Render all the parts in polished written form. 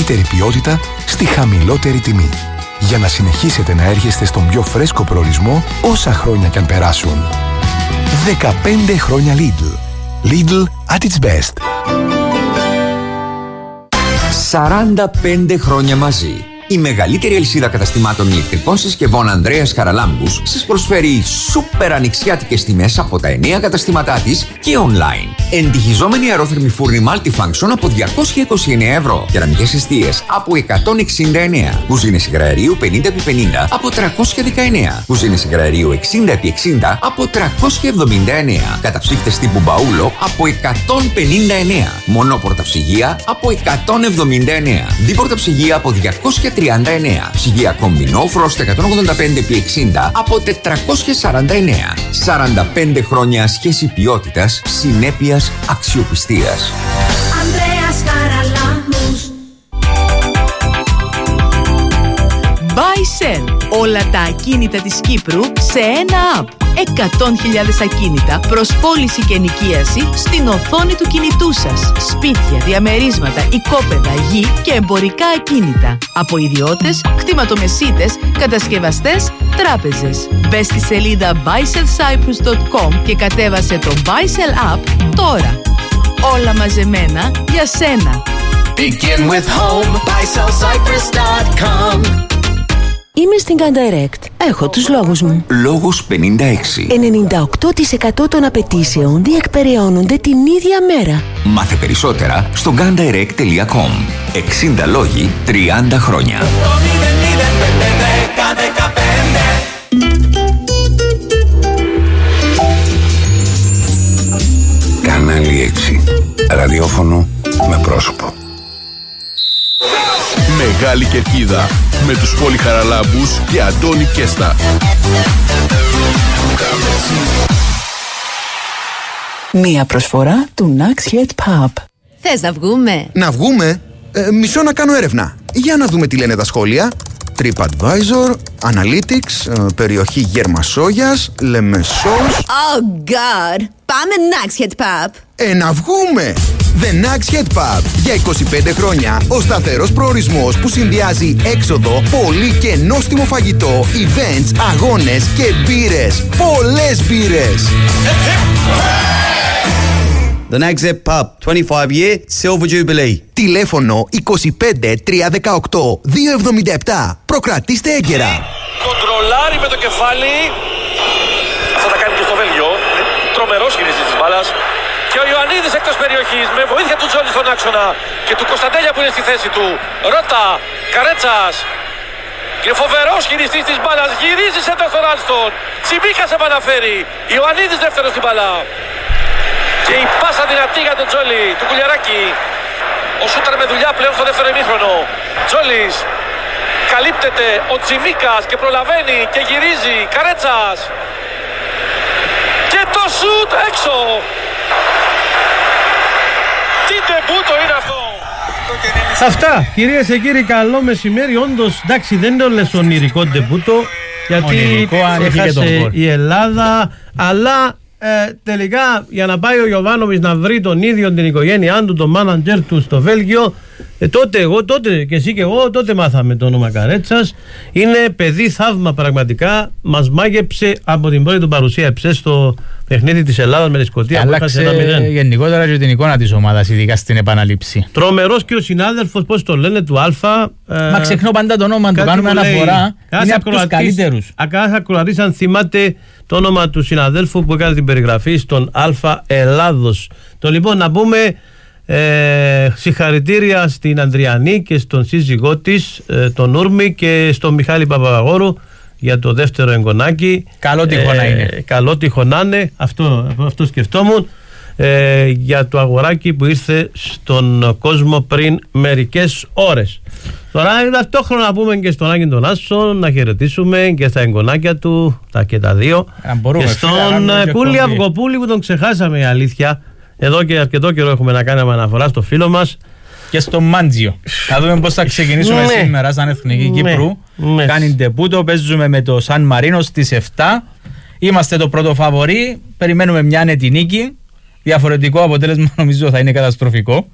καλύτερη ποιότητα στη χαμηλότερη τιμή. Για να συνεχίσετε να έρχεστε στον πιο φρέσκο προορισμό όσα χρόνια κι αν περάσουν. 15 χρόνια Lidl. Lidl at its best. 45 χρόνια μαζί. Η μεγαλύτερη αλυσίδα καταστημάτων ηλεκτρικών συσκευών Ανδρέας Χαραλάμπους σας προσφέρει σούπερ ανοιξιάτικες τιμές από τα 9 καταστήματά της και online. Εντυχιζόμενη αερόθερμη φούρνη multifunction από 229 ευρώ. Κεραμικές εστίες από 169. Κουζίνες υγραερίου 50x50 από 319. Κουζίνες υγραερίου 60x60 από 379. Καταψύχτες τύπου μπαούλο από 159. Μονόπορτα ψυγεία από 179. Δίπορτα ψυγεία από 239. Ψυγεία κομπινό φρόστα 185x60 από 449. 45 χρόνια σχέση ποιότητας, συνέπειας, αξιοπιστίας. Ανδρέας Χαραλάμπους. Buy Sell. Όλα τα ακίνητα της Κύπρου σε ένα app. 100.000 ακίνητα προς πώληση και ενοικίαση στην οθόνη του κινητού σας. Σπίτια, διαμερίσματα, οικόπεδα, γη και εμπορικά ακίνητα. Από ιδιώτες, κτηματομεσίτες, κατασκευαστές, τράπεζες. Μπες στη σελίδα buysellcyprus.com και κατέβασε το Buy Sell app τώρα. Όλα μαζεμένα για σένα. Begin with home, buysellcyprus.com. Είμαι στην Candirect. Έχω τους λόγους μου. Λόγος 56. 98% των απαιτήσεων διεκπεραιώνονται την ίδια μέρα. Μάθε περισσότερα στο gandirect.com. 60 λόγοι, 30 χρόνια. Κανάλι 6. Ραδιόφωνο με πρόσωπο. Μεγάλη Κερκίδα με τους Πόλη Χαραλάμπους και Αντώνη Κέστα. Μία προσφορά του Nax Head Pub. Θες να βγούμε? Να βγούμε? Μισό να κάνω έρευνα. Για να δούμε τι λένε τα σχόλια. TripAdvisor, Analytics, περιοχή Γερμασόγιας, Λεμεσός. Oh God! Πάμε Nax Head Pub. Να βγούμε! The Nax Head Pub. Για 25 χρόνια ο σταθερός προορισμός που συνδυάζει έξοδο, πολύ και νόστιμο φαγητό, events, αγώνες και μπύρες. Πολλές μπύρες! The Nax Head Pub, 25 year Silver Jubilee. Τηλέφωνο 25 318 277. Προκρατήστε έγκαιρα. Κοντρολάρει με το κεφάλι. Αυτό θα κάνει και στο Βέλγιο. Τρομερός χειριστής της μπάλας. Και ο Ιωαννίδης εκτός περιοχής με βοήθεια του Τζόλι στον άξονα και του Κωνσταντέλια που είναι στη θέση του. Ρώτα, Καρέτσας. Και φοβερός χειριστής της μπάλας. Γυρίζει σε τον Ράλστον. Τσιμίκας επαναφέρει. Ιωαννίδης δεύτερος στην μπάλα. Και η πάσα δυνατή για τον Τζόλι, του Κουλιαράκη. Ο Σούταρ με δουλειά πλέον στο δεύτερο ημίχρονο. Τζόλις. Καλύπτεται ο Τσιμίκας και προλαβαίνει και γυρίζει. Καρέτσας. Και το σούτ έξω. Τι ντεμπούτο είναι αυτό. Αυτά, κυρίες και κύριοι, καλό μεσημέρι. Όντως, εντάξει, δεν είναι όλες ονειρικό ντεμπούτο, γιατί έχασε η Ελλάδα, αλλά τελικά για να πάει ο Γιωβάνοβιτς να βρει τον ίδιο την οικογένειά του, τον μάνατζερ του στο Βέλγιο, τότε και εσύ και εγώ τότε μάθαμε το όνομα Καρέτσας. Είναι παιδί θαύμα πραγματικά. Μας μάγεψε από την πρώτη του παρουσία στο παιχνίδι της Ελλάδας με τη Σκωτία. Άλλαξε γενικότερα και την εικόνα της ομάδας, ειδικά στην επαναλήψη. Τρομερός και ο συνάδελφος, πώς το λένε, του Αλφα. Μα ξεχνώ πάντα το όνομα του, κάνουμε αναφορά. Είναι από τους καλύτερους. Κάθε ακροατής, αν θυμάται το όνομα του συναδέλφου που έκανε την περιγραφή στον Αλφα Ελλάδος. Το λοιπόν να πούμε συγχαρητήρια στην Ανδριανή και στον σύζυγό της, τον Ούρμη, και στον Μιχάλη Παπαγόρου για το δεύτερο εγγονάκι. Καλό τύχο να είναι. Καλό τύχο να είναι. Αυτό σκεφτόμουν. Για το αγοράκι που ήρθε στον κόσμο πριν μερικές ώρες. Τώρα ταυτόχρονα να πούμε και στον Άκη τον Άσο, να χαιρετήσουμε και στα εγγονάκια του, και τα δύο, και στον Κούλη Αυγοπούλη που τον ξεχάσαμε, η αλήθεια. Εδώ και αρκετό καιρό έχουμε να κάνουμε αναφορά στο φίλο μας. Και στο Μάντζιο. Θα δούμε πώς θα ξεκινήσουμε σήμερα σαν Εθνική Κύπρου. Κάνει ντεπούτο, παίζουμε με το Σαν Μαρίνο στις 7. Είμαστε το πρώτο φαβορί. Περιμένουμε μια άνετη νίκη. Διαφορετικό αποτέλεσμα νομίζω θα είναι καταστροφικό.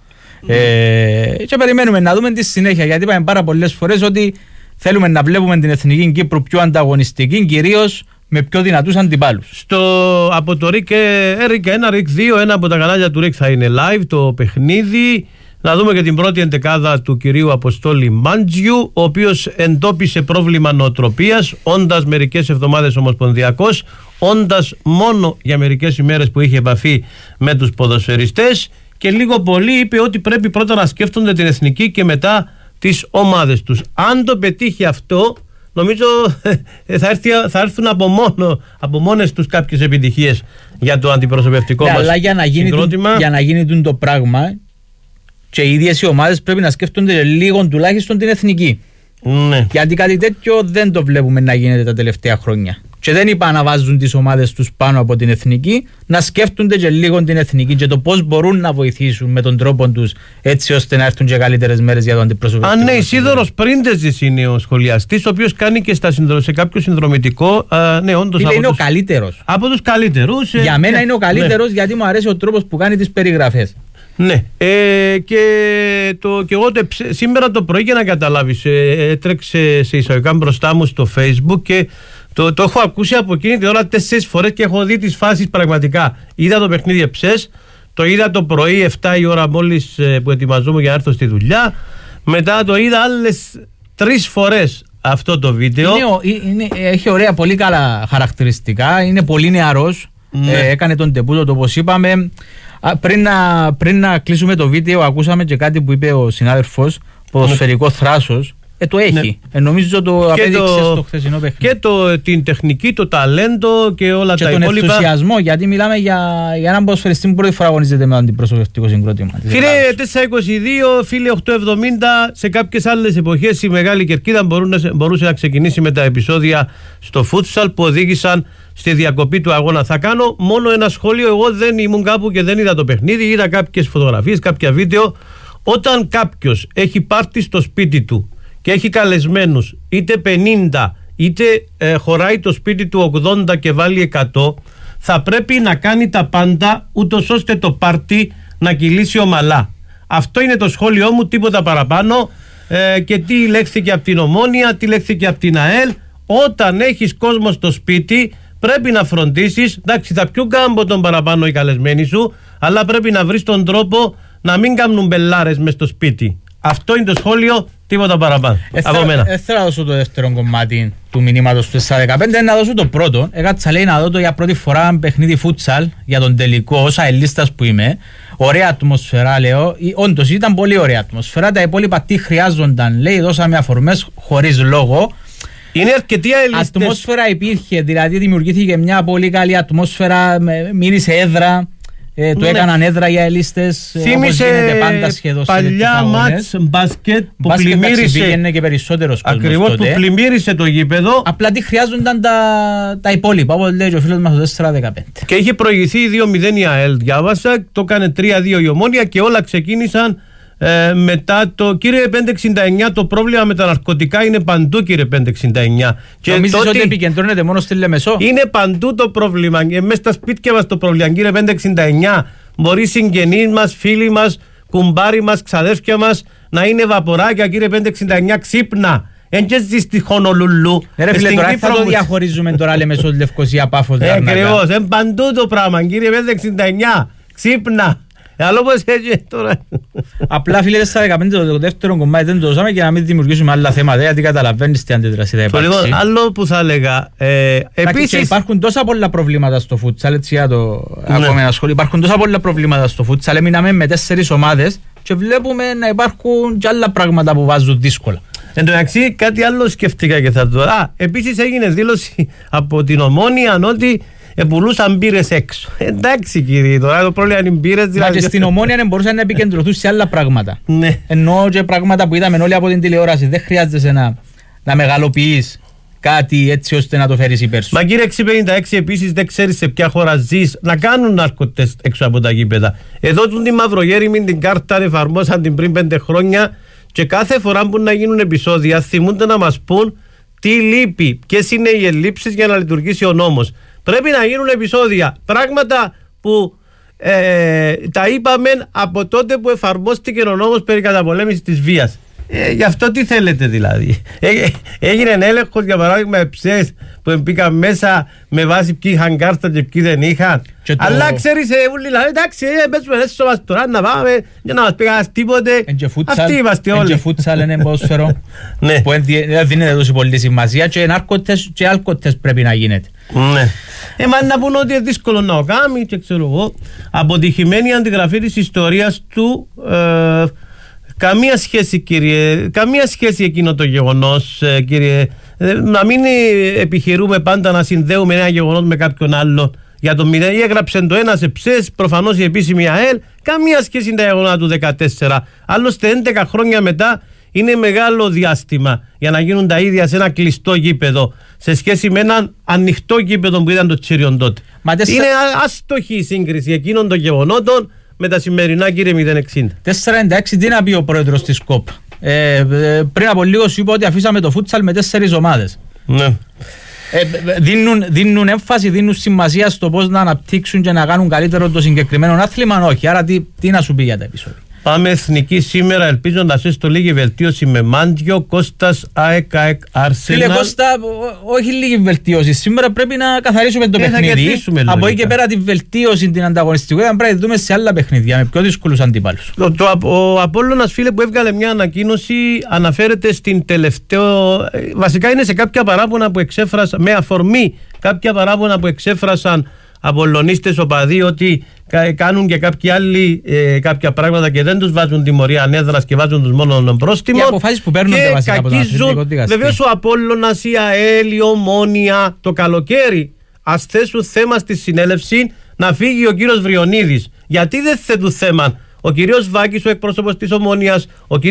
Και περιμένουμε να δούμε τη συνέχεια, γιατί είπαμε πάρα πολλές φορές ότι θέλουμε να βλέπουμε την Εθνική Κύπρου πιο ανταγωνιστική, κυρίως με πιο δυνατούς αντιπάλους. Από το RIC 1, RIC 2, ένα από τα κανάλια του RIC θα είναι live το παιχνίδι. Να δούμε και την πρώτη εντεκάδα του κυρίου Αποστόλη Μάντζιου, ο οποίος εντόπισε πρόβλημα νοοτροπίας, όντας μερικές εβδομάδες ομοσπονδιακός, όντας μόνο για μερικές ημέρες που είχε επαφή με τους ποδοσφαιριστές, και λίγο πολύ είπε ότι πρέπει πρώτα να σκέφτονται την εθνική και μετά τις ομάδες τους. Αν το πετύχει αυτό, νομίζω θα έρθουν από μόνες τους κάποιες επιτυχίες για το αντιπροσωπευτικό μας συγκρότημα. Για να γίνει το πράγμα, και οι ίδιες οι ομάδες πρέπει να σκέφτονται λίγο τουλάχιστον την εθνική. Ναι. Γιατί κάτι τέτοιο δεν το βλέπουμε να γίνεται τα τελευταία χρόνια. Και δεν είπα να βάζουν τις ομάδες τους πάνω από την εθνική, να σκέφτονται και λίγο την εθνική και το πώς μπορούν να βοηθήσουν με τον τρόπο τους, έτσι ώστε να έρθουν και καλύτερες μέρες για το αντιπροσωπευτικό. Αν ναι, Σίδωρος Πρίντεζης είναι ο σχολιαστής, ο οποίος κάνει και σε κάποιο συνδρομητικό. Ναι, όντως. Είναι ο καλύτερος. Από τους καλύτερους. Για μένα είναι ο καλύτερος, γιατί μου αρέσει ο τρόπος που κάνει τις περιγραφές. Ναι, και εγώ σήμερα το πρωί, για να καταλάβεις, έτρεξε σε εισαγωγικά μπροστά μου στο Facebook και το έχω ακούσει από εκείνη την ώρα 4 φορές και έχω δει τις φάσεις πραγματικά. Είδα το παιχνίδι εψές, το είδα το πρωί 7 η ώρα μόλις που ετοιμαζόμουν για να έρθω στη δουλειά, μετά το είδα άλλες 3 φορές αυτό το βίντεο. Έχει ωραία, πολύ καλά χαρακτηριστικά, είναι πολύ νεαρός, έκανε τον τεπούτο, όπως είπαμε. Πριν να κλείσουμε το βίντεο, ακούσαμε και κάτι που είπε ο συνάδελφος, ποδοσφαιρικό θράσος. Το έχει. Νομίζω το απέδειξε στο χθεσινό παιχνίδι. Και την τεχνική, το ταλέντο και όλα και τα υπόλοιπα. Και τον ενθουσιασμό, γιατί μιλάμε για έναν ποδοσφαιριστή που πρώτη φορά αγωνίζεται με το αντιπροσωπευτικό συγκρότημα. Φίλε 422, φίλε 870, σε κάποιες άλλες εποχές η Μεγάλη Κερκίδα μπορούσε να ξεκινήσει με τα επεισόδια στο φούτσαλ που οδήγησαν στη διακοπή του αγώνα. Θα κάνω μόνο ένα σχόλιο. Εγώ δεν ήμουν κάπου και δεν είδα το παιχνίδι, είδα κάποιες φωτογραφίες, κάποια βίντεο. Όταν κάποιος έχει πάρτι στο σπίτι του και έχει καλεσμένους είτε 50 είτε χωράει το σπίτι του 80 και βάλει 100, θα πρέπει να κάνει τα πάντα ούτως ώστε το πάρτι να κυλήσει ομαλά. Αυτό είναι το σχόλιο μου, τίποτα παραπάνω. Και τι λέχθηκε από την Ομόνοια, τι λέχθηκε από την ΑΕΛ. Όταν έχεις κόσμο στο σπίτι πρέπει να φροντίσεις, εντάξει, θα πιούν κάμπο τον παραπάνω οι καλεσμένοι σου, αλλά πρέπει να βρεις τον τρόπο να μην κάνουν μπελάρες μες στο σπίτι. Αυτό είναι το σχόλιο, τίποτα παραπάνω. Από μένα. Θέλω να δώσω το δεύτερο κομμάτι του μηνύματος του 415, να δώσω το πρώτο. Έκατσα, λέει, να δω το για πρώτη φορά παιχνίδι φούτσαλ για τον τελικό, ως αελίστας που είμαι. Ωραία ατμοσφαιρά, λέω. Όντως ήταν πολύ ωραία ατμοσφαιρά. Τα υπόλοιπα τι χρειάζονταν, λέει, δώσαμε αφορμές χωρίς λόγο. Είναι αρκετοί αελίστες. Ατμόσφαιρα υπήρχε, δηλαδή δημιουργήθηκε μια πολύ καλή ατμόσφαιρα, μύρισε έδρα. Το έκαναν έδρα για ελίστες. Θύμισε παλιά μάτς μπάσκετ που πλημμύρισε. Πήγαινε και περισσότερος κόσμος. Ακριβώς, τότε, που πλημμύρισε το γήπεδο. Απλά τι χρειάζονταν τα υπόλοιπα, όπως λέει ο φίλος μας το 4-15. Και είχε προηγηθεί 2-0 η ΑΕΛ, διάβασα. Το έκανε 3-2 η Ομόνοια και όλα ξεκίνησαν μετά το. Κύριε 569, το πρόβλημα με τα ναρκωτικά είναι παντού, κύριε 569. Νομίζεις ότι επικεντρώνεται μόνο στη Λεμεσό? Είναι παντού το πρόβλημα. Μέσα στα σπίτια μας το πρόβλημα, κύριε 569. Μπορεί συγγενείς μας, φίλοι μας, κουμπάροι μας, ξαδέρφια μας να είναι βαποράκια, κύριε 569, ξύπνα. Εν και ζεις στη Χονολουλού. Ρε φίλε, τώρα θα το διαχωρίζουμε τώρα, Λεμεσό, Λευκοσία, Πάφος, Λαρνάκα. Ακριβώς, εν παντού το πράγμα, κύριε 569, ξύπνα. Αλλά όπως έτσι τώρα. Απλά, φίλε, 4-15 το δεύτερο κομμάτι δεν το δώσαμε για να μην δημιουργήσουμε άλλα θέματα, γιατί καταλαβαίνεις τι αντίδραση θα υπάρξει. Λοιπόν, άλλο που θα έλεγα. Επίσης, υπάρχουν τόσα πολλά προβλήματα στο φούτσαλ, έτσι για το ακόμα ένα σχόλιο. Υπάρχουν τόσα πολλά προβλήματα στο φούτσαλ. Έμειναμε με 4 ομάδες και βλέπουμε να υπάρχουν και άλλα πράγματα που βάζουν δύσκολα. Εν τω μεταξύ, κάτι άλλο σκέφτηκα και θα το. Επίσης έγινε δήλωση από την Ομόνοια ότι πουλούσαν μπύρες έξω. Εντάξει, κύριε, τώρα το πρόβλημα είναι οι μπύρες. Μα και στην Ομόνοια δεν μπορούσαν να επικεντρωθούν σε άλλα πράγματα. Ναι. Ενώ και πράγματα που είδαμε όλοι από την τηλεόραση. Δεν χρειάζεται να μεγαλοποιείς κάτι έτσι ώστε να το φέρεις υπέρ σου. Μα κύριε 656, επίσης δεν ξέρεις σε ποια χώρα ζεις να κάνουν ναρκωτές έξω από τα γήπεδα. Εδώ τη μαυρογέριμη την κάρτα εφαρμόσαν την πριν 5 χρόνια και κάθε φορά που να γίνουν επεισόδια θυμούνται να μας πούν τι λείπει, ποιες είναι οι ελλείψεις για να λειτουργήσει ο νόμος. Πρέπει να γίνουν επεισόδια, πράγματα που τα είπαμε από τότε που εφαρμόστηκε ο νόμος περί καταπολέμησης της βίας. Γι' αυτό τι θέλετε δηλαδή? Έγινε έλεγχος για παράδειγμα εψές που μπήκαν μέσα με βάση ποιοι είχαν κάρτα και ποιοι δεν είχαν. Αλλά ξέρεις ούλοι δηλαδή εντάξει παίζουμε έσω μας τώρα να πάμε για να μας πήγας τίποτε. Αυτοί είμαστε όλοι. Και φούτσαλ είναι ποδόσφαιρο που δίνεται τόσο πολύ σημασία και νάρκωτες και αλκωτές πρέπει να γίνεται. Μα να πούνε ότι είναι δύσκολο να το κάνει και ξέρω εγώ. Αποτυχημένη αντιγραφή της ιστορίας του. Καμία σχέση κύριε, καμία σχέση εκείνο το γεγονός κύριε. Να μην επιχειρούμε πάντα να συνδέουμε ένα γεγονός με κάποιον άλλο. Για το 0 έγραψε το ένα σε ψες, προφανώς η επίσημη ΑΕΛ. Καμία σχέση είναι τα γεγονότα του 2014. Άλλωστε 11 χρόνια μετά είναι μεγάλο διάστημα για να γίνουν τα ίδια σε ένα κλειστό γήπεδο σε σχέση με έναν ανοιχτό γήπεδο που ήταν το Τσίριον τότε. Είναι άστοχη η σύγκριση εκείνων των γεγονότων με τα σημερινά κύριε 060. 4-96 τι να πει ο πρόεδρος της ΚΟΠ? Πριν από λίγο σου είπα ότι αφήσαμε το φούτσαλ με 4 ομάδες. Ναι. Δίνουν έμφαση, δίνουν σημασία στο πώς να αναπτύξουν και να κάνουν καλύτερο το συγκεκριμένο άθλημα, όχι. Άρα τι να σου πει για τα επεισόδια? Πάμε εθνική σήμερα, ελπίζοντας έστω λίγη βελτίωση με Μάντιο, Κώστας, ΑΕΚ, Άρσεναλ. Φίλε Κώστα, όχι λίγη βελτίωση. Σήμερα πρέπει να καθαρίσουμε το παιχνίδι. Από εκεί και πέρα τη βελτίωση, την ανταγωνιστικότητα, πρέπει να δούμε σε άλλα παιχνίδια με πιο δύσκολους αντίπαλους. Ο Απόλλωνας, φίλε, που έβγαλε μια ανακοίνωση, αναφέρεται στην τελευταίο. Βασικά είναι σε κάποια παράπονα που εξέφρασαν, με αφορμή κάποια παράπονα που εξέφρασαν Απολλωνίστες οπαδοί ότι κάνουν και κάποιοι άλλοι κάποια πράγματα και δεν τους βάζουν τιμωρία ανέδρας και βάζουν τους μόνο πρόστιμο. Οι αποφάσεις που παίρνονται βασικά από τον αθλητικό δικαστή. Βεβαίως ο Απόλλωνας, η ΑΕΛ, η Ομόνια το καλοκαίρι ας θέσουν θέμα στη συνέλευση να φύγει ο κύριος Βριονίδης. Γιατί δεν θέτουν θέμα ο κύριος Βάκης, ο εκπρόσωπος της Ομόνιας,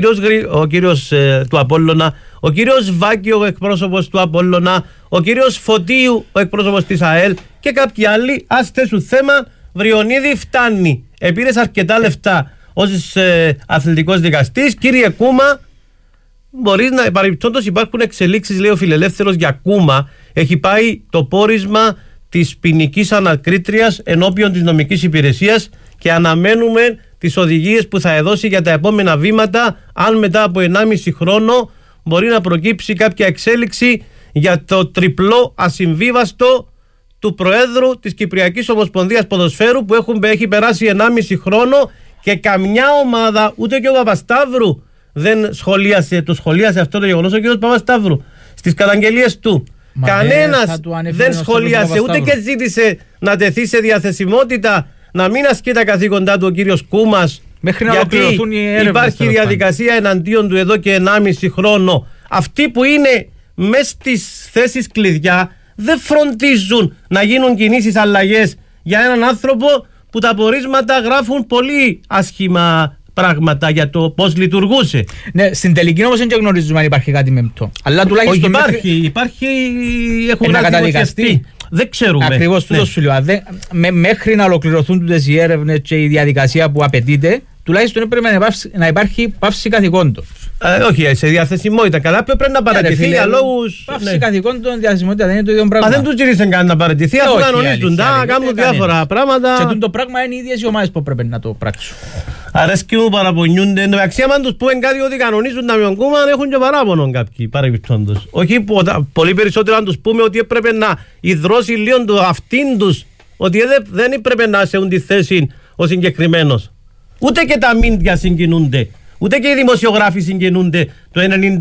ο κύριος του Απόλλωνα, ο κύριος Βάκη, ο εκπρόσωπος του Απόλλωνα, ο κύριος Φωτίου, ο εκπρόσωπος της ΑΕΛ και κάποιοι άλλοι, ας θέσουν θέμα. Βριονίδη, φτάνει. Επήρες αρκετά λεφτά ως αθλητικός δικαστής. Κύριε Κούμα, μπορείς να. Παρεμπιπτόντως υπάρχουν εξελίξεις, λέει ο Φιλελεύθερος, για Κούμα. Έχει πάει το πόρισμα της ποινικής ανακρίτριας ενώπιον της νομικής υπηρεσίας και αναμένουμε τις οδηγίες που θα έδώσει για τα επόμενα βήματα, αν μετά από 1,5 χρόνο μπορεί να προκύψει κάποια εξέλιξη για το τριπλό ασυμβίβαστο του Προέδρου της Κυπριακής Ομοσπονδίας Ποδοσφαίρου που έχει περάσει 1,5 χρόνο και καμιά ομάδα, ούτε και ο Παπασταύρου δεν το σχολίασε αυτό το γεγονός, ο κ. Παπασταύρου στις καταγγελίες του. Κανένας δεν σχολίασε, ούτε και ζήτησε να τεθεί σε διαθεσιμότητα, να μην ασκεί τα καθήκοντά του ο κύριος Κούμας, μέχρι να ολοκληρωθούν οι έρευνες. Υπάρχει διαδικασία εναντίον του εδώ και 1,5 χρόνο. Αυτοί που είναι μέσα στις θέσεις κλειδιά δεν φροντίζουν να γίνουν κινήσεις, αλλαγές για έναν άνθρωπο που τα πορίσματα γράφουν πολύ άσχημα πράγματα για το πώς λειτουργούσε. Ναι, στην τελική όμως δεν γνωρίζουμε αν υπάρχει κάτι μεμπτό. Αλλά τουλάχιστον υπάρχει, έχουν καταδικαστεί. Δεν ξέρουμε. Ακριβώς τούτο σου λέω. Μέχρι να ολοκληρωθούν τις οι έρευνες και η διαδικασία που απαιτείται, τουλάχιστον πρέπει να υπάρχει πάυση καθηκόντων. Όχι, σε διαθεσιμότητα. Καλά, πρέπει να παρατηθεί για λόγους. Πάυση καθηκόντων, διαθεσιμότητα δεν είναι το ίδιο πράγμα. Μα δεν τους γυρίσαν καν να παρατηθεί, αφού κανονίζουν τα, κάνουν διάφορα πράγματα. Και το πράγμα είναι οι ίδιες οι ομάδες που πρέπει να το πράξουν. Αρέσκει μου, παραπονιούνται. Εν τω μεταξύ, άμα τους πούμε κάτι ότι κανονίζουν τα μειονκούμα, έχουν και παράπονο κάποιοι παρεμπιπτόντως. Όχι πολύ περισσότερο αν τους πούμε ότι έπρεπε να υδρώσει λίγο το αυτήν τους, ότι δεν έπρεπε να σε τη θέση ο συγκεκριμένος. Ούτε και τα μίντια συγκινούνται, ούτε και οι δημοσιογράφοι συγκινούνται το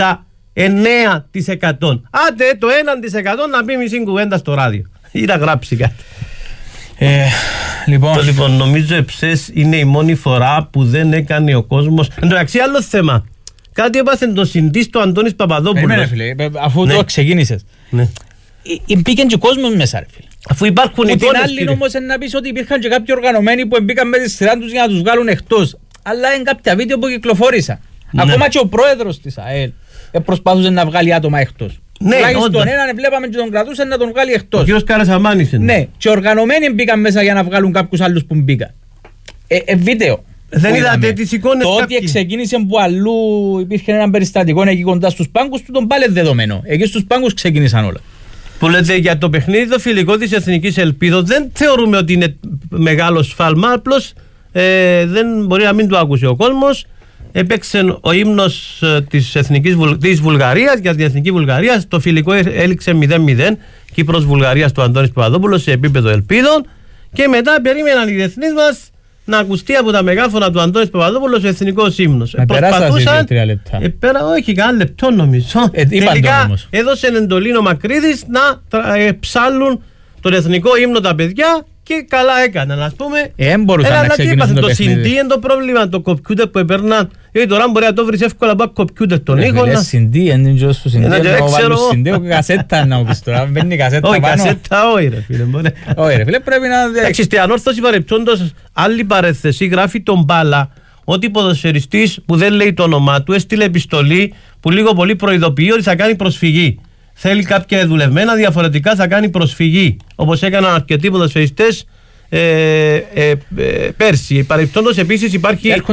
99%. Άντε το 1% να πει μισή κουβέντα στο ράδιο ή να γράψει κάτι. Λοιπόν, νομίζω εψές είναι η μόνη φορά που δεν έκανε ο κόσμος. Εν τω μεταξύ, άλλο θέμα. Κάτι έπαθε το συντής του Αντώνης Παπαδόπουλος. Αφού το ξεκίνησες. Μπήκαν και ο κόσμος μέσα, ρε φίλε. Αφού υπάρχουν εικόνες. Την άλλη όμως να πεις ότι υπήρχαν και κάποιοι οργανωμένοι που μπήκαν με τη σειρά τους για να τους βγάλουν εκτός. Αλλά είναι κάποια βίντεο που κυκλοφόρησαν. Ακόμα και ο πρόεδρος της ΑΕΛ προσπαθούσε να βγάλει άτομα εκτός. Ναι, τουλάχιστον έναν βλέπαμε και τον κρατούσαν να τον βγάλει εκτός. Ο κ. Καρασαμάνης είναι. Ναι, και οργανωμένοι μπήκαν μέσα για να βγάλουν κάποιους άλλους που μπήκαν. Βίντεο. Δεν είδατε τις εικόνες. Το ότι ξεκίνησε που αλλού υπήρχε ένα περιστατικό εκεί κοντά στους πάγκους του τον πάλι δεδομένο. Εκεί στους πάγκους ξεκίνησαν όλα. Που λέτε για το παιχνίδι το φιλικό της Εθνικής Ελπίδος, δεν θεωρούμε ότι είναι μεγάλο σφάλμα, απλώς δεν μπορεί να μην το άκουσε ο κόσμος. Έπαιξε ο ύμνος της Βουλγαρίας για την Εθνική Βουλγαρία. Το φιλικό έληξε 0-0. Κύπρος-Βουλγαρίας του Αντώνης Παπαδόπουλος σε επίπεδο ελπίδων. Και μετά περίμεναν οι διεθνείς μας να ακουστεί από τα μεγάφωνα του Αντώνης Παπαδόπουλος ο εθνικός ύμνος. Προσπαθούσαν. 3 λεπτά. Όχι, κανένα λεπτό νομίζω. Τελικά έδωσε εντολή ο Μακρύδης να ψάλουν τον εθνικό ύμνο τα παιδιά. Και καλά έκαναν, ας πούμε. Μπορούσαν να ξεκινήσουν το παιχνίδι. Το CD είναι το πρόβλημα, το κομπιούτερ που έπαιρναν. Γιατί τώρα μπορεί να το βρεις εύκολα από κομπιούτερ τον ήχο. CD, είναι και στο CD. Να βάλω CD, κασέτα να πεις τώρα. Μπαίνει κασέτα πάνω. Όχι, κασέτα, όχι ρε φίλε. Όχι ρε φίλε, πρέπει να... Στη ανόρθωση παρεπτόντως, άλλη παρέθεση, γράφει τον Μπάλα ότι ποδοσφαιριστής που δεν λέει το όνομά του έστειλε επιστολή που λίγο πολύ προειδοποιεί ότι θα κάνει προσφυγή. Θέλει κάποια δουλευμένα, διαφορετικά θα κάνει προσφυγή. Όπως έκαναν αρκετοί ποδοσφαιριστές πέρσι. Παρεπτόντως επίσης υπάρχει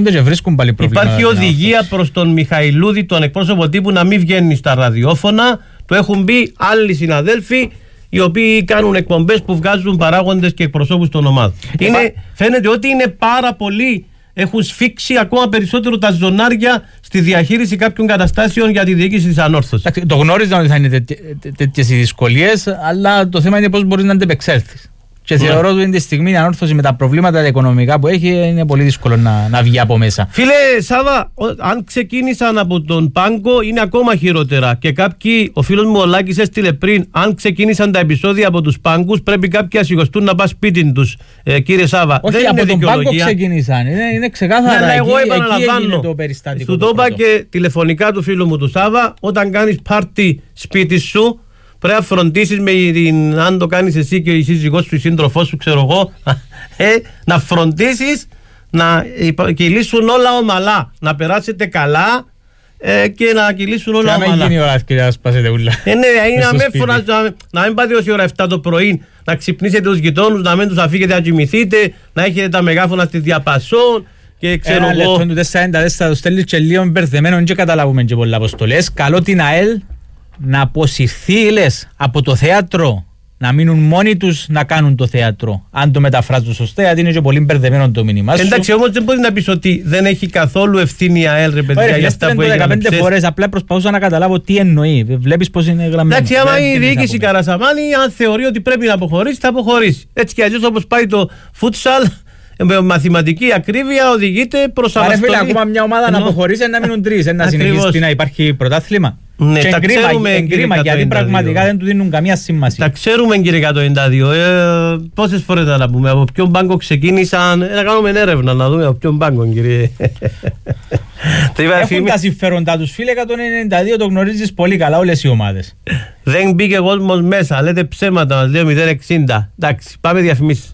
οδηγία προς τον Μιχαηλούδη, τον εκπρόσωπο τύπου, να μην βγαίνει στα ραδιόφωνα. Το έχουν μπει άλλοι συναδέλφοι οι οποίοι κάνουν εκπομπές που βγάζουν παράγοντες και εκπροσώπους των ομάδων. Φαίνεται ότι είναι πάρα πολύ. Έχουν σφίξει ακόμα περισσότερο τα ζωνάρια στη διαχείριση κάποιων καταστάσεων για τη διοίκηση της ανόρθωσης. Το γνώριζαν ότι θα είναι τέτοιες οι δυσκολίες, αλλά το θέμα είναι πώς μπορείς να αντεπεξέλθεις. Και θεωρώ ότι τη στιγμή η ανόρθωση με τα προβλήματα οικονομικά που έχει είναι πολύ δύσκολο να βγει από μέσα. Φίλε Σάβα, αν ξεκίνησαν από τον πάγκο είναι ακόμα χειρότερα. Και κάποιοι, ο φίλος μου ο Λάκης έστειλε πριν, αν ξεκίνησαν τα επεισόδια από τους πάγκους, πρέπει κάποιοι να σηκωστούν να πάνε σπίτι τους. Κύριε Σάβα, όχι, δεν από είναι τον πάγκο ξεκίνησαν. Είναι ξεκάθαρα. Ναι, εγώ επαναλαμβάνω. Του το είπα και τηλεφωνικά του φίλου μου του Σάβα, όταν κάνεις πάρτι σπίτι σου. Πρέπει να φροντίσεις αν το κάνεις εσύ και η σύζυγός σου, η σύντροφός σου, ξέρω εγώ, να φροντίσεις να κυλήσουν όλα ομαλά, να περάσετε καλά και να κυλήσουν όλα ομαλά. Και να μην γίνει η ώρα και να σπάσετε ούλα. Να μην πάτε ως η ώρα 7 το πρωί, να ξυπνήσετε τους γειτόνους, να μην τους αφήκετε να κοιμηθείτε, να έχετε τα μεγάφωνα στη διαπασόν. Ένα λεπτό του 4-4 το στέλνεις και λίγο μπερδεμένο και καταλάβουμε και πολλά αποστολές. Καλό την ΑΕΛ να αποσυρθεί, λες, από το θέατρο, να μείνουν μόνοι τους να κάνουν το θέατρο. Αν το μεταφράζουν σωστά, γιατί είναι και πολύ μπερδεμένο το μήνυμά σου. Εντάξει, όμως δεν μπορεί να πεις ότι δεν έχει καθόλου ευθύνη η ΑΕΛ, ρε παιδιά, για αυτά που έγινε. 15 φορές, απλά προσπαθούσα να καταλάβω τι εννοεί. Βλέπεις πώς είναι γραμμένο. Εντάξει, άμα η διοίκηση Καρασαμάνη, αν θεωρεί ότι πρέπει να αποχωρήσει, θα αποχωρήσει. Έτσι κι αλλιώς, όπως πάει το φούτσαλ, με μαθηματική ακρίβεια οδηγείται προς αναστολή. Άρα, φίλε, ακόμα μια ομάδα να αποχωρήσει, να μείνουν 3, να συνεχίσει να υπάρχει πρωτάθλημα. Ναι, τα ξέρουμε, εγκρίμα, γιατί πραγματικά δεν του δίνουν καμία σημασία. Τα ξέρουμε, κύριε 192. Πόσες φορές θα τα πούμε, από ποιον μπάγκο ξεκίνησαν, να κάνουμε έρευνα, να δούμε από ποιον μπάγκο, κύριε. Έχουν τα συμφέροντά τους, φίλε. 192 το γνωρίζεις πολύ καλά όλες οι ομάδες. Δεν μπήκε κόσμος μέσα, λέτε ψέματα, μας λέει 060. Εντάξει, πάμε διαφημίσεις.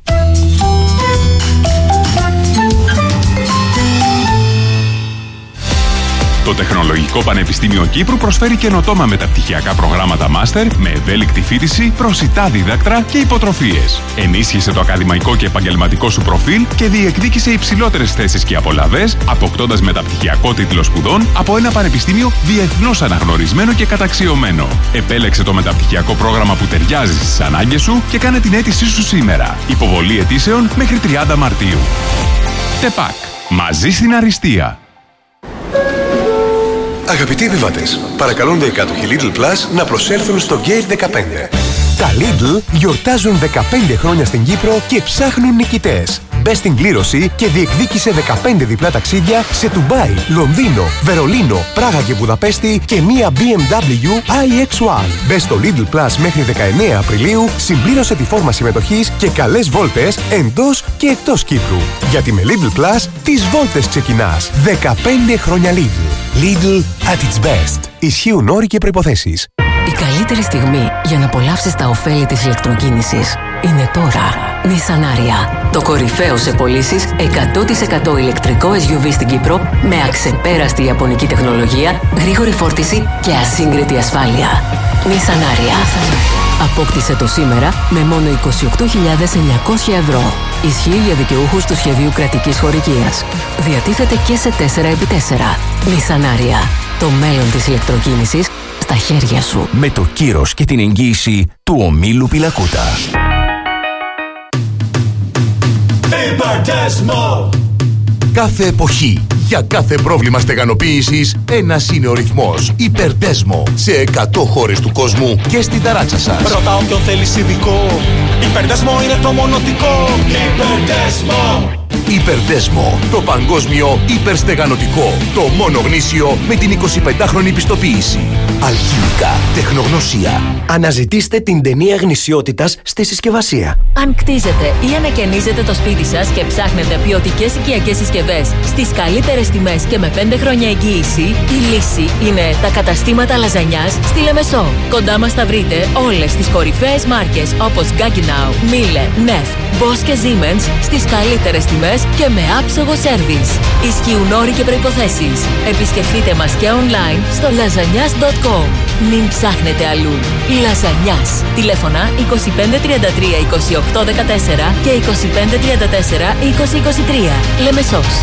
Το Τεχνολογικό Πανεπιστήμιο Κύπρου προσφέρει καινοτόμα μεταπτυχιακά προγράμματα μάστερ με ευέλικτη φοιτηση, προσιτά δίδακτρα και υποτροφίες. Ενίσχυσε το ακαδημαϊκό και επαγγελματικό σου προφίλ και διεκδίκησε υψηλότερες θέσεις και απολαβές, αποκτώντας μεταπτυχιακό τίτλο σπουδών από ένα πανεπιστήμιο διεθνώς αναγνωρισμένο και καταξιωμένο. Επέλεξε το μεταπτυχιακό πρόγραμμα που ταιριάζει στις ανάγκες σου και κάνε την αίτησή σου σήμερα. Υποβολή αιτήσεων μέχρι 30 Μαρτίου. ΤΕΠΑΚ. Μαζί στην αριστεία. Αγαπητοί επιβάτες, παρακαλούν οι κάτοχοι Lidl Plus να προσέλθουν στο Gate 15. Τα Lidl γιορτάζουν 15 χρόνια στην Κύπρο και ψάχνουν νικητές. Μπες στην κλήρωση και διεκδίκησε 15 διπλά ταξίδια σε Ντουμπάι, Λονδίνο, Βερολίνο, Πράγα και Βουδαπέστη και μία BMW iX1. Μπες στο Lidl Plus μέχρι 19 Απριλίου, συμπλήρωσε τη φόρμα συμμετοχής και καλές βόλτες εντός και εκτός Κύπρου. Γιατί με Lidl Plus τις βόλτες ξεκινάς. 15 χρόνια Lidl. Lidl at its best. Ισχύουν όροι και προϋποθέσεις. Η καλύτερη στιγμή για να απολαύσεις τα ωφέλη της ηλεκτροκίνησης είναι τώρα. Nissan Ariya. Το κορυφαίο σε πωλήσεις 100% ηλεκτρικό SUV στην Κύπρο με αξεπέραστη ιαπωνική τεχνολογία, γρήγορη φόρτιση και ασύγκριτη ασφάλεια. Nissan Ariya. Απόκτησε το σήμερα με μόνο 28.900 ευρώ. Ισχύει για δικαιούχους του σχεδίου κρατικής χορηγίας. Διατίθεται και σε 4x4. Nissan Ariya. Το μέλλον της ηλεκτροκίνησης στα χέρια σου. Με το κύρος και την εγγύηση του ομίλου Πιλακούτα. Υπερδέσμο. Κάθε εποχή, για κάθε πρόβλημα στεγανοποίησης, ένας είναι ο ρυθμός. Υπερδέσμο. Σε 100 χώρες του κόσμου και στην ταράτσα σας. Ρώτα όποιον θέλεις ειδικό. Υπερδέσμο είναι το μονοτικό. Υπερδέσμο. Υπερδέσμο. Το παγκόσμιο υπερστεγανωτικό. Το μόνο γνήσιο με την 25χρονη πιστοποίηση. Αλχημικά. Τεχνογνωσία. Αναζητήστε την ταινία γνησιότητας στη συσκευασία. Αν κτίζετε ή ανακαινίζετε το σπίτι σας και ψάχνετε ποιοτικές οικιακές συσκευές στις καλύτερες τιμές και με 5 χρόνια εγγύηση, η λύση είναι τα καταστήματα λαζανιάς στη Λεμεσό. Κοντά μας θα βρείτε όλες τις κορυφαίες μάρκες όπως Gaggenau, Miele, Neff, Bosch και Siemens στις καλύτερες τιμές και με άψογο σέρβις. Ισχύουν όροι και προϋποθέσεις. Επισκεφτείτε μας και online στο lasagnas.com. Μην ψάχνετε αλλού. Λαζανιάς. Τηλέφωνα 2533 28 14 και 2534 2023. Λεμεσός.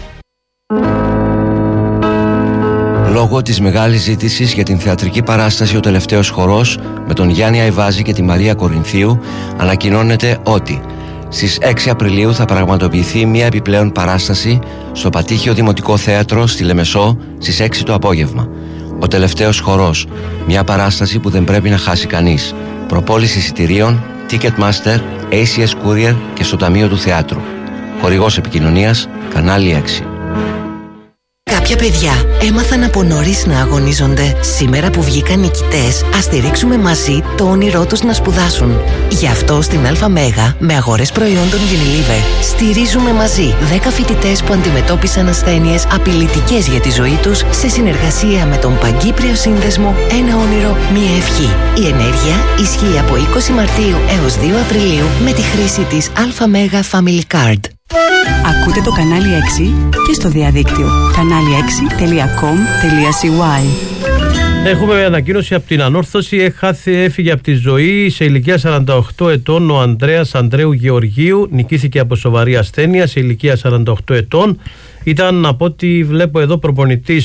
Λόγω της μεγάλης ζήτησης για την θεατρική παράσταση «Ο τελευταίος χορός» με τον Γιάννη Αϊβάζη και τη Μαρία Κορινθίου, ανακοινώνεται ότι στις 6 Απριλίου θα πραγματοποιηθεί μια επιπλέον παράσταση στο Πατήχιο Δημοτικό Θέατρο στη Λεμεσό στις 6 το απόγευμα. «Ο τελευταίος χορός», μια παράσταση που δεν πρέπει να χάσει κανείς. Προπόληση εισιτηρίων, Ticketmaster, ACS Courier και στο Ταμείο του Θεάτρου. Χορηγός επικοινωνίας, Κανάλι 6. Κάποια παιδιά έμαθαν από νωρίς να αγωνίζονται. Σήμερα που βγήκαν νικητές, ας στηρίξουμε μαζί το όνειρό τους να σπουδάσουν. Γι' αυτό στην ΑΜΕΓΑ, με αγορές προϊόντων Unilever, στηρίζουμε μαζί 10 φοιτητές που αντιμετώπισαν ασθένειες απειλητικές για τη ζωή τους, σε συνεργασία με τον Παγκύπριο Σύνδεσμο Ένα Όνειρο, Μία Ευχή. Η ενέργεια ισχύει από 20 Μαρτίου έως 2 Απριλίου με τη χρήση της ΑΜΕΓΑ Family Card. Ακούτε το Κανάλι 6 και στο διαδίκτυο kanali6.com.cy. Έχουμε ανακοίνωση από την Ανόρθωση. Έφυγε από τη ζωή σε ηλικία 48 ετών ο Ανδρέας Ανδρέου Γεωργίου. Νικήθηκε από σοβαρή ασθένεια σε ηλικία 48 ετών. Ήταν, από ό,τι βλέπω εδώ, προπονητής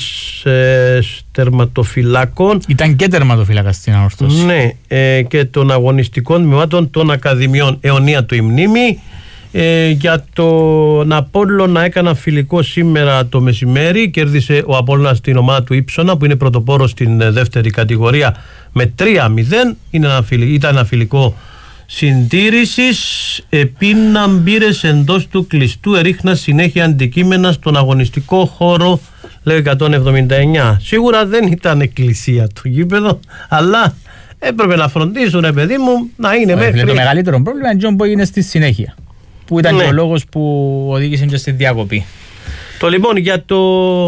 τερματοφυλάκων. Ήταν και τερματοφύλακας στην Ανόρθωση. Ναι, και των αγωνιστικών τμήματων των Ακαδημιών. Αιωνία του η μνήμη. Για τον Απόλλωνα έκανα φιλικό σήμερα το μεσημέρι. Κέρδισε ο Απόλλωνας την ομάδα του Ήψονα, που είναι πρωτοπόρος στην δεύτερη κατηγορία, με 3-0. Ήταν ένα φιλικό συντήρησης. Πίναν μπύρες εντός του κλειστού, ερίχνα συνέχεια αντικείμενα στον αγωνιστικό χώρο, λέει 179. Σίγουρα δεν ήταν εκκλησία το γήπεδο, αλλά έπρεπε να φροντίσουν, παιδί μου, να είναι μέχρι. Το μεγαλύτερο πρόβλημα είναι που έγινε στη συνέχεια, που ήταν, ναι, και ο λόγος που οδήγησε και στη διακοπή. Το λοιπόν για το.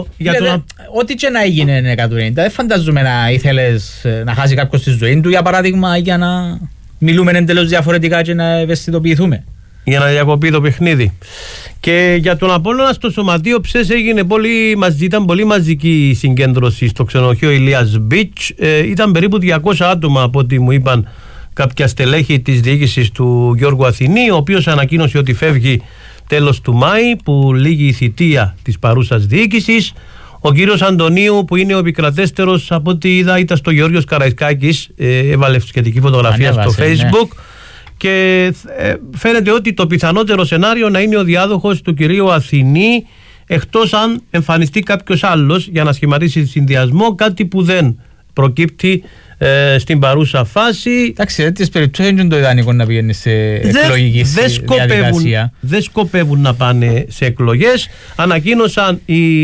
Ό,τι και να έγινε 190, δεν φανταζούμε να ήθελες να χάσει κάποιος τη ζωή του, για παράδειγμα, για να μιλούμε εντελώς διαφορετικά και να ευαισθητοποιηθούμε. Για να διακοπεί το παιχνίδι. Και για τον Απόλλωνα στο Σωματείο Ψες ήταν πολύ μαζική η συγκέντρωση στο ξενοδοχείο Ηλίας Beach. Ήταν περίπου 200 άτομα, από ό,τι μου είπαν κάποια στελέχη της διοίκησης του Γιώργου Αθηνή, ο οποίος ανακοίνωσε ότι φεύγει τέλος του Μάη, που λύγει η θητεία της παρούσας διοίκησης. Ο κύριος Αντωνίου, που είναι ο επικρατέστερος, από ό,τι είδα, ήταν στο Γεώργιος Καραϊσκάκης, έβαλε σχετική φωτογραφία στο Facebook, ναι. Και φαίνεται ότι το πιθανότερο σενάριο να είναι ο διάδοχος του κυρίου Αθηνή, εκτός αν εμφανιστεί κάποιος άλλος για να σχηματίσει συνδυασμό, κάτι που δεν προκύπτει στην παρούσα φάση. Εντάξει, τέτοιες περιπτώσεις είναι το ιδανικό να πηγαίνει σε εκλογική διαδικασία. Δεν σκοπεύουν να πάνε σε εκλογές. Ανακοίνωσαν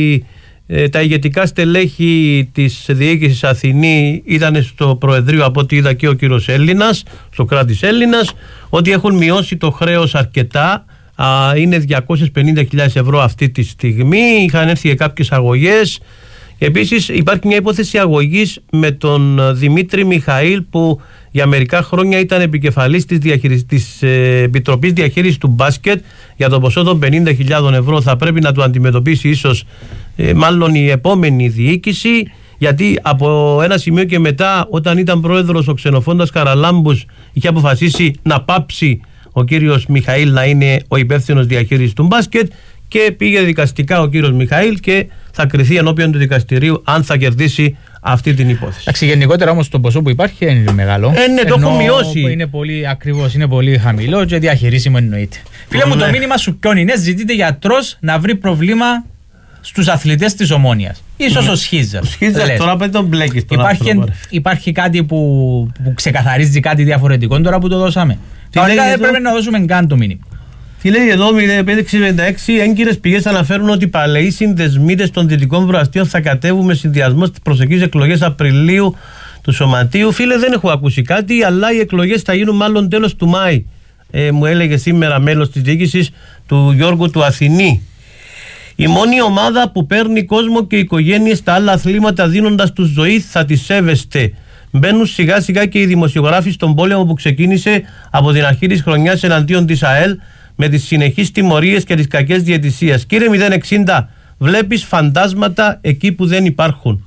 τα ηγετικά στελέχη της διοίκησης Αθηνή, ήταν στο Προεδρείο, από ό,τι είδα, και ο κύριος Έλληνας, στο κράτης Έλληνας, ότι έχουν μειώσει το χρέος αρκετά. Είναι 250.000 ευρώ αυτή τη στιγμή. Είχαν έρθει και κάποιες αγωγές. Επίσης υπάρχει μια υπόθεση αγωγής με τον Δημήτρη Μιχαήλ, που για μερικά χρόνια ήταν επικεφαλής της Επιτροπής Διαχείρισης του Μπάσκετ. Για το ποσό των 50.000 ευρώ θα πρέπει να το αντιμετωπίσει ίσως μάλλον η επόμενη διοίκηση, γιατί από ένα σημείο και μετά, όταν ήταν πρόεδρος ο Ξενοφώντας Καραλάμπους, είχε αποφασίσει να πάψει ο κύριος Μιχαήλ να είναι ο υπεύθυνος διαχείρισης του μπάσκετ, και πήγε δικαστικά ο κύριος Μιχαήλ και θα κριθεί ενώπιον του δικαστηρίου αν θα κερδίσει αυτή την υπόθεση. Εντάξει, γενικότερα όμως το ποσό που υπάρχει δεν είναι μεγάλο. Ναι, το έχω μειώσει. Είναι πολύ ακριβώς, είναι πολύ χαμηλό και διαχειρίσιμο εννοείται. Φίλε μου, το μήνυμα σου ποιον είναι? Ζητείτε γιατρός να βρει προβλήμα στους αθλητές της Ομόνοιας. Ίσως ο Σχίζερ. Ο Σχίζερ τώρα πρέπει τον μπλέκεις. Υπάρχει κάτι που ξεκαθαρίζει κάτι διαφορετικό τώρα που το δώσαμε? Κανονικά δεν πρέπει να δώσουμε καν το μήνυμα. Τι λέει εδώ, 0556, έγκυρες πηγές αναφέρουν ότι οι παλαιοί συνδεσμίτες των Δυτικών Προαστίων θα κατέβουν με συνδυασμό στις προσεχείς εκλογές Απριλίου του Σωματείου. Φίλε, δεν έχω ακούσει κάτι, αλλά οι εκλογές θα γίνουν μάλλον τέλος του Μάη. Μου έλεγε σήμερα μέλος της διοίκησης του Γιώργου του Αθηνή. Η μόνη ομάδα που παίρνει κόσμο και οικογένειες στα άλλα αθλήματα δίνοντας τους ζωή θα τη σέβεστε. Μπαίνουν σιγά σιγά και οι δημοσιογράφοι στον πόλεμο που ξεκίνησε από την αρχή της χρονιάς εναντίον της ΑΕΛ με τις συνεχείς τιμωρίες και τις κακές διαιτησίες. Κύριε 060, βλέπεις φαντάσματα εκεί που δεν υπάρχουν.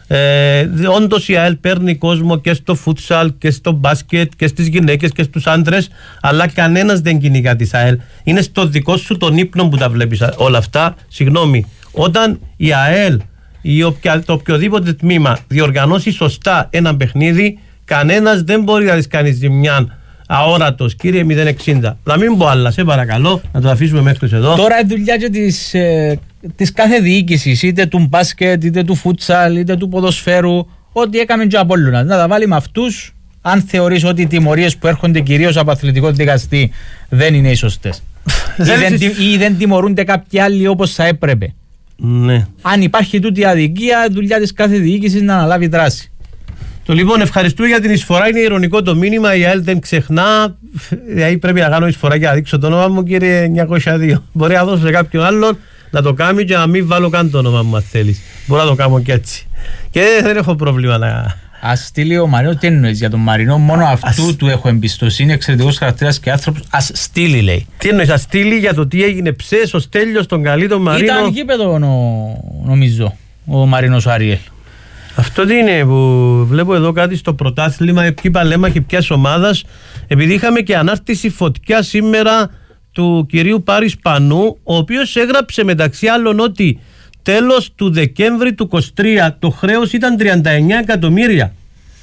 Όντως η ΑΕΛ παίρνει κόσμο και στο φούτσαλ και στο μπάσκετ και στις γυναίκες και στους άντρες, αλλά κανένας δεν κυνηγά της ΑΕΛ. Είναι στο δικό σου τον ύπνο που τα βλέπεις όλα αυτά. Συγγνώμη, όταν η ΑΕΛ ή το οποιοδήποτε τμήμα διοργανώσει σωστά ένα παιχνίδι, κανένας δεν μπορεί να της κάνει ζημιά αόρατος, κύριε 060. Να μην πω άλλα, σε παρακαλώ, να το αφήσουμε μέχρι εδώ. Τώρα η δουλειά και της κάθε διοίκησης, είτε του μπάσκετ, είτε του φούτσαλ, είτε του ποδοσφαίρου, ό,τι έκαμε και ο Απόλλωνας, να τα βάλει με αυτούς, αν θεωρείς ότι οι τιμωρίες που έρχονται κυρίως από αθλητικό δικαστή δεν είναι οι σωστές. Ή δεν τιμωρούνται κάποιοι άλλοι όπως θα έπρεπε. Ναι. Αν υπάρχει τούτη αδικία, δουλειά της κάθε διοίκησης να αναλάβει δράση. Λοιπόν, ευχαριστούμε για την εισφορά. Είναι ηρωνικό το μήνυμα. Η ΑΕΛ δεν ξεχνά. Δηλαδή πρέπει να κάνω εισφορά και να δείξω το όνομα μου, κύριε 902. Μπορεί να δώσω σε κάποιον άλλον να το κάνει και να μην βάλω καν το όνομα μου, αν θέλεις. Μπορώ να το κάνω και έτσι. Και δεν έχω πρόβλημα να. Ας στείλει ο Μαρινό, τι εννοείς για τον Μαρινό? Μόνο αυτού του έχω εμπιστοσύνη, εξαιρετικός χαρακτήρας και άνθρωπος. Ας στείλει, λέει. Τι εννοείς, ας στείλει για το τι έγινε ψες, ο Στέλιος, τον καλή, τον Μαρίνο? Ήταν γήπεδο, νομίζω, ο Μαρινός ο Αριέλ. Αυτό τι είναι που βλέπω εδώ κάτι στο πρωτάθλημα, ποιοι παλέμαχοι ποιας ομάδας, επειδή είχαμε και ανάρτηση φωτιά σήμερα του κυρίου Πάρη Σπανού, ο οποίος έγραψε μεταξύ άλλων ότι τέλος του Δεκέμβρη του 23 το χρέος ήταν 39 εκατομμύρια.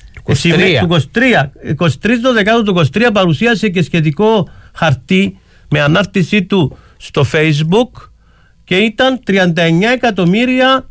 23 το δεκάτο του 23 παρουσίασε και σχετικό χαρτί με ανάρτησή του στο Facebook και ήταν 39 εκατομμύρια.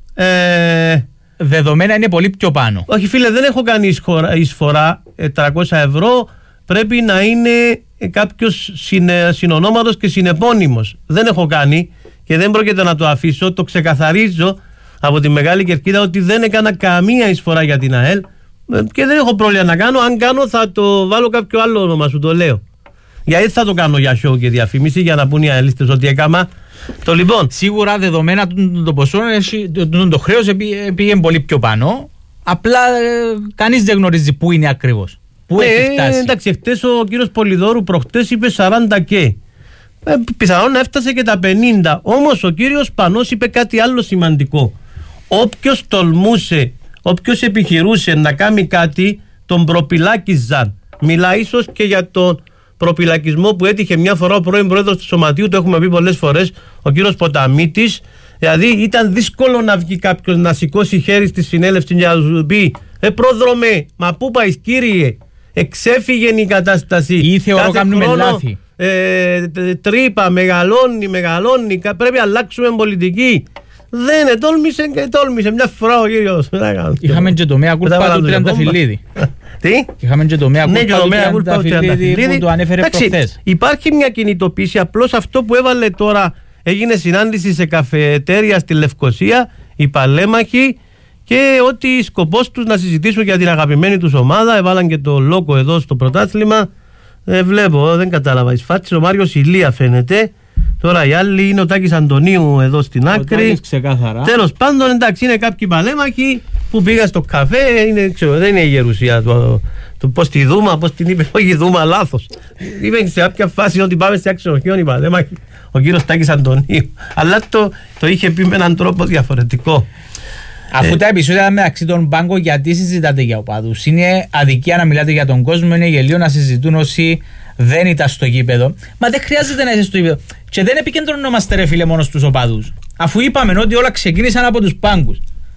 Δεδομένα είναι πολύ πιο πάνω. Όχι φίλε, δεν έχω κάνει εισφορά 300 ευρώ. Πρέπει να είναι κάποιος συνονόματος και συνεπώνυμος. Δεν έχω κάνει και δεν πρόκειται να το αφήσω. Το ξεκαθαρίζω από τη Μεγάλη Κερκίδα ότι δεν έκανα καμία εισφορά για την ΑΕΛ και δεν έχω πρόβλημα να κάνω. Αν κάνω θα το βάλω κάποιο άλλο όνομα, σου το λέω. Γιατί θα το κάνω για show και διαφήμιση για να πούν οι αελίστες ότι έκανα. Το λοιπόν. Σίγουρα δεδομένα το ποσό, το χρέος πήγε πολύ πιο πάνω. Απλά κανείς δεν γνωρίζει πού είναι ακριβώς. Πού έχει φτάσει. Εντάξει, χτες ο κύριος Πολυδόρου προχτές είπε 40 και. Πιθανόν να έφτασε και τα 50. Όμως ο κύριος Πανός είπε κάτι άλλο σημαντικό. Όποιος τολμούσε, όποιος επιχειρούσε να κάνει κάτι, τον προπυλάκιζαν. Μιλά ίσως και για τον προπυλακισμό που έτυχε μια φορά ο πρώην πρόεδρος του Σωματείου, το έχουμε πει πολλές φορές, ο κύριος Ποταμίτης. Δηλαδή ήταν δύσκολο να βγει κάποιος να σηκώσει χέρι στη συνέλευση και να του πει πρόδρομε, μα πού πάει κύριε, εξέφυγε η κατάσταση. Ή θεωρώ κάνουμε λάθη. Τρύπα, μεγαλώνει, πρέπει να αλλάξουμε πολιτική. Δεν τόλμησε μια φορά ο κύριος. Είχαμε και το μέα κούλπα του Τριανταφυλλίδη. Τι? Είχαμε και το μέα κούλπα του Τριανταφυλλίδη που το ανέφερε προχθές. Υπάρχει μια κινητοποίηση, απλώς αυτό που έβαλε τώρα, έγινε συνάντηση σε καφετέρια στη Λευκοσία, οι παλέμαχοι, και ότι σκοπός τους να συζητήσουν για την αγαπημένη τους ομάδα. Έβαλαν και το λόγο εδώ στο πρωτάθλημα. Βλέπω, δεν κατάλαβα. Εισφάτησε ο Μάριος Ηλία φαίνεται. Τώρα οι άλλοι είναι ο Τάκης Αντωνίου εδώ στην άκρη. Τέλος πάντων, εντάξει, είναι κάποιοι παλέμαχοι που πήγα στο καφέ. Δεν είναι η Γερουσία του πώς τη Δούμα, πώς την είπε. Όχι η Δούμα, λάθος. Είπε σε κάποια φάση ότι πάμε σε αξιοχείων οι παλέμαχοι. Ο κύριος Τάκης Αντωνίου. Αλλά το είχε πει με έναν τρόπο διαφορετικό. Αφού τα επεισόδια μεταξύ των μπάνκων, γιατί συζητάτε για οπαδούς? Είναι αδικία να μιλάτε για τον κόσμο, είναι γελίο να συζητούν όσοι δεν ήταν στο γήπεδο. Μα δεν χρειάζεται να είσαι στο γήπεδο. Και δεν επικεντρωνόμαστε, ρε φίλε, μόνο στους οπαδούς. Αφού είπαμε ότι όλα ξεκίνησαν από τους πάγκους.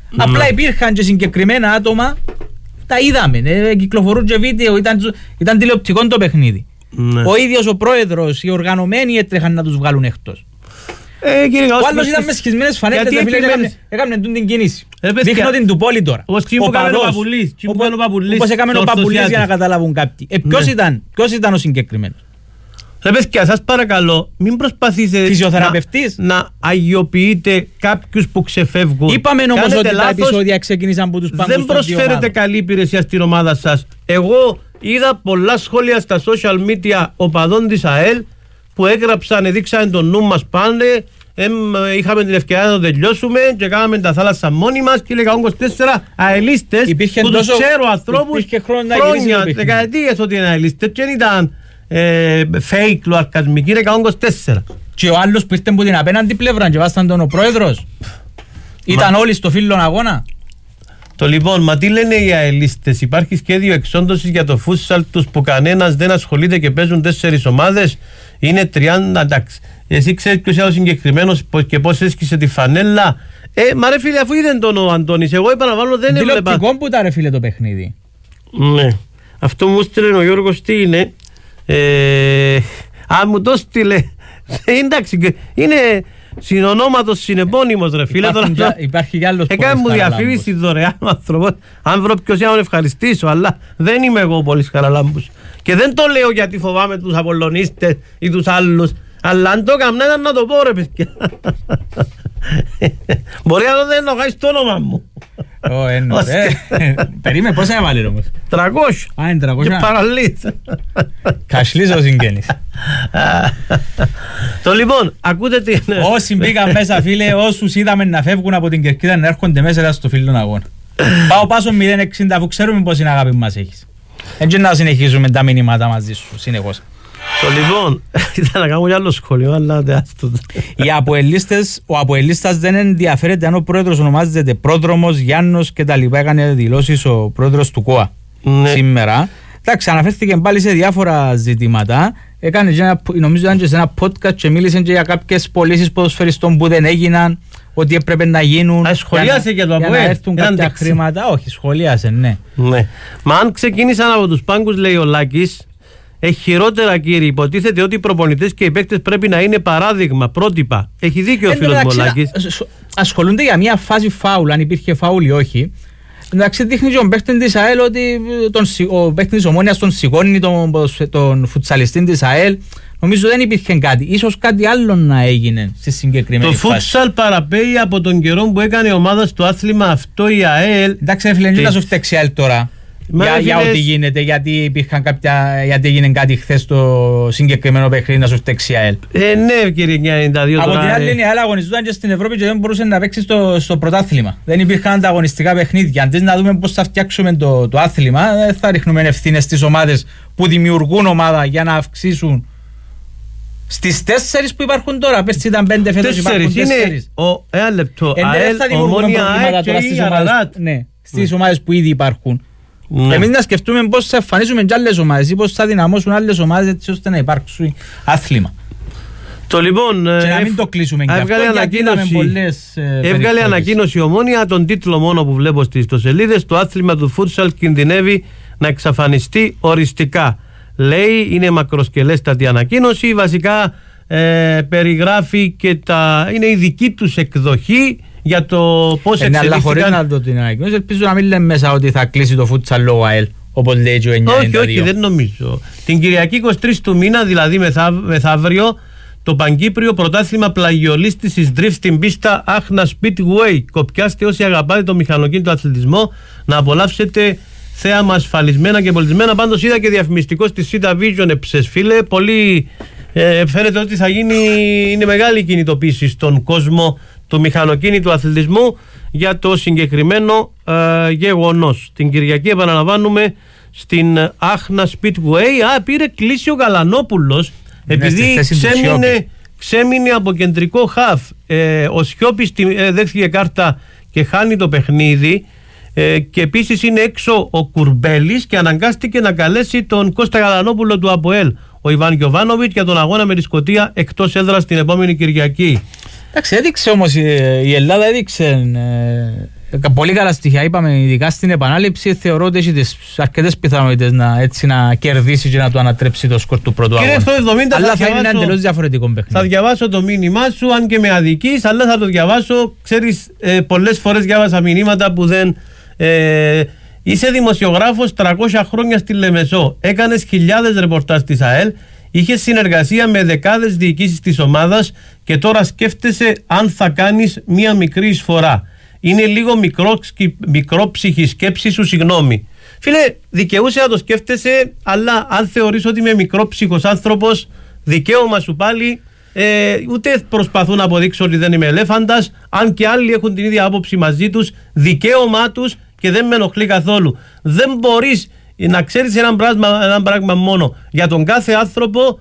Απλά υπήρχαν και συγκεκριμένα άτομα, τα είδαμε, κυκλοφορούν και βίντεο, ήταν τηλεοπτικό το παιχνίδι. Ο ίδιος ο πρόεδρος, οι οργανωμένοι έτρεχαν να τους βγάλουν εκτός. Ο άλλος ήταν με σχισμένες φανέλες, έκαμε την κίνηση. Δείχνω την του πόλη τώρα. Ο παδός, όπως έκαμε ο Παπουλής για να καταλάβουν κάποιοι. Ποιος ήταν ο συγκεκριμένος? Ρε παιδιά, σας παρακαλώ, μην προσπαθείτε να αγιοποιείτε κάποιους που ξεφεύγουν. Είπαμε όμως ότι τα επεισόδια ξεκίνησαν από τους πάγκους. Δεν προσφέρετε καλή υπηρεσία στην ομάδα σας. Εγώ είδα πολλά σχόλια στα social media οπαδών της ΑΕΛ που έγραψαν, δείξαν τον νου μας πάνε. Είχαμε την ευκαιρία να το τελειώσουμε και κάναμε τα θάλασσα μόνοι μας και λέγαμε 24 αελίστες που τους ξέρω ανθρώπους χρόνια, δεκαετίες ότι είναι αελίστες και δεν ήταν fake λουαρκασμική, είναι 124. Και ο άλλος που ήρθε από την απέναντι πλευρά και βάσταν τον ο πρόεδρος, ήταν όλοι στο φίλον αγώνα. Το λοιπόν, μα τι λένε οι αελίστες? Υπάρχει σχέδιο εξόντωσης για το φούτσαλ τους που κανένας δεν ασχολείται και παίζουν 4 ομάδες. Είναι 30, εντάξει. Εσύ ξέρεις ποιος είναι ο συγκεκριμένος και πώς έσκησε τη φανέλα. Μα ρε φίλε, αφού είδε τον ο Αντώνης, εγώ επαναλαμβάνω δεν έβλεπα. Τηλεοπτικό που ήταν ρε φίλε το παιχνίδι. Ναι. Αυτό μου στείλε ο Γιώργος τι είναι. Αν μου το στείλε. Εντάξει, είναι συνονόματος, συνεπώνυμος ρε φίλε. Υπάρχει κι άλλος. Έκανε μου διαφήμιση δωρεάν ο άνθρωπος. Αν βρω ποιος είναι να τον ευχαριστήσω, αλλά δεν είμαι εγώ ο Πόλης Χαραλάμπους. Και δεν το λέω γιατί φοβάμαι τους Απολλωνίστες ή τους άλλους. Αλλά αν το έκανα ήταν να το πω ρε παιδιά. Μπορεί να το δεν ενοχάεις το όνομα μου. Περίμενε πόσα έβαλε όμως? 300. Α, είναι 300. Και παραλύς. Κασλής ο συγγένης. Το λοιπόν, ακούτε τι είναι. Όσοι μπήκαν μέσα φίλε, όσους είδαμε να φεύγουν από την Κερκίδα να έρχονται μέσα στο φίλον αγώνα. Πάω πάσο 060 αφού ξέρουμε πως είναι αγάπη που μας έχεις. Έτσι να συνεχίζουμε τα μηνύματα μαζί σου συνεχώς. Το λοιπόν, ήταν να κάνω κι άλλο σχόλιο, αλλά άστο. Ο Αποελίστας δεν ενδιαφέρεται αν ο πρόεδρος ονομάζεται Πρόδρομος, Γιάννος και τα λοιπά. Έκανε δηλώσεις ο πρόεδρος του ΚΟΑ σήμερα. Εντάξει, αναφέρθηκε πάλι σε διάφορα ζητήματα. Έκανε νομίζω και σε ένα podcast και μίλησε και για κάποιες πωλήσεις ποδοσφαιριστών που δεν έγιναν, ότι έπρεπε να γίνουν. Σχολίασε και το για να έρθουν κάποια χρήματα. Όχι, σχολίασε, ναι. Μα αν ξεκίνησαν από τους πάγκους, λέει ο Λάκης, χειρότερα κύριε, υποτίθεται ότι οι προπονητές και οι παίκτες πρέπει να είναι παράδειγμα, πρότυπα. Έχει δίκιο ο φίλος Μολάκης. Ασχολούνται για μια φάση φάουλ, αν υπήρχε φάουλ ή όχι. Εντάξει, δείχνει και ο παίκτης της ΑΕΛ ότι ο παίκτης της Ομόνοιας τον σηκώνει τον φουτσαλιστή της ΑΕΛ. Νομίζω δεν υπήρχε κάτι. Ίσως κάτι άλλο να έγινε στη συγκεκριμένη φάση. Το φούτσαλ παραπέει από τον καιρό που έκανε η ομάδα στο άθλημα αυτό η ΑΕΛ. Εντάξει, έφυγε να σου φταίξει η ΑΕΛ τώρα. Για ό,τι γίνεται, γιατί έγινε κάτι χθες στο συγκεκριμένο παιχνίδι να σου φταίξει η ΑΕΛ. Ναι, κύριε 92. Από την άλλη, η ΑΕΛ αγωνιζόταν και στην Ευρώπη και δεν μπορούσε να παίξει στο πρωτάθλημα. Δεν υπήρχαν ανταγωνιστικά παιχνίδια. Αντί να δούμε πώς θα φτιάξουμε το άθλημα, θα ρίχνουμε ευθύνες στις ομάδες που δημιουργούν ομάδα για να αυξήσουν. Στις 4 που υπάρχουν τώρα, πες ήταν 5 φέτος, υπάρχουν 4. Ένα λεπτό. Δεν θα δημιουργούμε προβλήματα τώρα στις ομάδες που ήδη υπάρχουν. Εμείς να σκεφτούμε πώς θα εμφανίσουμε και άλλες ομάδες ή πώς θα δυναμώσουν άλλες ομάδες έτσι ώστε να υπάρξει άθλημα. Το λοιπόν, και να μην το κλείσουμε και αυτό, γιατί είδαμε πολλές έβγαλε ανακοίνωση η Ομόνοια, τον τίτλο μόνο που βλέπω στις ιστοσελίδες, το άθλημα του φούτσαλ κινδυνεύει να εξαφανιστεί οριστικά. Λέει, είναι μακροσκελέστατη ανακοίνωση, βασικά περιγράφει και είναι η δική τους εκδοχή για το πώς εξελίχθηκαν. Αλλά χωρίς να δω την ανακοίνωση, ελπίζω να μην λέμε μέσα ότι θα κλείσει το φούτσαλ λόγω ΑΕΛ, όπως λέει και ο 992. Όχι, δεν νομίζω. Την Κυριακή 23 του μήνα, δηλαδή μεθαύριο, το Παγκύπριο Πρωτάθλημα Πλαγιολίστησης Drift στην πίστα Άχνα Speedway. Κοπιάστε όσοι αγαπάτε το μηχανοκίνητο αθλητισμό να απολαύσετε θέαμα ασφαλισμένα και πολιτισμένα. Πάντως είδα και διαφημιστικό στη Sita Vision εψες φίλε. Πολύ φαίνεται ότι θα είναι μεγάλη κινητοποίηση στον κόσμο του μηχανοκίνητου αθλητισμού για το συγκεκριμένο γεγονός. Την Κυριακή επαναλαμβάνουμε στην Άχνα Speedway. Πήρε κλίση ο Γαλανόπουλος επειδή ξέμεινε από κεντρικό χαφ. Ο Σιώπης δέχθηκε κάρτα και χάνει το παιχνίδι. Και επίσης είναι έξω ο Κουρμπέλης και αναγκάστηκε να καλέσει τον Κώστα Γαλανόπουλο του ΑΠΟΕΛ. Ο Ιβάν Γιοβάνοβιτς για τον αγώνα με τη Σκωτία εκτός έδρας την επόμενη Κυριακή. Εντάξει, έδειξε όμως η Ελλάδα, Πολύ καλά στοιχεία είπαμε, ειδικά στην επανάληψη. Θεωρώ ότι έχει τις αρκετές πιθανότητες να κερδίσει και να το ανατρέψει το σκορ του πρώτου αγώνα. Αλλά θα είναι ένα εντελώς διαφορετικό παιχνίδι. Θα διαβάσω το μήνυμά σου, αν και με αδικείς, αλλά θα το διαβάσω. Ξέρεις, πολλές φορές διάβασα μηνύματα που δεν. Είσαι δημοσιογράφος 300 χρόνια στη Λεμεσό. Έκανες χιλιάδες ρεπορτάζ της ΑΕΛ. Είχες συνεργασία με δεκάδες διοικήσεις της ομάδας και τώρα σκέφτεσαι αν θα κάνεις μία μικρή εισφορά. Είναι λίγο μικρόψυχη σκέψη σου, συγγνώμη. Φίλε, δικαιούσε να το σκέφτεσαι, αλλά αν θεωρείς ότι είμαι μικρόψυχος άνθρωπος, δικαίωμα σου πάλι. Ούτε προσπαθούν να αποδείξω ότι δεν είμαι ελέφαντας. Αν και άλλοι έχουν την ίδια άποψη μαζί τους, δικαίωμά τους και δεν με ενοχλεί καθόλου. Δεν μπορείς να ξέρεις ένα πράγμα μόνο. Για τον κάθε άνθρωπο,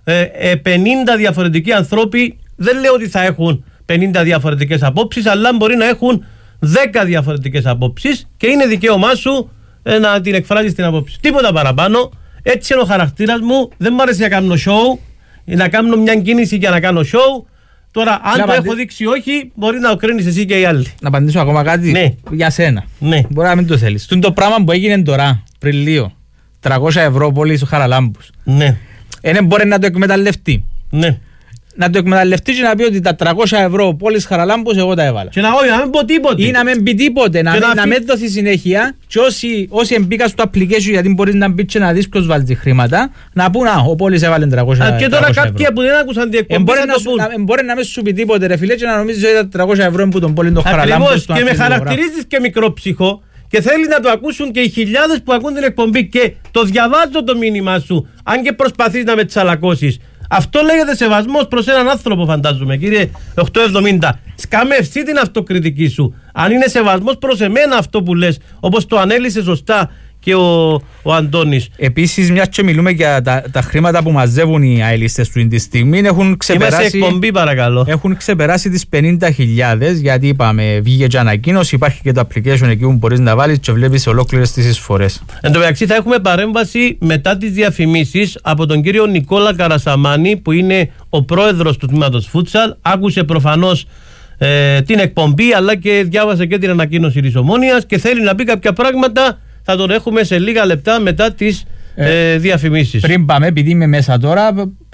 50 διαφορετικοί άνθρωποι, δεν λέω ότι θα έχουν 50 διαφορετικές απόψεις, αλλά μπορεί να έχουν 10 διαφορετικές απόψεις και είναι δικαίωμά σου να την εκφράζεις την απόψη. Τίποτα παραπάνω. Έτσι είναι ο χαρακτήρας μου. Δεν μου αρέσει να κάνω show, να κάνω μια κίνηση για να κάνω show. Τώρα, αν το έχω δείξει όχι, μπορεί να το κρίνεις εσύ και οι άλλοι. Να απαντήσω ακόμα κάτι? Ναι. Για σένα. Ναι. Μπορεί να μην το θέλεις. Το πράγμα που έγινε τώρα, πριν λίγο, 300 ευρώ πόλη στο Χαραλάμπους. Ναι. Μπορεί να το εκμεταλλευτεί. Ναι. Να το εκμεταλλευτεί και να πει ότι τα 300 ευρώ πόλης Χαραλάμπους εγώ τα έβαλα. Και να μην πω τίποτε. Ή να μην πει τίποτε. Να μην δοθεί συνέχεια. Και όσοι μπήκαν στο application, γιατί μπορείς να μπει και να δεις ποιος βάλει χρήματα, να πούν ο πόλης έβαλε 300 ευρώ. Και τώρα κάποιοι που δεν άκουσαν την εκπομπή να το πούν. Μπορεί να μην σου πει τίποτε ρε φίλε και να νομίζεις ότι τα 300 ευρώ που τον πόλη το Χαραλάμπους. Ακριβώς, και με χαρακτηρίζεις και μικρόψυχο. Και θέλει να το ακούσουν και οι χιλιάδες που ακούν την εκπομπή. Και το διαβάζω το μήνυμά σου, αν και προσπαθείς να με τσαλακώσεις. Αυτό λέγεται σεβασμός προς έναν άνθρωπο, φαντάζομαι, κύριε 870. Σκαμεύσει την αυτοκριτική σου. Αν είναι σεβασμός προς εμένα αυτό που λες, όπως το ανέλησε σωστά και ο Αντώνης. Επίσης, μιας και μιλούμε για τα χρήματα που μαζεύουν οι αελίστες του τη στιγμή, έχουν ξεπεράσει. Είμαι σε εκπομπή, παρακαλώ. Έχουν ξεπεράσει τις 50.000, γιατί είπαμε, βγήκε και ανακοίνωση, υπάρχει και το application εκεί που μπορείς να βάλεις και βλέπεις ολόκληρες τις εισφορές. Εν τω μεταξύ, θα έχουμε παρέμβαση μετά τις διαφημίσεις από τον κύριο Νικόλα Καρασαμάνη, που είναι ο πρόεδρος του τμήματος Φούτσαλ. Άκουσε προφανώς την εκπομπή, αλλά και διάβασε και την ανακοίνωση της Ομόνοιας και θέλει να πει κάποια πράγματα. Θα τον έχουμε σε λίγα λεπτά μετά τις διαφημίσεις. Πριν πάμε, επειδή είμαι μέσα τώρα,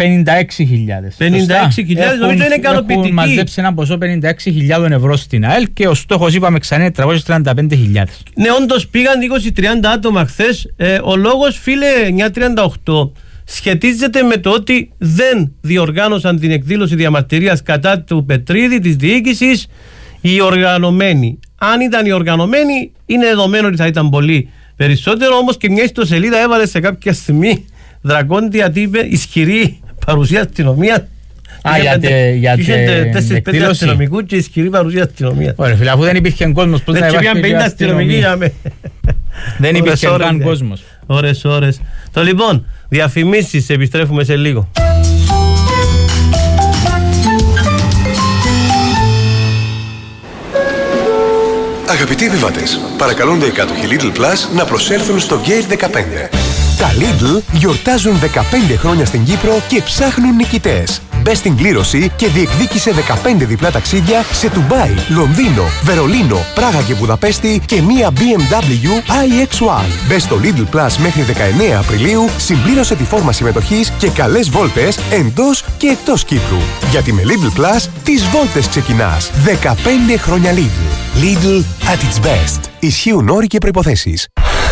56.000. 56.000 νομίζω είναι ικανοποιητική. Έχουν μαζέψει ένα ποσό 56.000 ευρώ στην ΑΕΛ και ο στόχος, είπαμε ξανά, είναι 335.000. Ναι, όντως πήγαν 20-30 άτομα χθες. Ο λόγος, φίλε 938, σχετίζεται με το ότι δεν διοργάνωσαν την εκδήλωση διαμαρτυρίας κατά του Πετρίδη, της διοίκησης, οι οργανωμένοι. Αν ήταν οι οργανωμένοι, είναι δεδομένο ότι θα ήταν πολύ περισσότερο. Όμως και μια ιστοσελίδα έβαλε σε κάποια στιγμή δρακόντια τύπε ισχυρή παρουσία αστυνομία. Για την εκδήλωση αστυνομικού και ισχυρή παρουσία αστυνομία. Ωραία, φίλε, αφού δεν υπήρχε κόσμος, πώς να υπάρχει αστυνομία? Δεν υπήρχε καν κόσμος. Ώρες. Το λοιπόν, διαφημίσεις, επιστρέφουμε σε λίγο. Αγαπητοί επιβάτες, παρακαλούνται οι κάτοχοι Lidl Plus να προσέλθουν στο Gate 15. Τα Lidl γιορτάζουν 15 χρόνια στην Κύπρο και ψάχνουν νικητές. Μπες στην κλήρωση και διεκδίκησε 15 διπλά ταξίδια σε Ντουμπάι, Λονδίνο, Βερολίνο, Πράγα και Βουδαπέστη και μία BMW iX1. Μπες στο Lidl Plus μέχρι 19 Απριλίου, συμπλήρωσε τη φόρμα συμμετοχής και καλές βόλτες εντός και εκτός Κύπρου. Γιατί με Lidl Plus τις βόλτες ξεκινάς. 15 χρόνια Lidl. Lidl at its best. Ισχύουν όροι και προϋποθέσεις.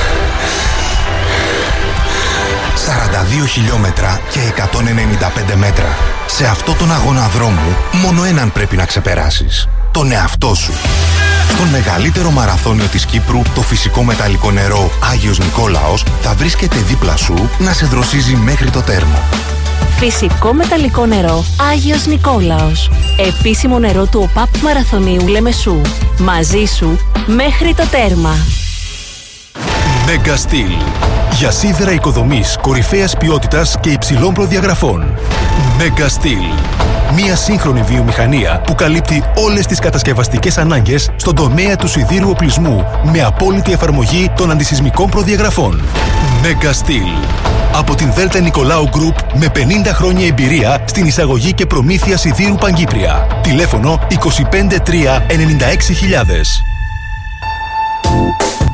42 χιλιόμετρα και 195 μέτρα. Σε αυτό τον αγώνα δρόμου, μόνο έναν πρέπει να ξεπεράσεις. Τον εαυτό σου. Στον μεγαλύτερο μαραθώνιο της Κύπρου, το φυσικό μεταλλικό νερό Άγιος Νικόλαος θα βρίσκεται δίπλα σου να σε δροσίζει μέχρι το τέρμα. Φυσικό μεταλλικό νερό Άγιος Νικόλαος. Επίσημο νερό του ΟΠΑΠ Μαραθωνίου Λεμεσού. Μαζί σου μέχρι το τέρμα. Mega Steel. Για σίδερα οικοδομής κορυφαίας ποιότητας και υψηλών προδιαγραφών. Mega Steel. Μία σύγχρονη βιομηχανία που καλύπτει όλες τις κατασκευαστικές ανάγκες στον τομέα του σιδήρου οπλισμού με απόλυτη εφαρμογή των αντισυσμικών προδιαγραφών. Mega Steel. Από την Δέλτα Νικολάου Group με 50 χρόνια εμπειρία στην εισαγωγή και προμήθεια σιδήρου Παγκύπρια. Τηλέφωνο 253 96 000.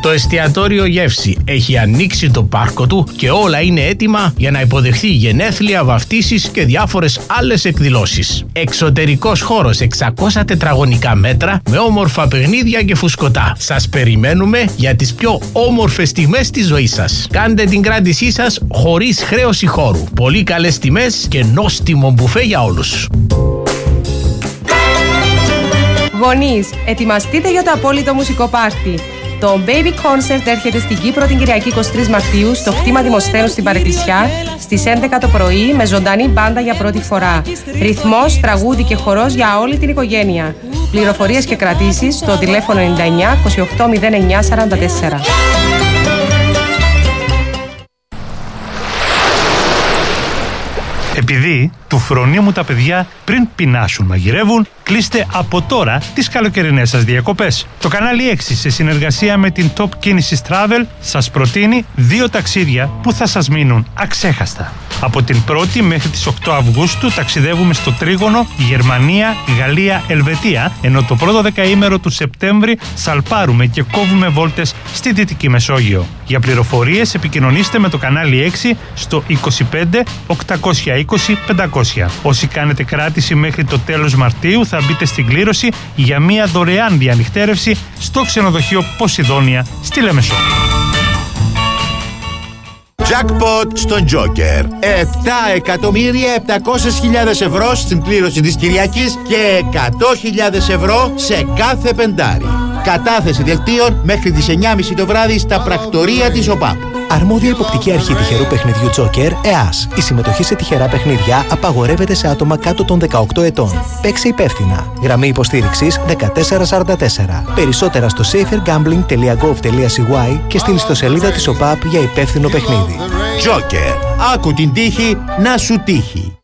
Το εστιατόριο Γεύση έχει ανοίξει το πάρκο του και όλα είναι έτοιμα για να υποδεχθεί γενέθλια, βαφτίσεις και διάφορες άλλες εκδηλώσεις. Εξωτερικός χώρος 600 τετραγωνικά μέτρα με όμορφα παιχνίδια και φουσκωτά. Σας περιμένουμε για τις πιο όμορφες στιγμές της ζωής σας. Κάντε την κράτησή σας χωρίς χρέωση χώρου. Πολύ καλές τιμές και νόστιμο μπουφέ για όλους. Γονείς, ετοιμαστείτε για το απόλυτο μουσικό πάρτι. Το Baby Concert έρχεται στην Κύπρο την Κυριακή 23 Μαρτίου στο κτήμα Δημοσθένου στην Παρεκκλησιά στις 11 το πρωί με ζωντανή μπάντα για πρώτη φορά. Ρυθμός, τραγούδι και χορός για όλη την οικογένεια. Πληροφορίες και κρατήσεις στο τηλέφωνο 99 28 09 44. Επειδή του φρονίου μου τα παιδιά πριν πεινάσουν μαγειρεύουν, κλείστε από τώρα τις καλοκαιρινές σας διακοπές. Το κανάλι 6 σε συνεργασία με την Top Κίνησης Travel σας προτείνει 2 ταξίδια που θα σας μείνουν αξέχαστα. Από την 1η μέχρι τις 8 Αυγούστου ταξιδεύουμε στο τρίγωνο Γερμανία, Γαλλία, Ελβετία, ενώ το πρώτο δεκαήμερο του Σεπτέμβρη σαλπάρουμε και κόβουμε βόλτες στη Δυτική Μεσόγειο. Για πληροφορίες επικοινωνήστε με το κανάλι 6 στο 25 820 500. Όσοι κάνετε κράτηση μέχρι το τέλος Μαρτίου θα μπείτε στην κλήρωση για μια δωρεάν διανυκτέρευση στο ξενοδοχείο Ποσειδόνια στη Λεμεσό. Jackpot στον Joker. 7.700.000 ευρώ στην κλήρωση της Κυριακής και 100.000 ευρώ σε κάθε πεντάρι. Κατάθεση δελτίων μέχρι τις 9.30 το βράδυ στα πρακτορία της ΟΠΑΠ. Αρμόδια υποπτική αρχή τυχερού παιχνιδιού Joker, ΕΑΣ. Η συμμετοχή σε τυχερά παιχνίδια απαγορεύεται σε άτομα κάτω των 18 ετών. Παίξε υπεύθυνα. Γραμμή υποστήριξης 1444. Περισσότερα στο safergambling.gov.cy και στην ιστοσελίδα της ΟΠΑΠ για υπεύθυνο παιχνίδι. Joker. Άκου την τύχη να σου τύχει.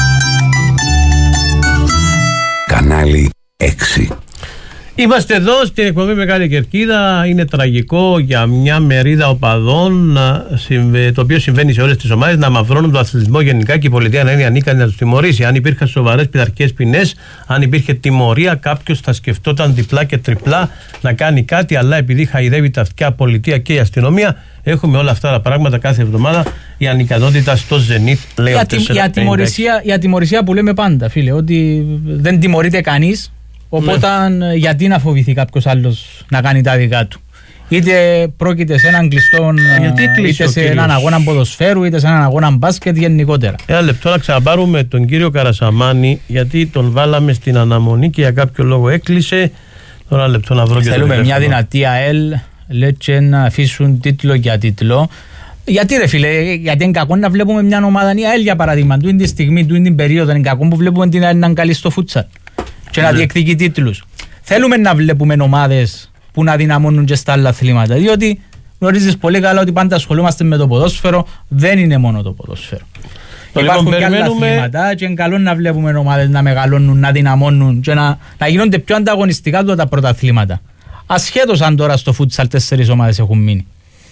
Κανάλι 6. Είμαστε εδώ στην εκπομπή Μεγάλη Κερκίδα. Είναι τραγικό για μια μερίδα οπαδών, το οποίο συμβαίνει σε όλες τις ομάδες, να μαυρώνουν τον αθλητισμό γενικά και η πολιτεία να είναι ανίκανη να τους τιμωρήσει. Αν υπήρχαν σοβαρές πειθαρχικές ποινές, αν υπήρχε τιμωρία, κάποιος θα σκεφτόταν διπλά και τριπλά να κάνει κάτι. Αλλά επειδή χαϊδεύει τα αυτιά πολιτεία και η αστυνομία, έχουμε όλα αυτά τα πράγματα κάθε εβδομάδα. Η ανικανότητα στο Ζενίθ, λέει ο 456. Η ατιμωρησία που λέμε πάντα, φίλε, ότι δεν τιμωρείται κανείς. Οπότε γιατί να φοβηθεί κάποιος άλλος να κάνει τα δικά του. Είτε πρόκειται σε έναν κλειστό, είτε σε έναν αγώνα ποδοσφαίρου, είτε σε έναν αγώνα μπάσκετ γενικότερα. Ένα λεπτό να ξαναπάρουμε τον κύριο Καρασαμάνη, γιατί τον βάλαμε στην αναμονή και για κάποιο λόγο έκλεισε. Τώρα ένα λεπτό να βρω και θέλουμε μια δυνατή ΑΕΛ, λέτε να αφήσουν τίτλο για τίτλο. Γιατί ρε φίλε, γιατί είναι κακό να βλέπουμε μια ομάδα η ΑΕΛ για παράδειγμα, του είναι τη στιγμή, του είναι την περίοδο, είναι κακό που βλέπουμε την ΑΕΛ να είναι καλή στο φούτσαλ και να διεκδικεί τίτλους. Θέλουμε να βλέπουμε ομάδες που να δυναμώνουν και στα άλλα αθλήματα, διότι γνωρίζεις πολύ καλά ότι πάντα ασχολούμαστε με το ποδόσφαιρο, δεν είναι μόνο το ποδόσφαιρο. Υπάρχουν και άλλα αθλήματα και είναι καλό να βλέπουμε ομάδες να μεγαλώνουν, να δυναμώνουν και να γίνονται πιο ανταγωνιστικά του τα πρωταθλήματα. Ασχέτως αν τώρα στο φούτσαλ 4 ομάδες έχουν μείνει.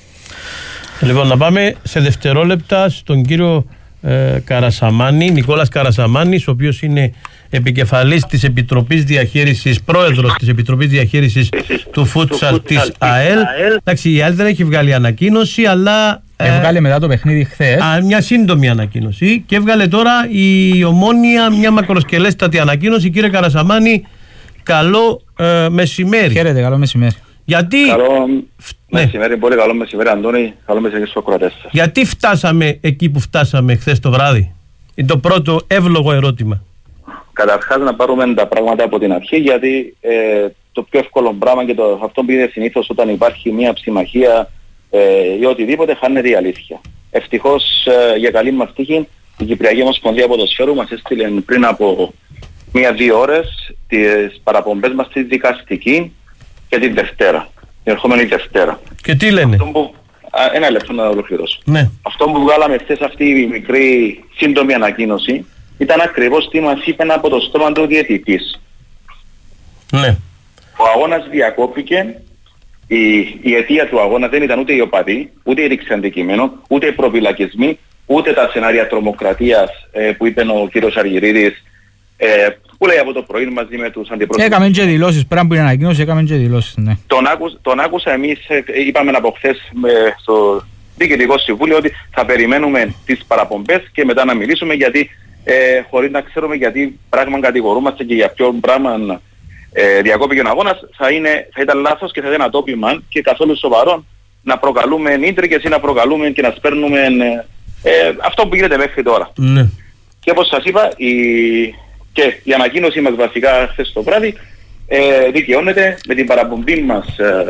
Λοιπόν, να πάμε σε δευτερόλεπτα στον κύριο Καρασαμάνη, Νικόλας Καρασαμάνης, ο οποίος είναι επικεφαλής της Επιτροπής Διαχείρισης, πρόεδρος της Επιτροπής Διαχείρισης του φούτσαλ της ΑΕΛ. Εντάξει, η ΑΕΛ δεν έχει βγάλει ανακοίνωση, αλλά έβγαλε μετά το παιχνίδι χθες μια σύντομη ανακοίνωση και έβγαλε τώρα η Ομόνοια μια μακροσκελέστατη ανακοίνωση. Κύριε Καρασαμάνη, καλό μεσημέρι. Χαίρετε, καλό μεσημέρι. Γιατί... Καλό μεσημέρι, πολύ καλό μεσημέρι Αντώνη, καλό μεσημέρι στους ακροατές σας. Γιατί φτάσαμε εκεί που φτάσαμε χθες το βράδυ? Είναι το πρώτο εύλογο ερώτημα. Καταρχάς να πάρουμε τα πράγματα από την αρχή, γιατί το πιο εύκολο πράγμα και αυτό που είναι συνήθως όταν υπάρχει μια ψημαχία ή οτιδήποτε, χάνεται η αλήθεια. Ευτυχώς για καλή μας τύχη η Κυπριακή Ομοσπονδία Ποδοσφαίρου μας έστειλε πριν από 1-2 ώρες τις παραπομπές μας στη δικαστική και την Δευτέρα, την ερχόμενη Δευτέρα. Και τι λένε? Ένα λεπτό να ολοκληρώσω. Ναι. Αυτό που βγάλαμε χθες, αυτή η μικρή σύντομη ανακοίνωση, ήταν ακριβώς τι μας είπε από το στόμα του διαιτητής. Ναι. Ο αγώνας διακόπηκε, η αιτία του αγώνα δεν ήταν ούτε οι οπαδοί, ούτε η ρήξη αντικείμενο, ούτε οι προφυλακισμοί, ούτε τα σενάρια τρομοκρατίας που είπε ο κύριος Αργυρίδης που λέει από το πρωί μαζί με τους αντιπρόσωπους. Έκαμε και δηλώσεις, πράγμα που είναι ανακοίνωση, έκαμε και δηλώσεις, ναι. Τον άκουσα εμείς, είπαμε από χθες στο Διοικητικό Συμβούλιο ότι θα περιμένουμε τις παραπομπές και μετά να μιλήσουμε, γιατί χωρίς να ξέρουμε γιατί πράγμα κατηγορούμαστε και για ποιο πράγμα διακόπηκε ο αγώνας, θα ήταν λάθος και θα ήταν ατόπιμα και καθόλου σοβαρό να προκαλούμε ίντρικες ή να προκαλούμε και να σπέρνουμε αυτό που γίνεται μέχρι τώρα. Ναι. Και όπως σας είπα, η ανακοίνωσή μας βασικά χθες το βράδυ δικαιώνεται με την παραπομπή μας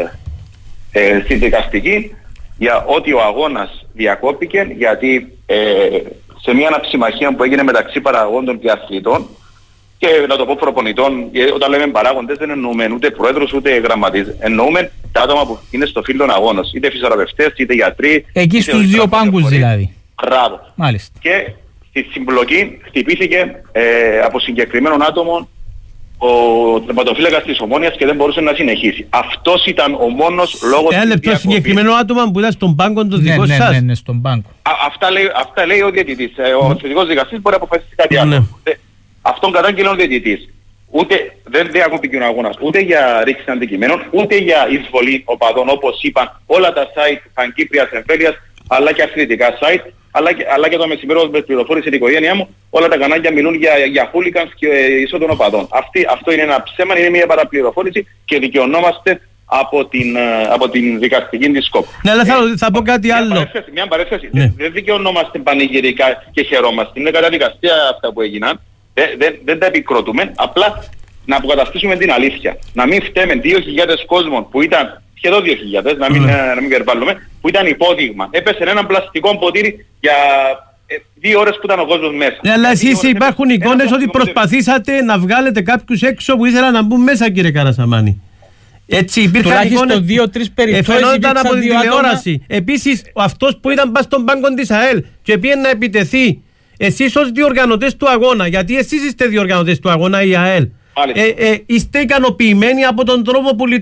στη δικαστική για ότι ο αγώνας διακόπηκε γιατί σε μια αναψημαχία που έγινε μεταξύ παραγόντων και αθλητών και να το πω προπονητών, όταν λέμε παράγοντες δεν εννοούμε ούτε πρόεδρους ούτε γραμματείς, εννοούμε τα άτομα που είναι στο φύλλο αγώνας, είτε φυσιοθεραπευτές είτε γιατροί. Εκεί στους δύο πάγκους δηλαδή. Μπράβο. Μάλιστα. Και στη συμπλοκή χτυπήθηκε από συγκεκριμένον άτομο ο τερματοφύλακας της Ομόνοιας και δεν μπορούσε να συνεχίσει. Αυτός ήταν ο μόνος λόγος της διακοπής. Το συγκεκριμένο άτομο που ήταν στον πάγκο του δικό σας. Ναι, στον πάγκο. Αυτά λέει ο διαιτητής. Ο θετικός δικαστής μπορεί να αποφασίσει κάτι άλλο. Αυτόν κατάγγειλε ο διαιτητής. Ούτε δεν διακόπηκε ο αγώνας, ούτε για ρήξη αντικειμένων, ούτε για εισβολή οπαδών, όπως είπαν όλα τα site πανκύπριας εμβέλειας, αλλά και αθλητικά site, αλλά και το μεσημερό με πληροφόρηση την οικογένειά μου, όλα τα κανάλια μιλούν για χούλικανς και εισόδων οπαδών. Αυτό είναι ένα ψέμα, είναι μια παραπληροφόρηση και δικαιωνόμαστε από την δικαστική της ΣΚΟΠ. Ναι, αλλά θα πω κάτι άλλο. Μια παρέθεση. Ναι. Δεν δικαιωνόμαστε πανηγυρικά και χαιρόμαστε. Είναι καταδικαστέα αυτά που έγιναν. Δεν τα επικροτούμε. Απλά να αποκαταστήσουμε την αλήθεια. Να μην φταίμε 2.000 κόσμων που ήταν σχεδόν 2.000, να μην υπερβάλλουμε, που ήταν υπόδειγμα. Έπεσε ένα πλαστικό ποτήρι για 2 ώρες που ήταν ο κόσμος μέσα. Ναι, αλλά εσείς υπάρχουν εικόνες ότι προσπαθήσατε να βγάλετε κάποιους έξω που ήθελαν να μπουν μέσα, κύριε Καρασαμάνη. Έτσι υπήρχαν εικόνες. Τουλάχιστον 2-3 περιπτώσεις. Εφαινόταν από την τηλεόραση. Επίσης, αυτός που ήταν πας στον πάγκο της ΑΕΛ και πήγε να επιτεθεί, εσείς ως διοργανωτές του αγώνα, γιατί εσείς είστε διοργανωτές του αγώνα, η ΑΕΛ, είστε ικανοποιημένοι από τον τρόπο που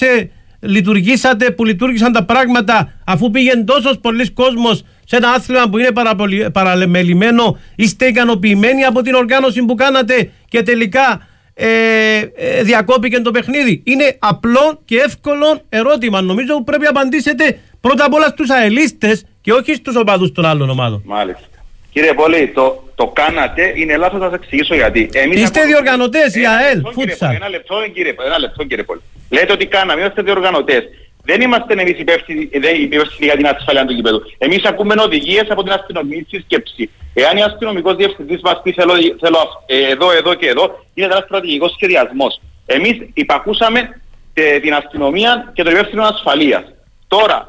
λειτουργήσαν τα πράγματα, αφού πήγαινε τόσος πολλής κόσμος σε ένα άθλημα που είναι παραμελημένο? Είστε ικανοποιημένοι από την οργάνωση που κάνατε και τελικά διακόπηκε το παιχνίδι? Είναι απλό και εύκολο ερώτημα. Νομίζω που πρέπει να απαντήσετε πρώτα απ' όλα στους αελίστες και όχι στους οπαδούς των άλλων ομάδων. Μάλιστα. Κύριε Πόλη, το κάνατε, είναι λάθος να σας εξηγήσω γιατί. Είστε διοργανωτές, η ΑΕΛ, φούτσα. Ένα λεπτό κύριε Πόλη. Λέτε ότι κάναμε, είμαστε διοργανωτές. Δεν είμαστε εμείς υπεύθυνοι για την ασφάλεια του γηπέδου. Εμείς ακούμε οδηγίες από την αστυνομική σκέψη. Εάν η αστυνομικός διευθυντής μας πει θέλω εδώ και εδώ, είναι ένα στρατηγικός σχεδιασμός. Εμείς υπακούσαμε την αστυνομία και το υπεύθυνο ασφαλείας. Τώρα,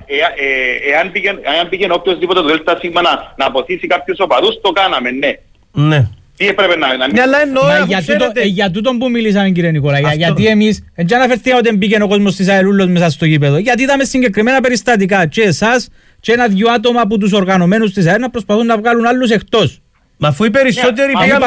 εάν πήγαινε οποιοσδήποτε το ΔΣ να αποθήσει κάποιους οπαδούς, το κάναμε, ναι. Ναι. Τι έπρεπε να μην... Για τούτον που μιλήσαμε, κύριε Νικόλα, γιατί εμείς δεν αναφερθήκαμε ότι πήγαινε ο κόσμος της ΑΕΛ μέσα στο γήπεδο, γιατί είδαμε συγκεκριμένα περιστατικά και εσάς και ένα-δυο άτομα από τους οργανωμένους της ΑΕΛ να προσπαθούν να βγάλουν άλλους εκτός. Μα αφού οι περισσότεροι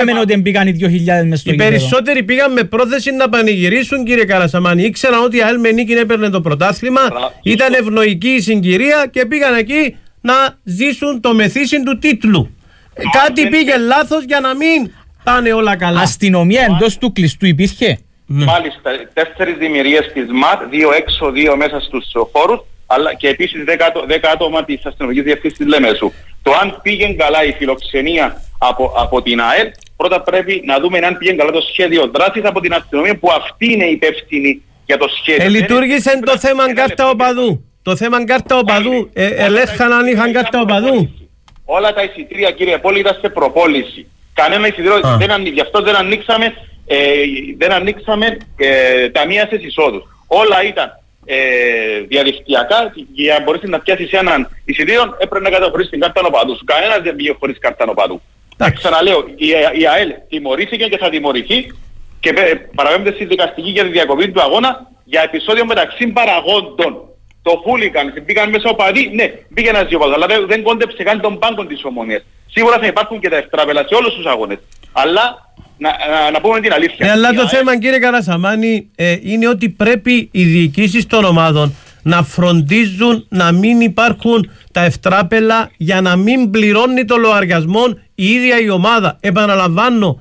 πήγαν με πρόθεση να πανηγυρίσουν, κύριε Καρασαμάνη. Ήξεραν ότι η ΑΕΛ με νίκη έπαιρνε το πρωτάθλημα, ήταν ευνοϊκή η συγκυρία και πήγαν εκεί να ζήσουν το μεθύσιν του τίτλου. Κάτι πήγε λάθος για να μην πάνε όλα καλά. Αστυνομία εντός του κλειστού υπήρχε? Μάλιστα, 4 δημιουργίες της ΜΑΤ, 2 έξω, 2 μέσα στους χώρους, αλλά και επίσης 10 άτομα της αστυνομικής διευθύνσης της Λεμεσού. Το αν πήγαινε καλά η φιλοξενία από την ΑΕΛ, πρώτα πρέπει να δούμε αν πήγαινε καλά το σχέδιο δράσης από την αστυνομία, που αυτή είναι υπεύθυνη για το σχέδιο. Λειτουργήσε το θέμα κάρτα οπαδού. Το θέμα κάρτα οπαδού, ελέγχαν αν είχαν κάρτα οπαδού. Όλα τα εισιτήρια, κύριε Πόλη, ήταν σε προπόληση. Κανένα εισιτήριο, γι' αυτό δεν ανοίξαμε ταμείας εισόδους. Όλα ήταν διαδικτυακά, για να μπορείς να πιάσεις έναν εισιτήριο έπρεπε να καταχωρήσεις την κάρτα οπαδού σου. Κανένας δεν πήγε χωρίς κάρτα οπαδού. Ξαναλέω, η ΑΕΛ τιμωρήθηκε και θα τιμωρηθεί και παραπέμπεται στη δικαστική για τη διακοπή του αγώνα για επεισόδιο μεταξύ παραγόντων. Το χούλικαν, πήγαν μέσα οπαδοί, ναι, πήγε ένας δύο οπαδούς, αλλά δεν κόντεψε καν τον πάγκο της Ομόνοιας. Σίγουρα θα υπάρχουν και τα ευτράπελα σε όλους τους αγώνες. Αλλά να πούμε την αλήθεια. Αλλά το θέμα, κύριε Καρασαμάνη, είναι ότι πρέπει οι διοικήσεις των ομάδων να φροντίζουν να μην υπάρχουν τα ευτράπελα για να μην πληρώνει το λογαριασμό η ίδια η ομάδα. Επαναλαμβάνω,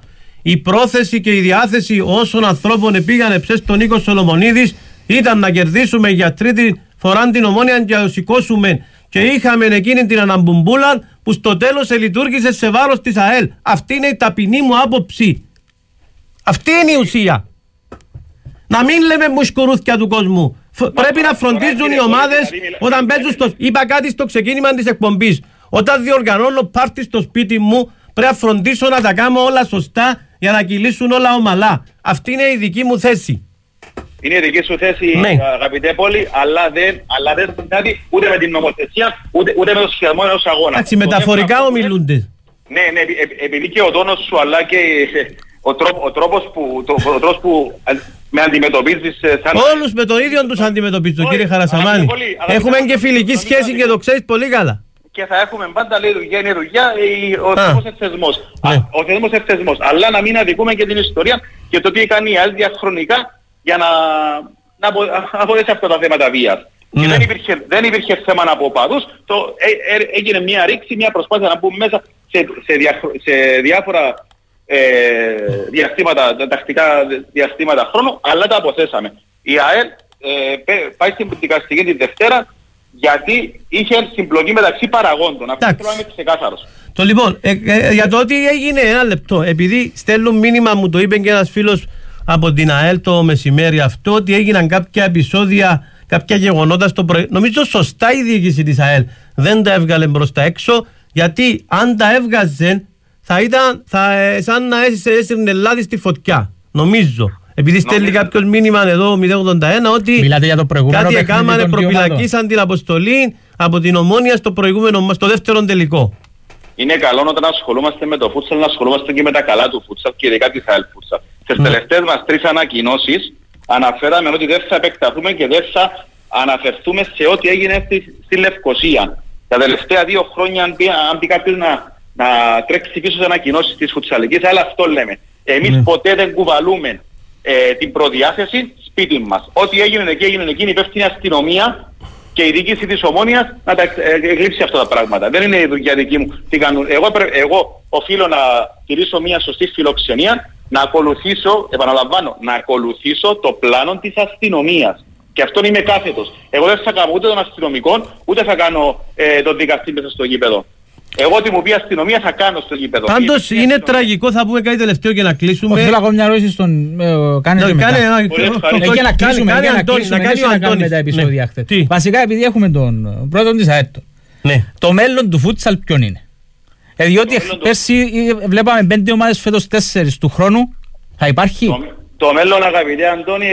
η πρόθεση και η διάθεση όσων ανθρώπων πήγανε ψες στον Νίκο Σολομονίδης ήταν να κερδίσουμε για τρίτη φορά την Ομόνια και να σηκώσουμε. Και είχαμε εκείνη την αναμπουμπούλα που στο τέλος λειτουργήσε σε βάρος της ΑΕΛ. Αυτή είναι η ταπεινή μου άποψη. Αυτή είναι η ουσία. Να μην λέμε μουσκουρούθια του κόσμου. Πρέπει να φροντίζουν οι ομάδες όταν παίζουν στο... Είπα κάτι στο ξεκίνημα της εκπομπής. Όταν διοργανώνω πάρτι στο σπίτι μου, πρέπει να φροντίσω να τα κάνω όλα σωστά για να κυλήσουν όλα ομαλά. Αυτή είναι η δική μου θέση. Είναι η δική σου θέση, ναι, αγαπητέ Πόλη, αλλά δεν συνάδει ούτε με την νομοθεσία, ούτε με το σχεδιασμό ενός αγώνα. Έτσι, μεταφορικά ομιλούνται. Ναι, επειδή και ο τόνος σου, αλλά και ο τρόπος που με αντιμετωπίζεις σαν... Όλους με τον ίδιο τους αντιμετωπίζω, κύριε Χαρασαμάνη. Έχουμε και φιλική σχέση και το ξέρεις πολύ καλά. Και θα έχουμε πάντα, λέει, δουλειά είναι δουλειά, ο θεσμός είναι θεσμός. Ο θεσμός είναι θεσμός. Αλλά να μην αδικούμε και την ιστορία και το τι έκανε η ΑΕΛ διαχρονικά για να αποδέσει αυτά τα θέματα βίας. Και δεν υπήρχε θέμα από οπαδούς, έγινε μια ρήξη, μια προσπάθεια να μπούμε μέσα σε διάφορα τακτικά διαστήματα χρόνου, αλλά τα αποθέσαμε. Η ΑΕΛ πάει στην δικαστική τη Δευτέρα γιατί είχε συμπλοκή μεταξύ παραγόντων. Αυτό θέλω να είμαι ξεκάθαρος. Το λοιπόν, για το ότι έγινε, ένα λεπτό, επειδή στέλνουν μήνυμα, μου το είπε και ένας φίλος από την ΑΕΛ το μεσημέρι αυτό, ότι έγιναν κάποια επεισόδια, κάποια γεγονότα στο πρωί. Νομίζω σωστά η διοίκηση της ΑΕΛ δεν τα έβγαλε προς τα έξω, γιατί αν τα έβγαζε θα ήταν σαν να έσυρνε λάδι στη φωτιά. Νομίζω. Επειδή στέλνει κάποιος μήνυμα εδώ 081 ότι κάτι έκαναν, προπυλακίσαν την αποστολή από την Ομόνια στο δεύτερο τελικό. Είναι καλό όταν ασχολούμαστε με το φούτσαλ να ασχολούμαστε και με τα καλά του φούτσαλ και ειδικά της ΑΕΛ φούτσαλ. Στις τελευταίες μας 3 ανακοινώσεις αναφέραμε ότι δεν θα επεκταθούμε και δεν θα αναφερθούμε σε ό,τι έγινε στη Λευκοσία. Τα τελευταία 2 χρόνια αν πει κάποιος να τρέξει πίσω σε ανακοινώσεις της φουτσαλικής, αλλά αυτό λέμε. Εμείς ποτέ δεν κουβαλούμε την προδιάθεση σπίτι μας. Ό,τι έγινε εκεί, έγινε εκεί, η υπεύθυνη αστυνομία και η διοίκηση της Ομόνιας να τα εκλείψει αυτά τα πράγματα. Δεν είναι η δουλειά δική μου. Εγώ οφείλω να τηρήσω μια σωστή φιλοξενία, να ακολουθήσω, επαναλαμβάνω, να ακολουθήσω το πλάνο της αστυνομίας. Και αυτόν είμαι κάθετος. Εγώ δεν θα κάνω ούτε τον αστυνομικό, ούτε θα κάνω τον δικαστή μέσα στο γήπεδο. Εγώ τι μου πει η αστυνομία θα κάνω στο γήπεδο. Πάντως είναι τραγικό, θα πούμε κάτι τελευταίο και να κλείσουμε. Θέλω ακόμα μια ερώτηση στον... Κάνε για να κλείσουμε, να κάνουμε τα επεισόδια χθες. Βασικά επειδή έχουμε τον πρώτον της ΑΕΤ. Το μέλλον του φούτσαλ ποιον είναι? Διότι πέρσι βλέπαμε 5 ομάδες, φέτος 4 του χρόνου. Θα υπάρχει? Το μέλλον, αγαπητέ Αντώνη,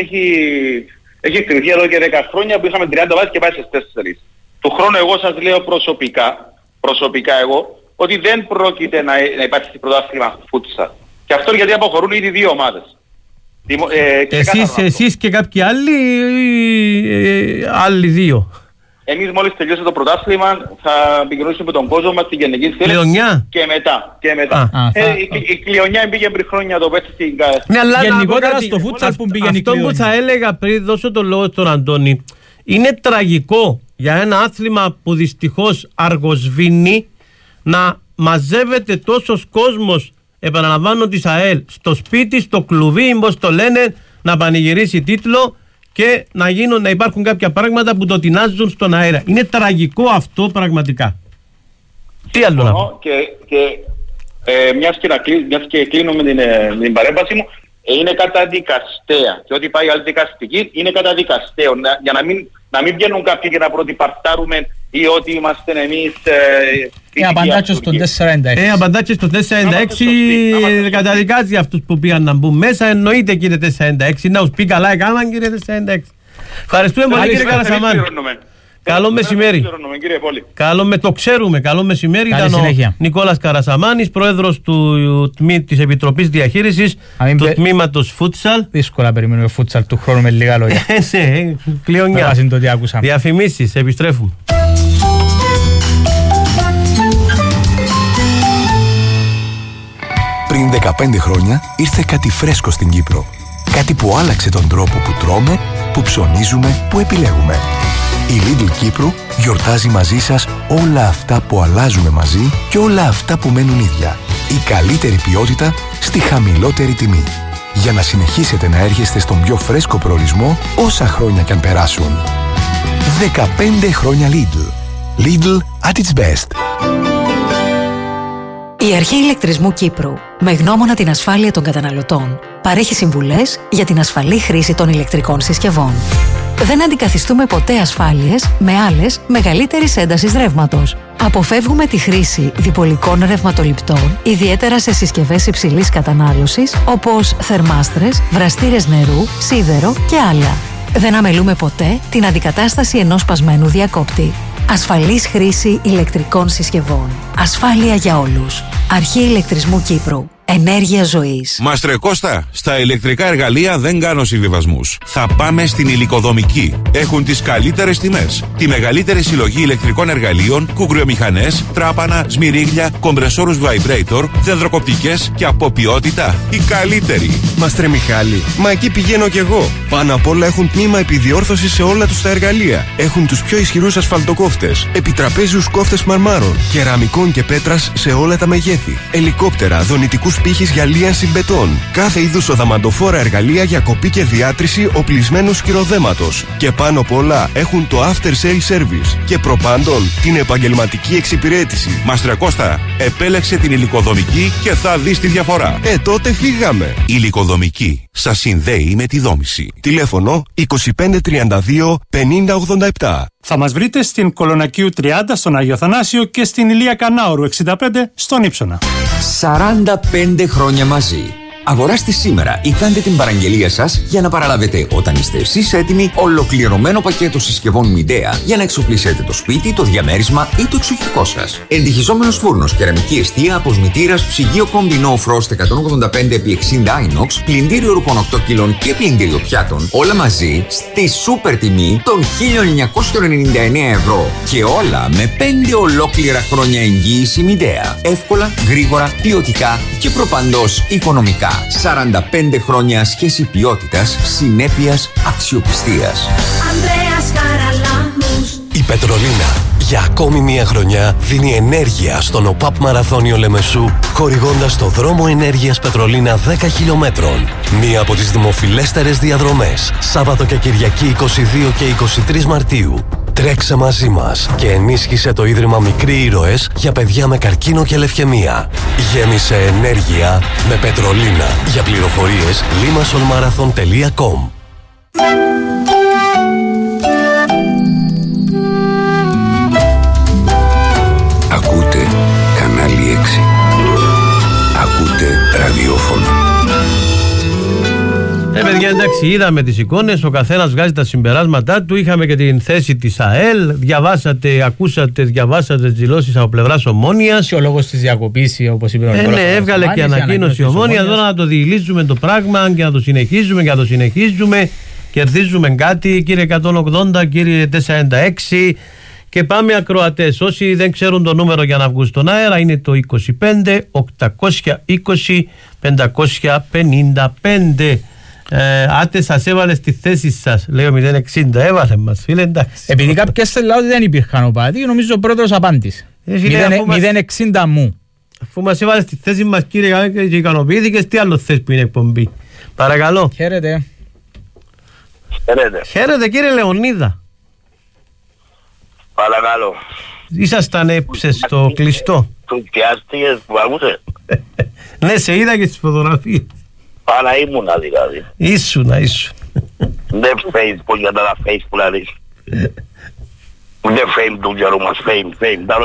έχει κρυφθεί εδώ και 10 χρόνια που είχαμε 30 βάσεις και πάει στις 4. Του χρόνου εγώ σας λέω προσωπικά εγώ, ότι δεν πρόκειται να υπάρξει πρωτάθλημα φούτσαλ. Και αυτό γιατί αποχωρούν ήδη 2 ομάδες. Εσείς και κάποιοι άλλοι 2. Εμείς μόλις τελειώσει το πρωτάθλημα θα επικοινωνήσουμε με τον κόσμο μας στην γενική θέληση. Κλεονιά. Και μετά. Η Κλεονιά πήγε πριν χρόνια το πέτει στην... Ναι, αλλά γενικότερα στο φούτσαλ που πήγαινε η Κλεονιά. Αυτό που θα έλεγα πριν δώσω το λόγο στον Αντώνη, είναι τραγικό για ένα άθλημα που δυστυχώς αργοσβήνει να μαζεύεται τόσος κόσμος, επαναλαμβάνω, της ΑΕΛ στο σπίτι, στο κλουβί, πώς το λένε, να πανηγυρίσει τίτλο και να υπάρχουν κάποια πράγματα που το τεινάζουν στον αέρα. Είναι τραγικό αυτό πραγματικά. Τι άλλο να πω? Μιας και κλείνουμε την παρέμβαση μου, είναι καταδικαστέα. Και ό,τι πάει άλλη δικαστική είναι καταδικαστέο. Για να μην βγαίνουν κάποιοι και να πρωτυπαρτάρουμε ή ότι είμαστε εμείς... Απαντάτε στον 496. Απαντάτε στον 496 καταδικάζει αυτούς που πήγαν να μπουν μέσα. Εννοείται κύριε 496. Να τους πει καλά έκαναν κύριε 496. Ευχαριστούμε πολύ κύριε Καρασαμάνη. Καλό μεσημέρι. Το ξέρουμε. Καλό μεσημέρι. Ήταν ο Νικόλας Καρασαμάνης, πρόεδρος της Επιτροπής Διαχείρισης του τμήματος Φούτσαλ. Δύσκολα περιμένουμε φούτσαλ του χρόνου με λίγα λόγια. Κλειονιά. Διαφημίσεις. Επιστρέφουμε. Πριν 15 χρόνια ήρθε κάτι φρέσκο στην Κύπρο. Κάτι που άλλαξε τον τρόπο που τρώμε, που ψωνίζουμε, που επιλέγουμε. Η Lidl Κύπρου γιορτάζει μαζί σας όλα αυτά που αλλάζουμε μαζί και όλα αυτά που μένουν ίδια. Η καλύτερη ποιότητα στη χαμηλότερη τιμή. Για να συνεχίσετε να έρχεστε στον πιο φρέσκο προορισμό όσα χρόνια κι αν περάσουν. 15 χρόνια Lidl. Lidl at its best. Η Αρχή Ηλεκτρισμού Κύπρου, με γνώμονα την ασφάλεια των καταναλωτών, παρέχει συμβουλές για την ασφαλή χρήση των ηλεκτρικών συσκευών. Δεν αντικαθιστούμε ποτέ ασφάλειες με άλλες μεγαλύτερης έντασης ρεύματος. Αποφεύγουμε τη χρήση διπολικών ρευματοληπτών, ιδιαίτερα σε συσκευές υψηλής κατανάλωσης, όπως θερμάστρες, βραστήρες νερού, σίδερο και άλλα. Δεν αμελούμε ποτέ την αντικατάσταση ενός σπασμένου διακόπτη. Ασφαλής χρήση ηλεκτρικών συσκευών. Ασφάλεια για όλους. Αρχή Ηλεκτρισμού Κύπρου. Ενέργεια ζωής. Μάστρε Κώστα, στα ηλεκτρικά εργαλεία δεν κάνω συμβιβασμούς. Θα πάμε στην Υλικοδομική. Έχουν τις καλύτερες τιμές. Τη μεγαλύτερη συλλογή ηλεκτρικών εργαλείων, κουκριομηχανές, τράπανα, σμυρίγλια, κομπρεσόρους vibrator, δεντροκοπτικές και από ποιότητα η καλύτερη. Μάστρε Μιχάλη, μα εκεί πηγαίνω κι εγώ. Πάνω απ' όλα έχουν τμήμα επιδιόρθωσης σε όλα τους τα εργαλεία. Έχουν τους πιο ισχυρούς ασφαλτοκόφτες, επιτραπέζιους κόφτες μαρμάρων, κεραμικών και πέτρας σε όλα τα μεγέθη, ελικόπτερα, δονητικούς πύχης για λίανση μπετών, κάθε είδους οδαμαντοφόρα εργαλεία για κοπή και διάτρηση οπλισμένου σκυροδέματος. Και πάνω απ' όλα έχουν το after sale service και προπάντων την επαγγελματική εξυπηρέτηση. Μάστρε Κώστα, επέλεξε την Υλικοδομική και θα δεις τη διαφορά. Τότε φύγαμε. Υλικοδομική σας συνδέει με τη δόμηση. Τηλέφωνο 2532 5087. Θα μας βρείτε στην Κολονακίου 30 στον Άγιο Θανάσιο και στην Ηλία Κανάωρου 65 στον Ύψονα. 45 χρόνια μαζί. Αγοράστε σήμερα ή κάντε την παραγγελία σας για να παραλάβετε όταν είστε εσείς έτοιμοι ολοκληρωμένο πακέτο συσκευών Midea για να εξοπλίσετε το σπίτι, το διαμέρισμα ή το εξοχικό σας. Εντυχιζόμενος φούρνος, κεραμική εστία, αποσμητήρας, ψυγείο κόμπι No Frost 185x60 Inox, πλυντήριο ρούχων 8 κιλών και πλυντήριο πιάτων, όλα μαζί στη σούπερ τιμή των 1.999 ευρώ. Και όλα με 5 ολόκληρα χρόνια εγγύηση Midea. Εύκολα, γρήγορα, ποιοτικά και προπαντός οικονομικά. 45 χρόνια σχέση ποιότητας, συνέπειας, αξιοπιστίας. Η Πετρολίνα για ακόμη μία χρονιά δίνει ενέργεια στον ΟΠΑΠ Μαραθώνιο Λεμεσού, χορηγώντας το δρόμο ενέργειας Πετρολίνα 10 χιλιόμετρων. Μία από τις δημοφιλέστερες διαδρομές, Σάββατο και Κυριακή 22 και 23 Μαρτίου. Τρέξε μαζί μας και ενίσχυσε το Ίδρυμα Μικροί Ήρωες για παιδιά με καρκίνο και λευκαιμία. Γέμισε ενέργεια με Πετρολίνα. Για πληροφορίες limasolmarathon.com. Ακούτε κανάλι 6. Ακούτε ραδιόφωνο. Παιδιά, εντάξει, είδαμε τις εικόνες, ο καθένας βγάζει τα συμπεράσματά του. Είχαμε και την θέση της ΑΕΛ. Διαβάσατε τις δηλώσεις από πλευράς Ομόνοιας. Και ο λόγος της διακοπής, όπως είπε ο Νικόλας. Ναι, έβγαλε και ανακοίνωση η Ομόνια. Τώρα να το διηλύσουμε το πράγμα και να το συνεχίζουμε. Κερδίζουμε κάτι, κύριε 180, κύριε 496. Και πάμε ακροατές. Όσοι δεν ξέρουν το νούμερο για να βγουν στον αέρα, είναι το 25 820 555. Άτε σας έβαλε στη θέση σας, λέει ο 060, έβαλε μας φίλε, εντάξει. Επειδή κάποιες θέλουν ότι δεν υπήρχαν οπαδοί, νομίζω ο πρώτος απάντησε. 060 μου. Αφού μας έβαλε στη θέση μας, κύριε, και ικανοποιήθηκες, τι άλλο θες που είναι εκπομπή. Παρακαλώ. Χαίρετε. Χαίρετε κύριε Λεωνίδα. Παρακαλώ. Ήσασταν στο κλειστό. Του πιάστηκες που ακούσε. Ναι, σε είδα και στις φωτογραφίες. Άρα ήμουνα δηλαδή. Ήσουνα. Δεν Facebook για τα face που λαρείς. Δεν fame του καιρού μας, fame.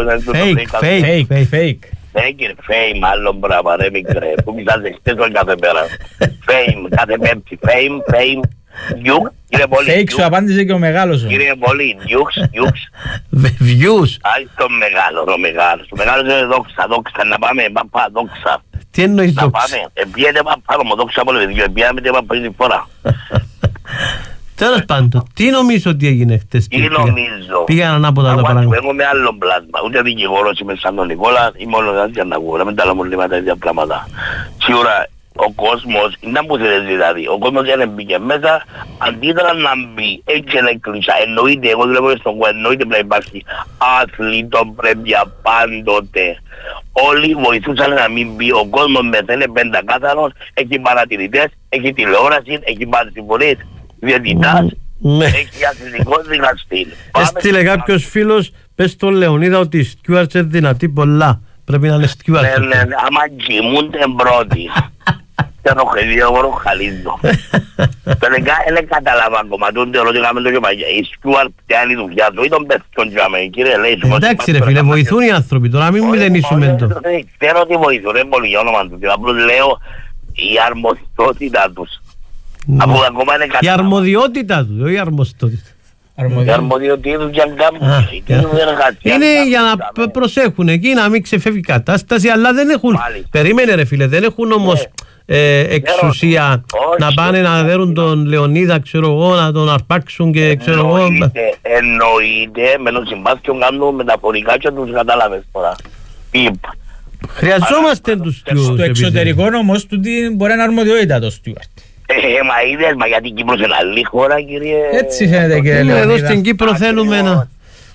Fake. Fame, άλλο μπράβο ρε μικρέ. Που μισάζε χτες κάθε μέρα. Fame, κάθε πέμπτη. Fame. Γιουκ, κύριε Πολύ. Fake σου απάντησε και ο μεγάλος. Κύριε Πολύ, γιουξ. Views. Άλλη το μεγάλο. Το μεγάλο είναι δόξα. Να πάμε, παπά, δόξα. Τι εννοείς δόξα? Να πάμε, πιέτε παπά μου, δόξα πολύ, πιάμε την παπά την φορά. Τέλος πάντων, τι νομίζω ότι έγινε χτες? Τι νομίζω? Πήγαν ανάποδα τα πράγματα. Εγώ με άλλο πλάσμα, ούτε δικηγόρος είμαι σαν τον Νικόλα, είμαι όλο ένας για να ακούω, να μην τα λέμε λίγο τα ίδια πράγματα. Σίγουρα ο κόσμος, ήταν που θέλεις δηλαδή, ο κόσμος δεν μπήκε μέσα, αντίδρα να μπει, έτσι να κλεισά, εννοείται, εγώ δουλεύω στον κόσμο, εννοείται πρέπει να υπάρχει αθλητοπρέπεια πάντοτε. Όλοι βοηθούσαν να μην μπει, ο κόσμος μεθαίνει πεντακάθαρος, έχει παρατηρητές, έχει τηλεόραση, έχει πάρει συμφωνίες, διαιτητάς, έχει αθλητικό δικαστή. Έστειλε κάποιος φίλος, πες στον Λεωνίδα ότι η Στιούαρτς είναι δυνατή πολλά. Πρέπει να είναι Στιούαρτς. Ναι, άμα κοιμούνται πρώτοι. Εγώ ροχαλίζω. Τελικά δεν κατάλαβα ακόμα τότε ότι είχαμε το και παγιά. Η Στιούαρτ πιάνει δουλειά του ή τον πέφτον τζάμε. Κύριε λέει. Εντάξει ρε φίλε, βοηθούν οι άνθρωποι τώρα, μην μηδενίσουμε το. Ξέρω ότι βοηθούν, δεν πολύ για όνομα του. Απλώς λέω η αρμοστότητα τους. Η αρμοδιότητα του, όχι η αρμοστότητα. Η αρμοδιότητα τους για να κάνουν. Είναι για να προσέχουν εκεί, να μην ξεφεύγει η κατάσταση, αλλά δεν έχουν. Περίμενε ρε φίλε, δεν έχουν όμως εξουσία να πάνε να δέρουν τον Λεωνίδα, ξέρω εγώ, να τον αρπάξουν και ξέρω εγώ. Εννοείται, με τον συμπάθειο κάνουν μεταφορικά και τους κατάλαβες τώρα. Χρειαζόμαστε τους Στιούαρτ. Στο εξωτερικό όμως μπορεί να είναι αρμοδιότητα το Στιούαρτ. Μα είδες, μα γιατί η Κύπρος είναι άλλη χώρα κύριε. Έτσι φαίνεται κύριε Λεωνίδα. Εδώ στην Κύπρο θέλουμε να...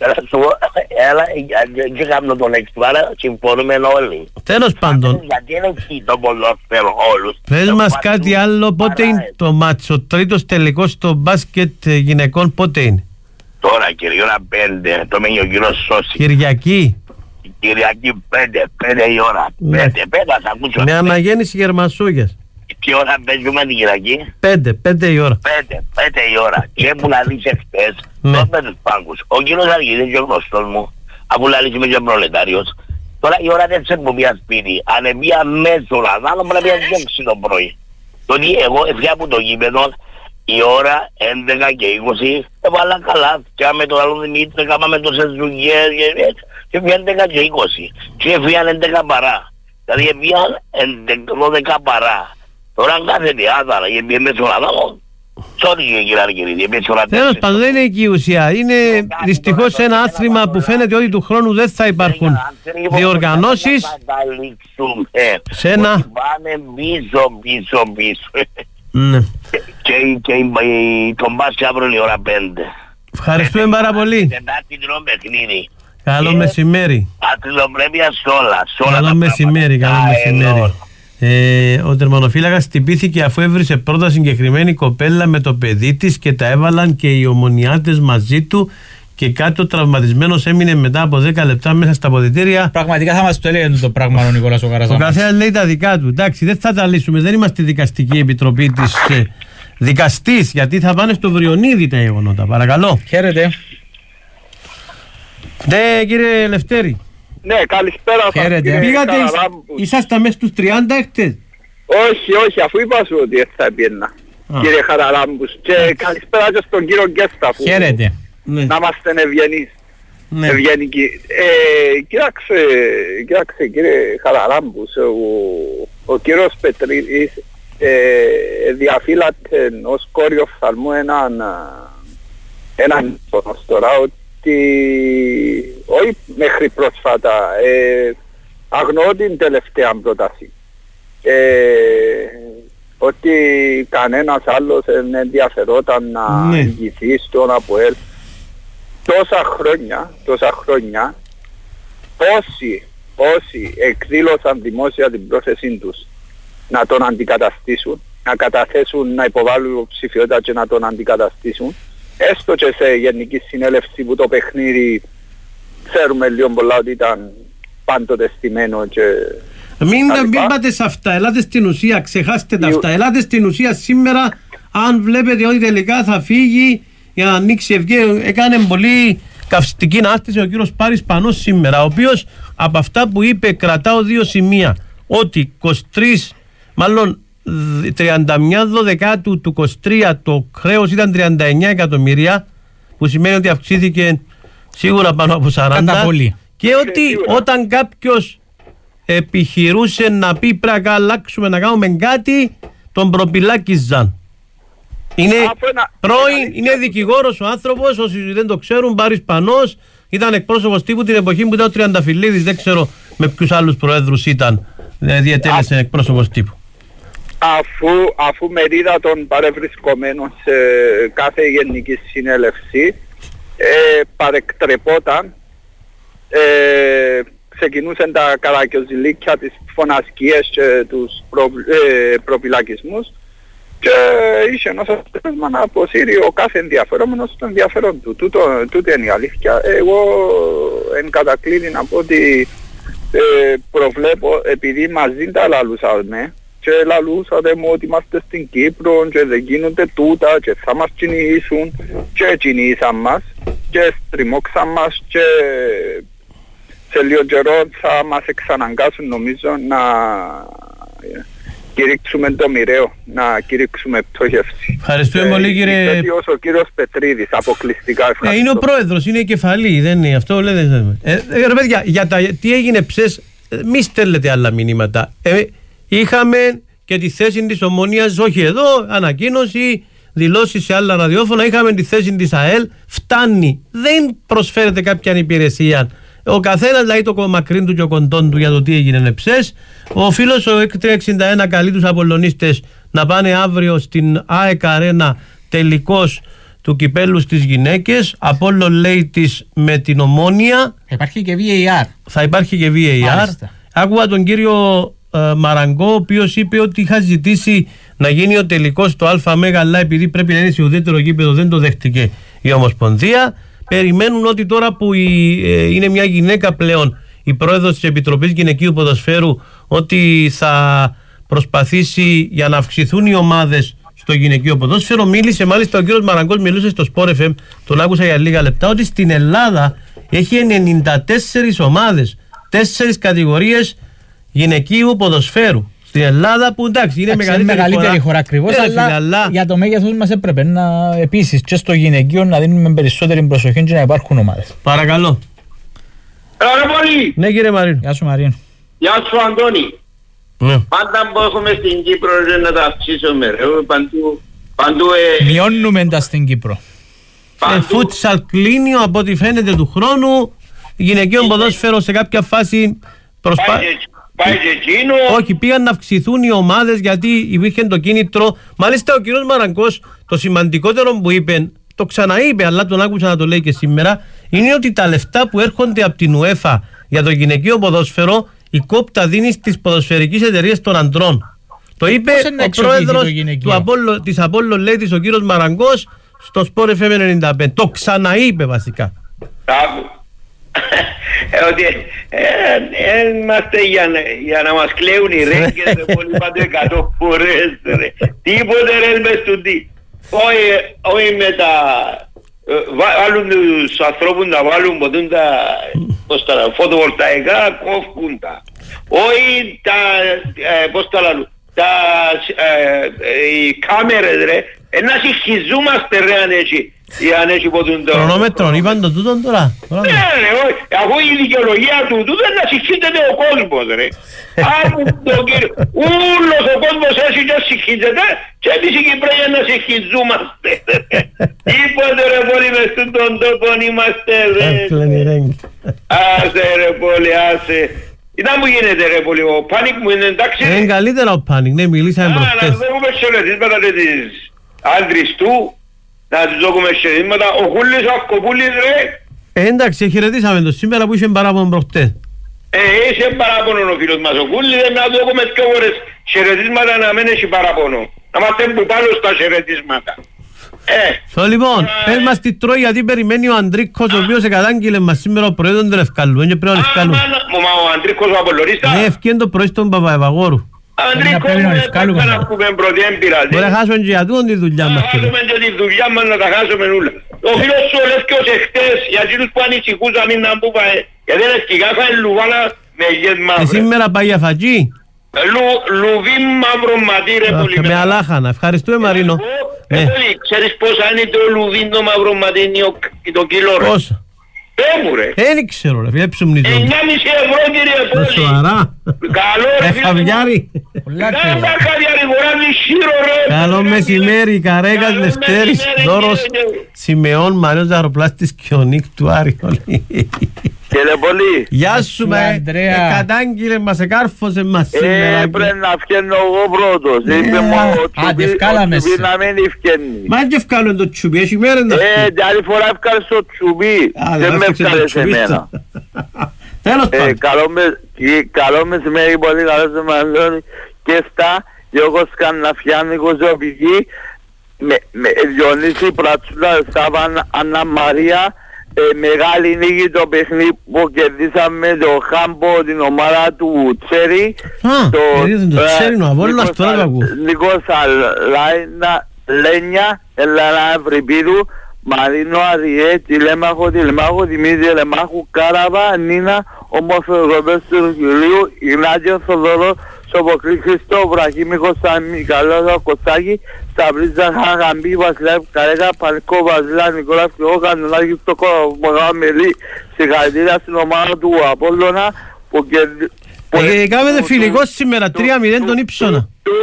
Έλα, και κάνω τον εξτουάρα, συμφωνούμε όλοι. Τέλος πάντων. Γιατί είναι εκεί το ποδόσφαιρο όλους. Πες μας κάτι άλλο, πότε είναι το μάτς, ο τρίτος τελικός στο μπάσκετ γυναικών, πότε είναι? Τώρα κύριε, ώρα 5, το μένει ο κύριος Σώση. Κυριακή. Κυριακή 5 η ώρα. 5, θα ακούσω. Με αναγέννηση Γερμασούγιας. Τι ώρα παίζουμε την Κυριακή? 5 η ώρα. 5 η ώρα. Και που λαλείς εχθές, τότε με τους πάγκους. Ο κύριος Αργίδης και ο γνωστός μου, αφού λαλείς είμαι και προλετάριος, τώρα η ώρα δεν σε που πια σπίτι, ανεβία μέσω λαδάνο πρέπει να διώξει το πρωί. Τότε εγώ έφυγα από το γήπεδο, η ώρα 11 και 20, έβαλα καλά, και με τον άλλο Δημήτρη, κάναμε το σεζουγιές, και έφυγαν 11 και 20, και έφυγαν 11 παρά. Δηλαδή έφυγαν 12 παρά. Τώρα κάθεται άδαρα, γιατί είμαι στο λαδάμο. Sorry κύριε, τέλος πάντων δεν είναι εκεί η ουσία. Είναι δυστυχώς ένα άθλημα που φαίνεται ότι του χρόνου δεν θα υπάρχουν διοργανώσεις. Σε ένα... Πάμε πίσω. Και τον μπάσκετ αύριο η ώρα 5. Ευχαριστούμε πάρα πολύ. Καλό μεσημέρι. Αθλητοπρέπεια σε όλα. Καλό μεσημέρι. Ο τερματοφύλακας χτυπήθηκε αφού έβρισε πρώτα συγκεκριμένη κοπέλα με το παιδί της και τα έβαλαν και οι ομονιάτες μαζί του και κάτι ο τραυματισμένος έμεινε μετά από 10 λεπτά μέσα στα αποδυτήρια. Πραγματικά θα μας το έλεγε το πράγμα ο Νικόλας ο Καραζάνας. Ο καθένας λέει τα δικά του. Εντάξει, δεν θα τα λύσουμε, δεν είμαστε δικαστική επιτροπή της δικαστής, γιατί θα πάνε στο Βριονίδη τα γεγονότα. Παρακαλώ. Χαίρετε. Ναι κύριε Λευτέρη. Ναι, καλησπέρα σας. Πήγατε, ήσασταν μέσα στους 30 χτες? Όχι, αφού είπα σου ότι θα έπαιρνα, κύριε Χαραλάμπους. Και καλησπέρα και στον κύριο Γκέστα. Χαίρετε. Να είμαστε ευγενικοί. Κοίταξε κύριε Χαραλάμπους, ο κύριος Πετρίδης διαφύλατε ως κόριο φθαλμού έναν τώρα, ότι όχι μέχρι πρόσφατα, αγνοώ την τελευταία πρόταση, ότι κανένας άλλος δεν ενδιαφερόταν να ηγηθεί στον ΑΠΟΕΛ. Τόσα χρόνια όσοι εκδήλωσαν δημόσια την πρόθεσή τους να τον αντικαταστήσουν, να καταθέσουν, να υποβάλουν ψηφιότητα και να τον αντικαταστήσουν, έστω και σε γενική συνέλευση που το παιχνίδι ξέρουμε λίγο πολλά ότι ήταν πάντοτε στημένο και... Μην πάτε σε αυτά, ελάτε στην ουσία, ξεχάστε τα αυτά, ελάτε στην ουσία σήμερα. Αν βλέπετε ότι τελικά θα φύγει για να ανοίξει ευγέ, έκανε πολύ καυστική ανάσταση ο κύριος Πάρης Πανός σήμερα, ο οποίος από αυτά που είπε κρατάω δύο σημεία, ότι 31 Δεκάτου του 23 το χρέος ήταν 39 εκατομμύρια, που σημαίνει ότι αυξήθηκε σίγουρα πάνω από 40, και ότι όταν κάποιος επιχειρούσε να πει πρέπει να αλλάξουμε, να κάνουμε κάτι, τον προπυλάκιζαν. Είναι πρώην, είναι δικηγόρος ο άνθρωπος, όσοι δεν το ξέρουν, Πάρης Πανός, ήταν εκπρόσωπος τύπου την εποχή που ήταν ο Τριανταφυλλίδης, δεν ξέρω με ποιους άλλους προέδρους ήταν, διετέλεσε εκπρόσωπος τύπου. αφού μερίδα των παρευρισκομένων σε κάθε γενική συνέλευση παρεκτρεπόταν, ξεκινούσαν τα καρακιοζηλίκια, τις φωνασκίες και τους προπυλακισμούς και είχε ένας αποτέλεσμα να αποσύρει ο κάθε ενδιαφερόμενος το ενδιαφέρον του. Τούτη είναι η αλήθεια. Εγώ εν κατακλείδη να πω ότι προβλέπω, επειδή μαζί τα λαλούσαμε και λαλούσατε μου ότι είμαστε στην Κύπρο και δεν γίνονται τούτα και θα μας κυνηγήσουν και κυνηγήσαν μας και στριμώξαν μας και σε λίγο καιρό θα μας εξαναγκάσουν νομίζω να κηρύξουμε το μοιραίο, να κηρύξουμε πτώχευση. Ευχαριστούμε πολύ κύριε... Ο κύριος Πετρίδης, αποκλειστικά ευχαριστώ. Είναι ο πρόεδρος, είναι η κεφαλή, δεν είναι αυτό, λέτε. Ρε παιδιά, για τι έγινε ψες, μη στέλνετε άλλα μηνύματα. Είχαμε και τη θέση της Ομονίας, όχι εδώ, ανακοίνωση, δηλώσεις σε άλλα ραδιόφωνα, είχαμε τη θέση της ΑΕΛ, φτάνει. Δεν προσφέρεται κάποια υπηρεσία. Ο καθένας δηλαδή το μακρύν του και ο κοντών του για το τι έγινε ψες. Ο φίλος ο 6361 καλεί τους Απολλωνίστες να πάνε αύριο στην ΑΕΚ Αρένα τελικός του κυπέλου στις γυναίκες. Απόλλων λέει της με την Ομόνια. Θα υπάρχει και VAR. Θα υπάρχει και VAR. Μάλιστα. Άκουγα τον κύριο Μαραγκό, ο οποίος είπε ότι είχα ζητήσει να γίνει ο τελικός στο ΑΜ, αλλά επειδή πρέπει να είναι σε ουδέτερο γήπεδο δεν το δέχτηκε η Ομοσπονδία. Περιμένουν ότι τώρα που είναι μια γυναίκα πλέον η πρόεδρος της Επιτροπής Γυναικείου Ποδοσφαίρου, ότι θα προσπαθήσει για να αυξηθούν οι ομάδες στο γυναικείο ποδόσφαιρο. Μίλησε μάλιστα ο κύριος Μαραγκός, μιλούσε στο Sport FM, τον άκουσα για λίγα λεπτά, ότι στην Ελλάδα έχει 94 ομάδες, 4 κατηγορίες γυναικείου ποδοσφαίρου. Στην Ελλάδα που εντάξει είναι μεγαλύτερη χώρα ακριβώς, αλλά για το μέγεθος μας έπρεπε να επίσης και στο γυναικείο να δίνουμε περισσότερη προσοχή και να υπάρχουν ομάδες. Παρακαλώ. Καλώ πολύ. Ναι κύριε Μαρίνο. Γεια σου Μαρίνο. Γεια σου Αντώνη. Πάντα που έχουμε στην Κύπρο να τα αυξήσουμε ρε, παντού μειώνουμε τα στην Κύπρο. Φούτσαλ κλείνει από ό,τι φαίνεται του χρόνου, γυναικείο ποδόσφαιρο σε κάποια φάση πάει και εκείνο. Όχι, πήγαν να αυξηθούν οι ομάδες γιατί υπήρχε το κίνητρο. Μάλιστα ο κύριος Μαραγκός το σημαντικότερο που είπε, το ξαναείπε αλλά τον άκουσα να το λέει και σήμερα, είναι ότι τα λεφτά που έρχονται από την UEFA για το γυναικείο ποδόσφαιρο η ΚΟΠ τα δίνει στις ποδοσφαιρικές εταιρείες των αντρών. Το είπε ο πρόεδρος της Απόλλων λέει της ο κύριος Μαραγκός στο Sport FM 95. Το ξαναείπε βασικά. Ότι είμαστε για να μας κλαίουν οι ρέγγες πολύ πάντων 100 φορές ρε. Τίποτε ρε μες του τι. Όχι με τα... Βάλουν τους ανθρώπους να βάλουν ποτούν τα φωτοβολταϊκά, κόφκουν τα. Όχι τα... πώς τα λαλούν. Οι κάμερες ρε. Να συγχυζούμαστε ρε αν έχει ποτούν το... Χρονόμετρον, είπαν το τούτον τώρα. Ναι ρε, αφού η δικαιολογία του δεν να συγχύζεται ο κόσμος ρε. Ούλος ο κόσμος έτσι και συγχύζεται και εμείς οι Κυπρέοι να συγχυζούμαστε. Είπατε ρε πολύ μες στον τόπο είμαστε ρε. Άσε ρε πολύ, άσε. Ήταν που γίνεται ρε πολύ, ο Πάνικ μου είναι εντάξει. Είναι καλύτερα ο Πάνικ, ναι μιλήσαμε προχτές. Να δούμε χαιρετίσματα της άντρης του. Να τους δώκουμε χαιρετίσματα. Ο Κούλης, ο Αυκοπούλης ρε. Εντάξει, χαιρετήσαμε το σήμερα που είχε παράπονο προχτές. Είχε παράπονο ο φίλος μας ο Κούλης, να του δώκουμε 2 ώρες χαιρετίσματα να μην έχει παράπονο. Να είμαστε που πάνω στα χαιρετίσματα. Λοιπόν, πες μας τι τρώει γιατί περιμένει ο Αντρίκος ο οποίος εκατάγγειλε μας σήμερα ο προϊόντων του Λευκάλου. Είναι πρέπει να Λευκάλου. Ο Αντρίκος ο Απολλωνίστας. Ναι, ευκαιρία το πρωί στον Παπαευαγόρου. Αντρίκο μου έπρεπε να πούμε πρώτη έμπειρα. Μπορεί να χάσουμε και για τούτον τη δουλειά μας. Να χάσουμε και τη δουλειά μας να τα χάσουμε όλα. Ο φίλος σου ο Λεύκος εχθές για εκείνους που ανησυχούσαν μην να μπούκα γιατί είναι σκυγάφα λουβάνα με γες μαύρες. Και σήμερα πάει για φατζή. Λουβί μαύρο ματί ρε πολύ. Με αλάχανα. Ευχαριστούμε Μαρίνο. Ξέρεις πόσα είναι το λουβί το μαύρο ματί το κιλό ρε. Πόσα. Πέμου ρε. Δεν ξέρω ρε, φίλε ψουμνητό. 9,5 ευρώ κύριε Πόλη. Σοβαρά. Καλό ρε φίλε. Χαβιάρι. Καλό μεσημέρι, Καρέκας Λευτέρης, Δώρος Σιμεών, Μαρίνος Ζαροπλάστης και ο Νίκ του Άρη. Χαίρε πολύ. Γεια σου, κατάγγειλε μας, εκάρφωσε μας σήμερα. Πρέπει να φκένω εγώ πρώτος. Είπε μου ο τσουμπί να μην ευκένει. Μα δεν ευκάλουν το τσουμπί, έχει μέρες να φκένει. Την άλλη φορά ευκάλες το τσουμπί. Δεν με ευκάλες εμένα. Τέλος πάντων. Καλό μεσημέρι, πολύ καλώς σε μαλλιώνει και στα Γιώργος Καναφιάνικος Ζωβική με Διονύση Πρατσούλα Σάβαν Αννα Μαρία. Μεγάλη νίκη το παιχνίδι που κερδίσαμε το Χάμπο, την ομάδα του Τσέρι. Το Τσέρι ο Αβόλος, τώρα το ακούω. Νίκος Λένια, Ελλάνα Ευρυπίδου, Μαρίνο Αριέ, Τηλέμαχο, Δημήτρη Λεμάχου, Κάραβα, Νίνα, Ομοφευγοντός του Ρουκυλίου, Ιγνάτιο Θοδωρό, Σοποκλή Χριστό, Βραχήμι Κωνσταντίνη, Καλώδα Κωστάκη, Σταυρίζα Χαγαμπή, Βασιλάκη Καρέκα, Πανικό Βασιλά, Νικόλας και εγώ, Κανονάκη στο Μεγάλο Μελή, συγχαρητήρια στην ομάδα του Απόλλωνα που κάνετε φιλικό σήμερα, 3-0 τον Ήψονα.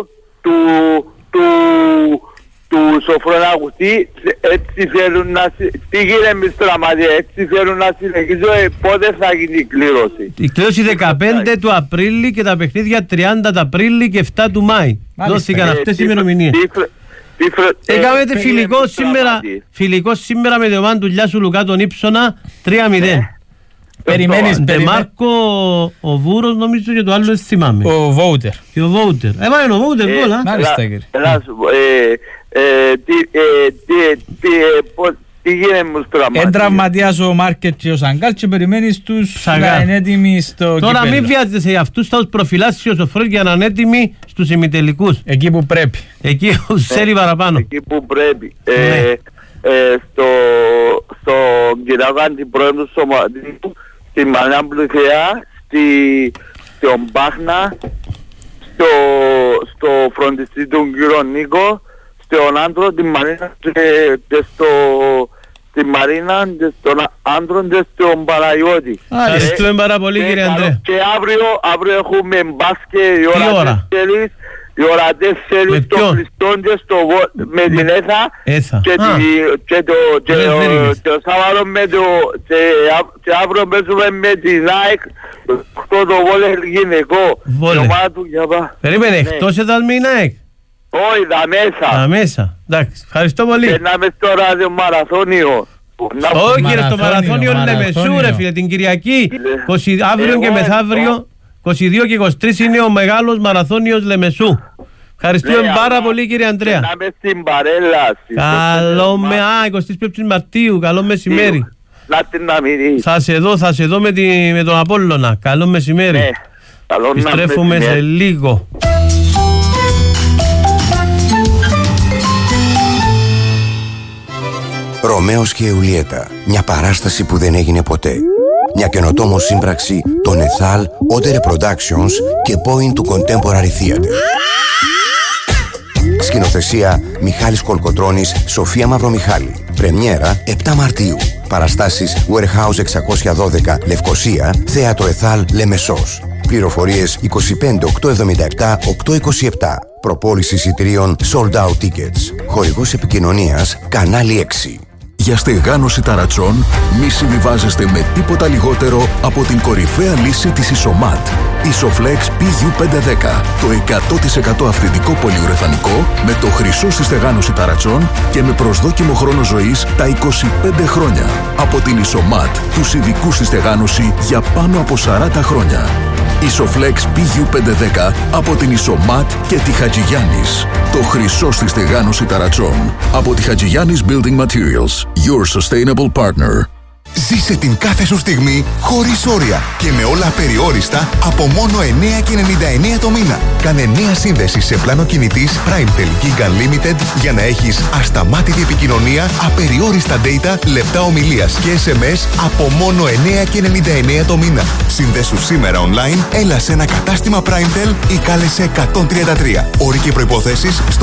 Του Σοφρονάκουτη, έτσι θέλουν να... Τι γίνεται με στραματία, έτσι θέλουν να συνεχίσω, πότε θα γίνει η κλήρωση. Η κλήρωση 15 του Απρίλη και τα παιχνίδια 30 του Απρίλη και 7 του Μάη. Δώστηκαν αυτές οι ημερομηνίες. Έκαμε φιλικό σήμερα με την ομάδα του Λιάσου Λουκά τον Ήψονα 3-0. Περιμένεις. Μάρκο ο Βούρος νομίζω και το άλλο δεν θυμάμαι. Ο Βόουτερ. Και ο Βόουτερ. Έβαλε ο Βόουτερ κόλλα. Μάλιστα κύριε. Τι γίνεται μου στραματία. Εν τραυματίας ο Μάρκετ και ο Σαγκάλ και περιμένεις τους να είναι έτοιμοι στο κυπέλλο. Τώρα μην βιάζεσαι για αυτούς, θα τους προφυλάσσει ο Σοφρός για να είναι έτοιμοι στους ημιτελικούς. Εκεί που πρέπει. Εκεί που ξέρει παραπάνω. Εκεί που πρέπει. Στο Κυριακό Αντιπρόεδρο του Σωματείου, στη Μανιά Πληθέα, στον Μπάχνα, στο φροντιστή του κύριο Νίκο, στον άντρο, τη Μαρίνα και στον άντρο και στον Παναγιώτη. Ευχαριστούμε πάρα πολύ κύριε Ανδρέα. Και αύριο έχουμε μπάσκετ η ώρα 4. Η ώρα 4 στο Χριστόν και με την ΕΘΑ και το Σάββατο και αύριο παίζουμε με την ΑΕΚ το βόλεϊ γυναικό. Περίμενε, εκτός ήταν με την ΑΕΚ. Όχι, τα μέσα. Εντάξει, ευχαριστώ πολύ. Περνάμε στο ραδιομαραθώνιο. Όχι κύριε, στο μαραθώνιο Λεμεσού ρε φίλε, την Κυριακή, αύριο και μεθαύριο, 22 και 23 είναι ο μεγάλος μαραθώνιος Λεμεσού. Ευχαριστούμε πάρα πολύ κύριε Ανδρέα. Περνάμε στην Παρέλα. Καλό 25 Μαρτίου, καλό μεσημέρι. Θα σε δω με τον Απόλλωνα. Καλό μεσημέρι. Επιστρέφουμε σε λίγο. Ρωμαίος και Ιουλιέτα. Μια παράσταση που δεν έγινε ποτέ. Μια καινοτόμο σύμπραξη των Εθάλ, Odere Productions και Point του Contemporary Theatre. Σκηνοθεσία Μιχάλης Κολκοτρώνης, Σοφία Μαυρομιχάλη. Πρεμιέρα 7 Μαρτίου. Παραστάσεις Warehouse 612 Λευκοσία, Θέατρο Εθάλ Λεμεσός. Πληροφορίες 25 877 827. Προπόληση εισιτηρίων Sold Out Tickets. Χορηγός επικοινωνίας Κανάλι 6. Για στεγάνωση ταρατσών μη συμβιβάζεστε με τίποτα λιγότερο από την κορυφαία λύση της Ισομάτ. Isoflex PU510. Το 100% αυθεντικό πολυουρεθανικό με το χρυσό στη στεγάνωση ταρατσών και με προσδόκιμο χρόνο ζωής τα 25 χρόνια. Από την Ισομάτ, τους ειδικούς στη στεγάνωση για πάνω από 40 χρόνια. Isoflex PU510 από την Ισομάτ και τη Χατζηγιάννης. Το χρυσό στη στεγάνωση ταρατσών. Από τη Χατζηγιάννης Building Materials. Your sustainable partner. Ζήσε την κάθε σου στιγμή χωρίς όρια και με όλα απεριόριστα από μόνο 9,99 το μήνα. Κάνε νέα σύνδεση σε πλάνο κινητής PrimeTel Gig Unlimited για να έχεις ασταμάτητη επικοινωνία, απεριόριστα data, λεπτά ομιλίας και SMS από μόνο 9,99 το μήνα. Συνδέσου σήμερα online, έλα σε ένα κατάστημα PrimeTel ή κάλεσε 133. Όροι και προϋποθέσεις στο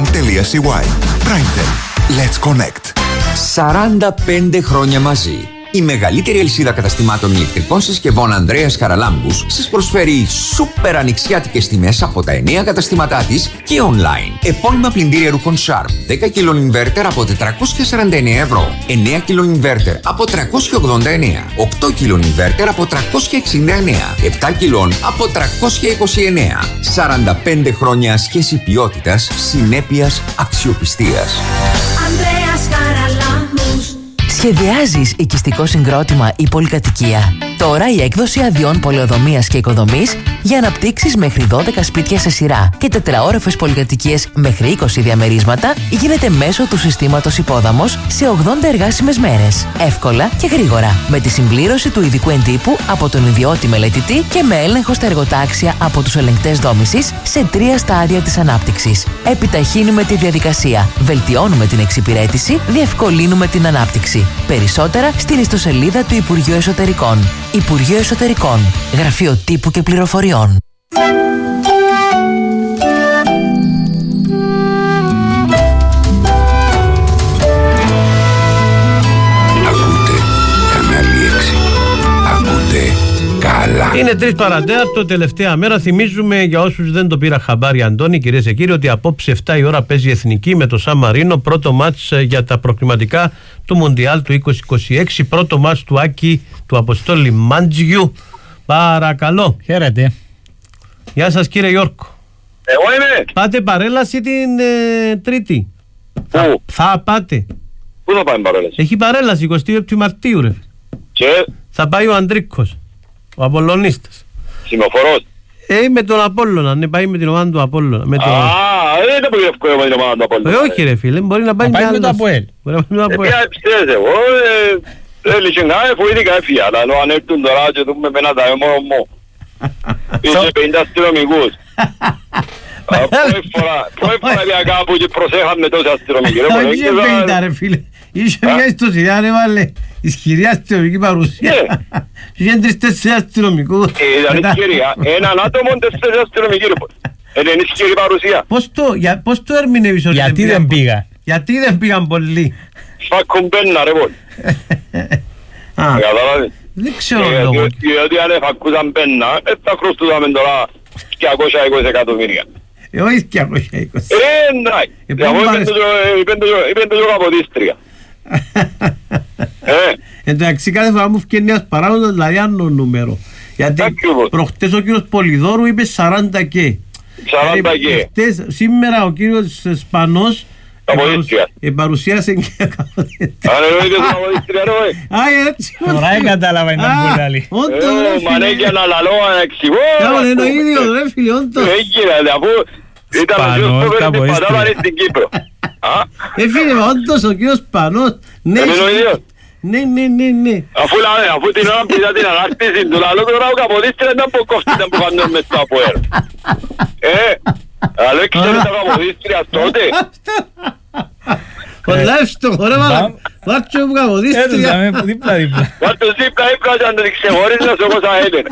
primetel.com.cy. PrimeTel. Let's connect. 45 χρόνια μαζί. Η μεγαλύτερη αλυσίδα καταστημάτων ηλεκτρικών συσκευών Ανδρέας Χαραλάμπους σας προσφέρει σούπερ ανοιξιάτικες τιμές από τα 9 καταστήματά της και online. Επώνυμα πλυντήρια ρούχων Sharp 10 κιλών inverter από 449 ευρώ, 9 κιλών inverter από 389, 8 κιλών inverter από 369, 7 κιλών από 329. 45 χρόνια σχέση ποιότητας, συνέπειας, αξιοπιστίας. Ανδρέας Χαραλάμπους. Σχεδιάζεις οικιστικό συγκρότημα ή πολυκατοικία? Τώρα η έκδοση αδειών πολεοδομίας και οικοδομής για να αναπτύξεις μέχρι 12 σπίτια σε σειρά και τετραόροφες πολυκατοικίες μέχρι 20 διαμερίσματα γίνεται μέσω του συστήματος Υπόδαμος σε 80 εργάσιμες μέρες. Εύκολα και γρήγορα. Με τη συμπλήρωση του ειδικού εντύπου από τον ιδιώτη μελετητή και με έλεγχο στα εργοτάξια από τους ελεγκτές δόμησης σε 3 στάδια της ανάπτυξης. Επιταχύνουμε τη διαδικασία, βελτιώνουμε την εξυπηρέτηση, διευκολύνουμε την ανάπτυξη. Περισσότερα στην ιστοσελίδα του Υπουργείου Εσωτερικών. Υπουργείο Εσωτερικών. Γραφείο Τύπου και Πληροφοριών. Ακούτε κανάλι 6. Ακούτε καλά. Είναι 3 παρατέταρτο, τελευταία μέρα. Θυμίζουμε για όσους δεν το πήρα χαμπάρι, Αντώνη, κυρίες και κύριοι, ότι απόψε 7 η ώρα παίζει η Εθνική με το Σαν Μαρίνο. Πρώτο μάτς για τα προκριματικά του Μουντιάλ του 2026. Πρώτο μάτς του Άκη του Αποστόλη Μάντζιου. Παρακαλώ. Χαίρετε. Γεια σας, κύριε Γιώργο. Εγώ είμαι. Πάτε παρέλαση την Τρίτη? Πού? Θα πάτε. Πού θα πάμε παρέλαση? Έχει παρέλαση 27 Μαρτίου, ρε. Και? Θα πάει ο Αντρίκος, ο Απολλωνίστας. Σημεοφορός? Με τον Απόλλωνα, ναι, πάει με την ομάδα του Απόλλωνα. Δεν είναι που γεύκω με την ομάδα του Απόλλωνα. Όχι ρε φίλε, μπορεί να πάει με άλλο. με το Αποέλ. Ποια πιστεύεις εγώ, λυσινά εφοήθηκα έφυγα, αλλά αν έρθουν τώρα και δούμε με ένα τα μόνο μου. Είσαι 50 αστυνομικούς. Πρώτη φορά πια κάπου και προσέχαμε τόσοι αστυνομικοί. Όχι 50 ρε φίλε, είσαι μια ιστοσιά ρε βάλε. Ισχυρή αστυνομική παρουσία. Είχε 3-4 αστυνομικούς. Ήταν ισχυρή, έναν άτομο 4 αστυνομικοί. Είναι ισχυρή παρουσία. Πώς το ερμηνεύεις ότι γιατί δεν πήγα? Γιατί δεν πήγαν πολλοί? Φάκουν πένα ρε πόν. Καταλάβεις. Δεν ξέρω λόγο. Διότι αν εφακούσαν πένα, θα χρωστούσαμε τώρα 220 εκατομμύρια. Όχι 220. Εντάξει. Είπεν το καποδίστρια. Εντάξει, κάθε φορά μου φκένει ένας παράγοντας, δηλαδή άλλο νούμερο. Γιατί προχτές ο κύριος Πολυδόρου είπε 40 και. 40 και. Σήμερα ο κύριος Σπανός παρουσίασε και καποδίστρια. Αν εννοείται το καποδίστρια ρε. Έτσι. Τώρα κατάλαβα ήταν πολύ άλλη. Μανέκια να λαλώ να εξηγώ. Είναι ο ίδιος ρε φίλε, όντως. Έγινε, αφού ήταν ο κύριος που πατάβανε στην Κύπρο. Φίλε, όντως ο κύριος Σπανός. Είναι ο ίδιος. Ναι. Αφού την ώρα πήγα την ανάκτηση του λαλό τώρα ο καποδίστρια ήταν που κόφτηταν που κάνουν μες στο Αποέλ. Αλλά έξερε τα καποδίστρια τότε. Πολλά εύστοχο ρε μάλα. Βάρτσο μου καποδίστρια. Βάρτσο δίπλα και αν δεν ξεχωρίζεις όπως θα έλεγε.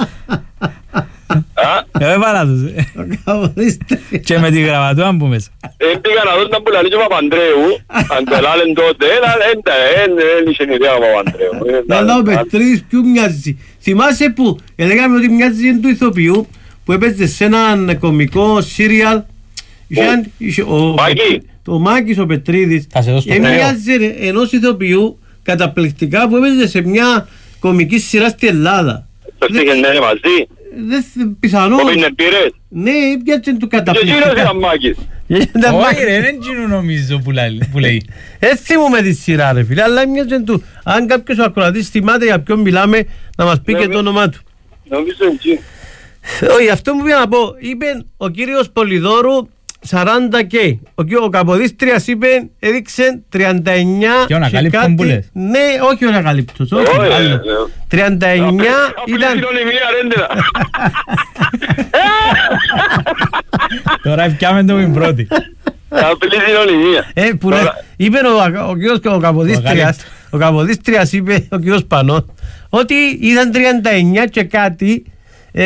Έβαλα τους. Και με τη γραμματούα που μέσα. Πήγα να δω να που λαλεί και ο Παπαντρέου. Αν το λάλεν τότε, δεν είχε ιδέα ο Παπαντρέου. Αλλά ο Πετρίδης ποιου μοιάζει? Θυμάσαι που έλεγαμε ότι μοιάζει του ηθοποιού που έπαιζε σε έναν κωμικό σύριαλ. Ο Μάκης ο Πετρίδης. Μοιάζει ενός ηθοποιού καταπληκτικά που έπαιζε σε μια κωμική σειρά στη Ελλάδα. Το στήχαινε μαζί. Πιθανό. Ο Πινεπήρες. Ναι, πιάτσε του καταπληκτικά. Και εκείνος ήταν Μάκης. Όχι ρε, δεν γίνουν νομίζω που λέει. Έτσι μου με τη σειρά ρε φίλε, αλλά μοιάζει του. Αν κάποιος ο ακροατής θυμάται για ποιον μιλάμε, να μας πει και το όνομά του. Νομίζω εκεί. Όχι, αυτό που πήγα να πω, είπε ο κύριος Πολυδόρου 40 και. Ο Καποδίστριας είπε, έδειξε 39 και ανακαλύπτων που λες. Ναι, όχι ο ανακαλύπτος, όχι άλλο. 39 ήταν... Τώρα ευκάμε το μην πρώτη. Απλή συνωνυμία. Είπε ο κύριος ο Καποδίστριας είπε, ο κύριος Πανός, ότι ήταν 39 και κάτι. 31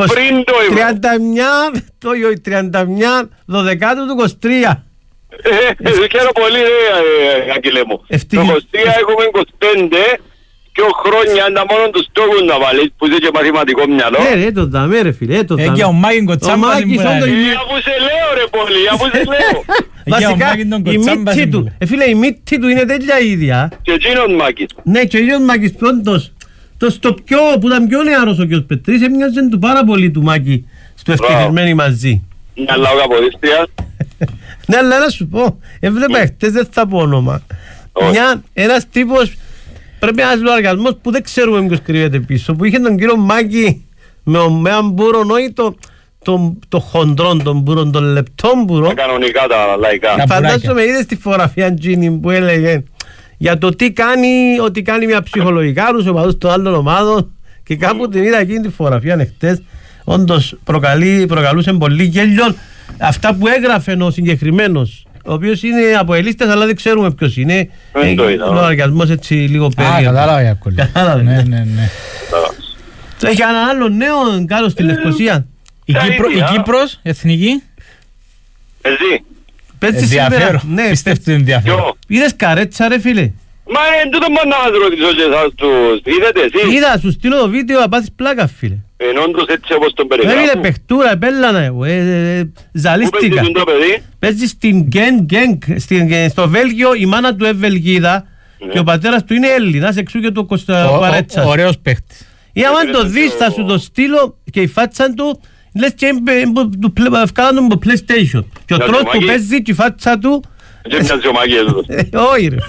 12 του 23. Ξέρω πολύ Αγγελέ μου. Το 23 έχουμε 25 2 χρόνια ήταν μόνο τους στόχους να βάλεις που είσαι και μαθηματικό μυαλό. Ναι, το δάμε ρε φίλε, το δάμε. Και ο Μάκης Κοτσάμπας αφού σε λέω ρε πολύ, αφού σε λέω. Βασικά η μύτη του, φίλε η μύτη του είναι τέτοια ίδια. Και εκείνος Μάκης. Ναι, και εκείνος Μάκης πρώτος. Το πιο, που ήταν πιο νεαρός ο κ. Πετρής, έμοιαζε του πάρα πολύ του Μάκη στο ευτυχισμένοι μαζί. Μια λαόγα ποδίστρια. Ναι, αλλά να σου πω, έβλεπα χτες, δεν θα πω όνομα. Ένας τύπος, πρέπει ένας λογαριασμός που δεν ξέρουμε ποιος κρύβεται πίσω, που είχε τον κύριο Μάκη με έναν μπουρον, όχι το χοντρόν, τον μπουρον, τον λεπτόν μπουρον. Τα κανονικά, τα λαϊκά. Φαντάζομαι είδες τη φωτογραφία Τζίνι που έλεγε για το τι κάνει, ότι κάνει μια ψυχολογικά τους οπαδούς των άλλων ομάδων, και κάπου την είδα εκείνη τη φωτογραφία χτες. Όντως προκαλούσε πολύ γέλιο αυτά που έγραφε ο συγκεκριμένος, ο οποίος είναι από ελίστες αλλά δεν ξέρουμε ποιος είναι. Ο λογαριασμός έτσι λίγο περίεργο. Κατάλαβα Ιακώλη. Ναι. Έχει ένα άλλο νέο κάτω στη Λευκοσία. Η Κύπρος, εθνική. Εσύ. Πέτσε σήμερα. Πιστεύω ότι είναι ενδιαφέρον. Είδες καρέτσα ρε φίλε. Μα εν τούτο μόνο να σας ρωτήσω και εσάς τους. Είδατε εσείς. Είδα, σου στείλω το βίντεο να πάθεις πλάκα φίλε. Εν όντως έτσι όπως τον περιγράφω. Ρε παιχτούρα, επέλανα εγώ, ζαλίστηκα. Πού παίζεις το παιδί? Παίζει στην Γκένγκ, στο Βέλγιο, η μάνα του Βελγίδα και ο πατέρας του είναι Έλληνας, εξού και το Παρέτσας. Ωραίος παίχτης. Ή άμα το δεις θα σου το στείλω και η φάτσα του, λες και ευκάλαν τον PlayStation. Και ο τρόπος που παίζει και η φάτσα του... Και μοιάζει ο Μάκης. Όχι ρε.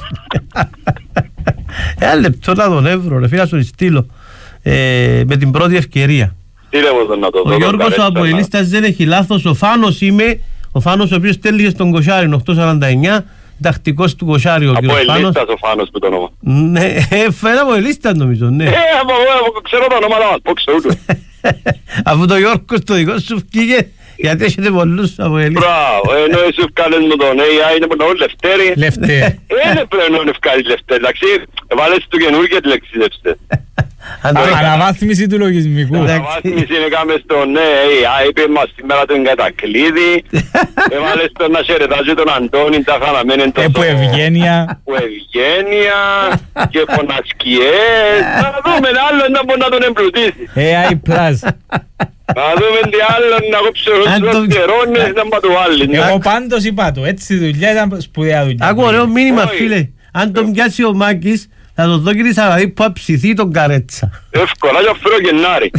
Ένα λεπτό να τον έβρω ρε φίλε, να σου στείλω με την πρώτη ευκαιρία. Ο Γιώργος ο Αποελίστας δεν έχει λάθος. Ο Φάνος είμαι, ο Φάνος ο οποίος τέλειε στον Κοσάρι 849, τακτικός του Κοσάρι ο κύριος Φάνος. Αποελίστας ο Φάνος που το όνομα. Ναι, φέρα Αποελίστας νομίζω, ναι. Ξέρω τα ονόματα μας, πω ξέρω του. Αφού το Γιώργος το δικό σου βγήκε, γιατί έχετε πολλούς Αποελίστας. Μπράβο, ενώ εσύ ευκάλες με τον AI, είναι μόνο Λευτέρη. Λευτέρη. Είναι πλέον να ευκάλεις Λευτέρη, εντάξει, βάλες του καινούργιες λέξεις Λευτέρη. Αναβάθμιση του λογισμικού. Αναβάθμιση είναι κάμε στο AI, είπε μας σήμερα τον κατακλείδη. Έβαλες τον να χαιρετάζει τον Αντώνη, τα χαναμένεν τόσο. Που ευγένεια. Που ευγένεια και φωνασκιές. Να δούμε άλλο να μπορεί να τον εμπλουτίσει. AI Plus. Να δούμε τι άλλο να κόψω τους καιρώνες να μα το βάλει. Εγώ πάντως είπα του, έτσι η δουλειά ήταν σπουδαία δουλειά. Άκου ωραίο μήνυμα φίλε. Αν τον πιάσει ο Μάκης θα το δω κύριε Σαββαδί που αψηθεί τον Καρέτσα. Εύκολα και φέρω Γενάρη.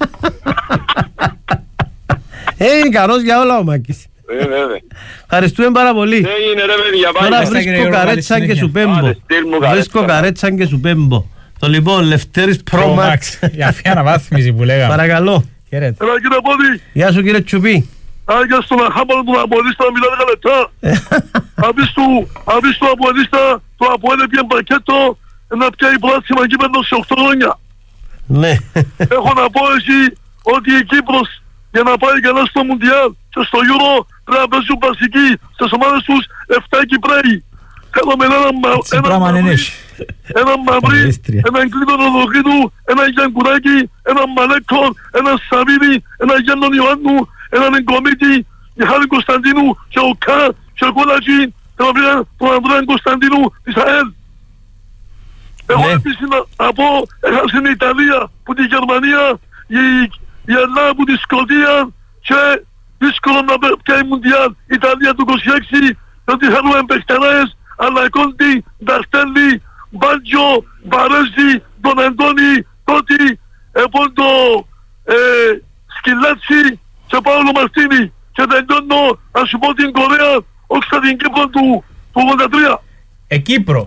Είναι ικανός για όλα ο Μάκης. Ευχαριστούμε πάρα πολύ. Έγινε ρε παιδιά πάλι. Τώρα βρίσκω Καρέτσα και σου πέμπω. Βρίσκω Καρέτσα και σου πέμπω. Το λοιπόν Λευτέρης Pro Max. Για αυτή αναβάθμιση που λέγαμε. Παρακαλώ. Χαίρετε. Έλα κύριε Πόδη. Γεια σου κύριε Τσουπί. Άγια στον αχάμπαλο του Απολίστα να μιλάτε λεπτά. Αφήσεις του Απολίστα, το Απολέ πιέν πακέτο να πιάει πλάσιμα κύπελλο σε 8 χρόνια. Ναι. Έχω να πω εσύ ότι η Κύπρος για να πάει καλά στο Μουντιάλ και στο Euro πρέπει να παίζουν βασικοί στις ομάδες τους 7 Κυπραίοι. Θέλαμε έναν Μαυρί, έναν Κλήτον Οδοχήτου, έναν Γιανκουράκη, έναν Μαλέκον, έναν Σαβίδη, έναν Γιάννον Ιωάννου, έναν Εγκομίτη, Μιχάλη Κωνσταντίνου και ο Κα και ο Κόλατζη, τον Ανδρέα Κωνσταντίνου της ΑΕΛ. Εγώ επίσης να πω, έχασε η Ιταλία που τη Γερμανία, η Ελλάδα που τη Σκοτία και δύσκολο να πιάει Μουντιάλ η Ιταλία του 26, διότι θέλουμε παιχτερές, αλλά Κόντι, Νταρτέλη, Μπάντζο, Μπαρέζη, τον Αντώνη, Τότι, Επόντο, Σκυλάτσι και Παύλο Μαρτίνη. Και τελειώνω να σου πω την Κορέα, όχι στα την Κύπρο του 83. Κύπρο.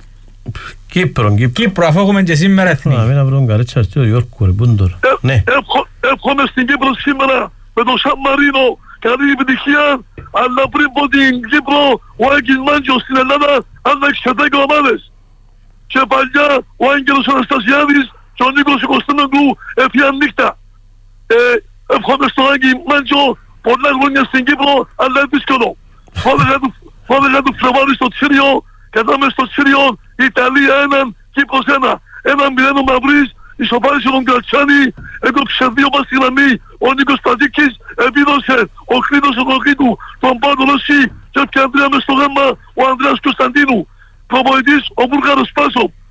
Κύπρο, αφού έχουμε και σήμερα εθνική. Μην να βρουν Καρέτσα στο Ιόρκο, ρε πούν τώρα. Εύχομαι στην Κύπρο σήμερα με τον Σαν Μαρίνο καλή επιτυχία, αλλά πριν από την Κύπρο ο Άγγελος Μάντζος στην Ελλάδα άλλαξε 10 ομάδες. Και παλιά ο Άγγελος Αναστασιάδης και ο Νίκος Κωνσταντίνογλου έφυγαν νύχτα. Εύχομαι στον Άγγελο Μάντζο πολλά χρόνια στην Κύπρο, αλλά είναι δύσκολο. Φόδεγα του Φλεβάρη στο Τσίριο, κατάμε στο Τσίριο Ιταλία 1, Κύπρος 1. 1-0 ο Μαυρής, ισοπάρισε τον Καλτσάνη, έκοψε 2 πας στη γραμμή. Ο Νίκος Πατήκης επίδωσε, ο Χρήτος ο Κοκκίτου, τον Πάτο Ρωσί και έπια Ανδρέα μες στο γάμμα ο Ανδρέας Κωνσταντίνου. Προπονητής ο Βούλγαρος Πάσο.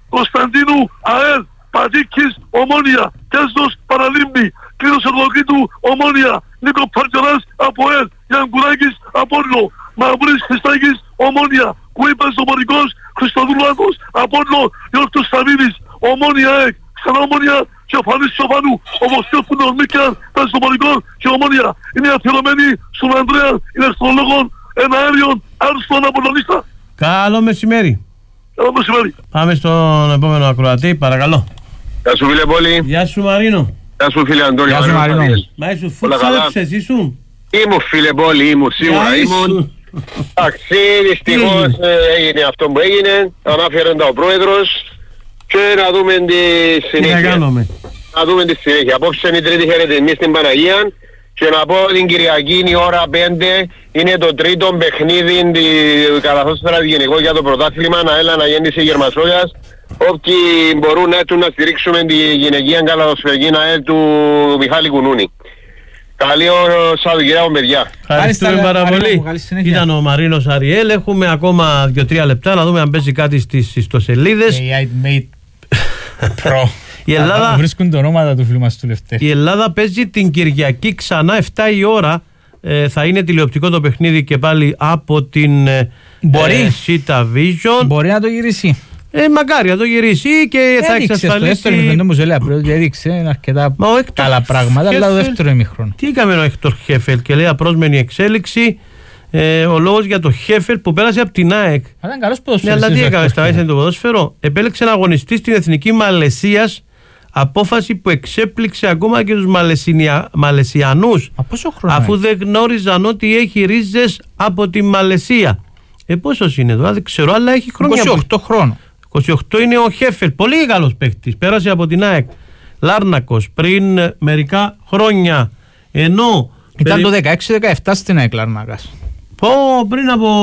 Κωνσταντίνου ΑΕΛ, Πατήκης Ομόνια, Κέσδος Παραλίμνη, Κλήρος Ερδοκρίτου Ομόνια, Νίκο Παρτιολάς από ΕΛ, Γιανκουράκης Απόλλω, Μαυρής Χριστάκης Ομόνια, Κουίπας Ομονικός, Χριστοδουλάκος Απόλλω, Γιώργος Σταβίδης Ομόνια ΕΚ, ξανά Ομόνια και ο Φανής Σοφανού, όπως και ο Φουνορμίκιαν, Πεσομονικών και Ομόνια. Είναι αφιερωμένοι στον Ανδρέα ηλεκτρολόγων εναέριων άρρωστον Απολλωνίστα. Καλό μεσημέρι. Καλό μεσημέρι. Πάμε στον επόμενο ακροατή, παρακαλώ. Γεια σου φίλε Πόλη. Γεια σου Μαρίνο. Γεια σου φίλε Αντώνη. Γεια σου Μαρίνο. Μα ήσουν φούτσαλεψες, ήσουν. Ήμουν φίλε Πόλη, σίγουρα ήμουν. Εντάξει, δυστυχώς έγινε αυτό που έγινε. Ανάφερε ο πρόεδρος και να δούμε τη συνέχεια. Να δούμε τη συνέχεια. Απόψε είναι η τρίτη χαιρετισμή στην Παναγία και να πω την Κυριακή η ώρα 5 είναι το τρίτο παιχνίδι καθώς στρατηγενικό για το πρωτάθλημα να έλα να γέννησε η Γερμασόγιας. Όποιοι μπορούν να έρθουν να στηρίξουμε τη γυναικεία καλαδοσφαιρική ΑΕΛ του Μιχάλη Κουνούνη. Καλή Σαββατοκύριακο, παιδιά. Ευχαριστούμε πάρα πολύ. Ήταν ο Μαρίνος Αριέλ. Έχουμε ακόμα 2-3 λεπτά να δούμε αν παίζει κάτι στις ιστοσελίδες. Η Ελλάδα, βρίσκουν τα ονόματα του φίλου μας του Λευτέρη. Η Ελλάδα παίζει την Κυριακή ξανά 7 η ώρα. Θα είναι τηλεοπτικό το παιχνίδι και πάλι από την Sita Vision. Μπορεί να το γυρίσει. Μακάρι να το γυρίσει και θα εξασφαλίσει. Το δεύτερο μου λέει απλώς έδειξε αρκετά καλά πράγματα, αλλά το δεύτερο ημίχρονο. Τι έκαμε ο Έκτορ Χέφελ και λέει απρόσμενη εξέλιξη. Ο λόγος για το Χέφελ που πέρασε από την ΑΕΚ. Ήταν καλός ποδοσφαιριστής. Αλλά τι έκαμε, σταμάτησε το ποδόσφαιρο. Επέλεξε να αγωνιστεί στην Εθνική Μαλαισίας. Απόφαση που εξέπληξε ακόμα και τους Μαλαισιανούς. Αφού δεν γνώριζαν ότι έχει ρίζες από τη Μαλαισία. Πόσος είναι τώρα, δεν ξέρω, αλλά έχει χρόνια. 28 χρόνων. 28 είναι ο Χέφελ, πολύ καλός παίκτης. Πέρασε από την ΑΕΚ Λάρνακος πριν μερικά χρόνια. Ενώ ήταν το 16-17 στην ΑΕΚ Λάρνακας. Πριν από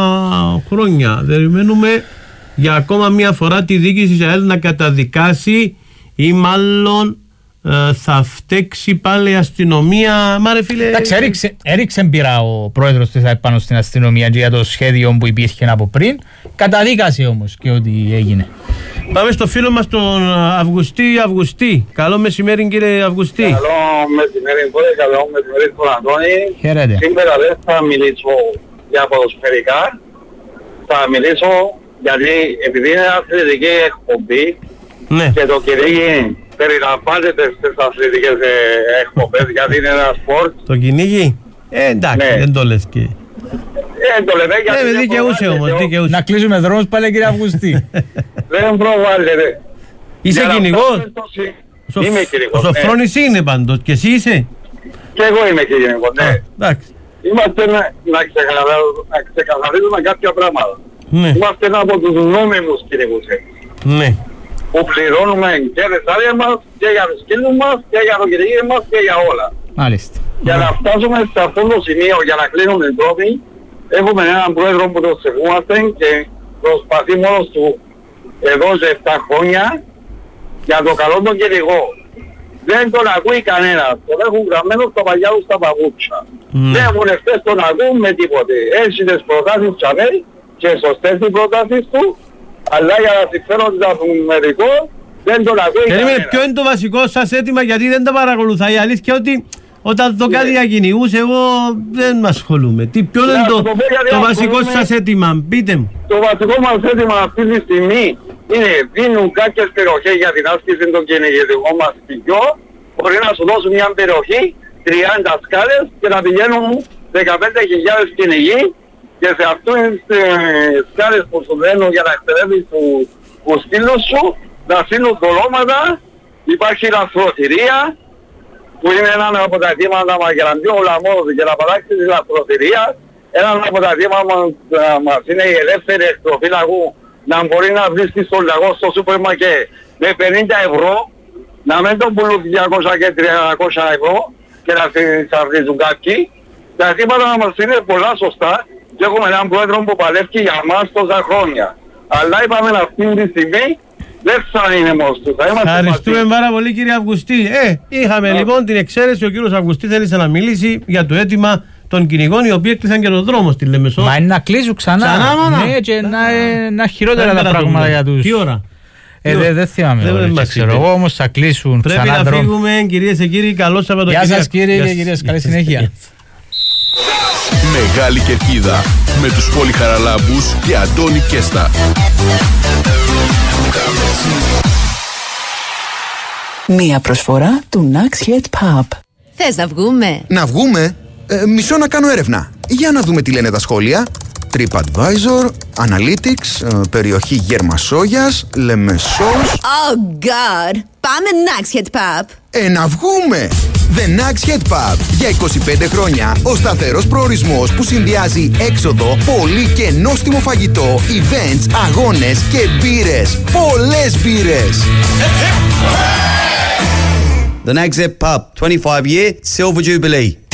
9 χρόνια. Περιμένουμε για ακόμα μια φορά τη διοίκηση της ΑΕΛ να καταδικάσει ή μάλλον θα φταίξει πάλι η αστυνομία. Μάρε φίλε. Εντάξει, έριξε πειρά ο πρόεδρος της ΑΕΠ πάνω στην αστυνομία και για το σχέδιο που υπήρχε από πριν. Καταδίκασε όμως και ό,τι έγινε. Πάμε στο φίλο μας τον Αυγουστή. Καλό μεσημέρι κύριε Αυγουστή. Καλό μεσημέρι κύριε, καλό μεσημέρι στον Αντώνη. Χαίρετε. Σήμερα δεν θα μιλήσω για ποδοσφαιρικά. Θα μιλήσω γιατί επειδή είναι αθλητική εκπομπή και το κυνήγι περιλαμβάνεται στις αθλητικές εκπομπές γιατί είναι ένα σπορτ. Το κυνήγι? Εντάξει, δεν το λες και... το λέμε γιατί... δικαιούσε όμως, δικαιούσε. Να κλείσουμε δρόμους πάλι κύριε Αυγουστή. Δεν προβάλλεται. Είσαι κυνηγός? Είμαι κυνηγός. Ο Σοφρόνης είναι πάντως και εσύ είσαι? Και εγώ είμαι κυνηγός, ναι. Εντάξει. Είμαστε να ξεκαθαρίζουμε κάποια πράγματα. Είμαστε ένα από τους νόμιμους κυνηγούς. Ναι. Που πληρώνουμε και δεσάρια μας και για τους σκύλους μας και για το κυνηγί μας και για όλα. Μάλιστα. Για να φτάσουμε σε αυτό το σημείο, για να κλείνουμε την τρόπη, έχουμε έναν πρόεδρο που το σεβούμαστε και προσπαθεί μόνος του εδώ σε 7 χρόνια για το καλό τον κυνηγό. Δεν τον ακούει κανένας. Τον έχουν γραμμένο στα παλιά του στα παπούτσια. Δεν έχουν εχθές τον ακούν με τίποτε. Έτσι τις προτάσεις τσαμέρι και σωστές οι προτάσεις του, αλλά για να συμφέροντα του μερικό δεν τον ακούει κανένας. Ποιο είναι το βασικό σας αίτημα, γιατί δεν τα παρακολουθάει? Η αλήθεια ότι όταν το κάτι για κυνηγούς εγώ δεν με ασχολούμαι. Ποιο είναι το βασικό σας αίτημα, πείτε μου. Το βασικό μας αίτημα αυτή τη στιγμή είναι δίνουν κάποιες περιοχές για την άσκηση των κυνηγητικών μας πηγιών. Μπορεί να σου δώσουν μια περιοχή, 30 σκάλες και να πηγαίνουν 15.000 κυνηγοί και σε αυτές τις σκάλες που σου δίνουν για να εκπαιδεύεις τους σκύλους σου να στείλουν δολώματα. Υπάρχει λαθροτηρία που είναι ένα από τα αιτήματα μας για να μπει ο λαμός και να παράξει τη λαθροτηρία. Ένα από τα αιτήματα μας είναι η ελεύθερη εκτροφή λαγού, να μπορεί να βρίσκει στον λαγό στο σούπερ μαρκέτ με 50 ευρώ, να μην τον πουλούν 200 και 300 ευρώ και να σαρδίζουν κάποιοι. Τα αιτήματα μας είναι πολλά σωστά και έχουμε έναν πρόεδρο που παλεύει για μας τόσα χρόνια. Αλλά είπαμε αυτή τη στιγμή δεν θα είναι μόνος του. Ευχαριστούμε πάρα πολύ κύριε Αυγουστή. Είχαμε λοιπόν την εξαίρεση, ο κύριος Αυγουστή θέλησε να μιλήσει για το αίτημα των κυνηγών οι οποίοι έκλεισαν και τον δρόμο στη Λεμεσό. Μα είναι να κλείσουν ξανά. Ναι, και να χειρότερα τα πράγματα για τους. Τι ώρα? Δεν θυμάμαι, ξέρω εγώ, όμως θα κλείσουν ξανά. Πρέπει να φύγουμε, κυρίες και κύριοι. Καλό Σαββατοκύριακο. Γεια σας κύριε και κυρίες, καλή συνέχεια. Μεγάλη Κερκίδα με τους Πολυχαραλάμπους και Αντώνη Κέστα. Μία προσφορά του Nax Head Pub. Θες να βγούμε? Να βγούμε? Μισό να κάνω έρευνα. Για να δούμε τι λένε τα σχόλια. TripAdvisor, Analytics, περιοχή Γερμασόγιας, Λεμεσός. Oh God! Πάμε Nax Head Pub. Να βγούμε! The Nax Head Pub. Για 25 χρόνια ο σταθερός προορισμός που συνδυάζει έξοδο, πολύ και νόστιμο φαγητό, events, αγώνες και μπύρες. Πολλές μπύρες! The Nax Head Pub, 25 year Silver Jubilee.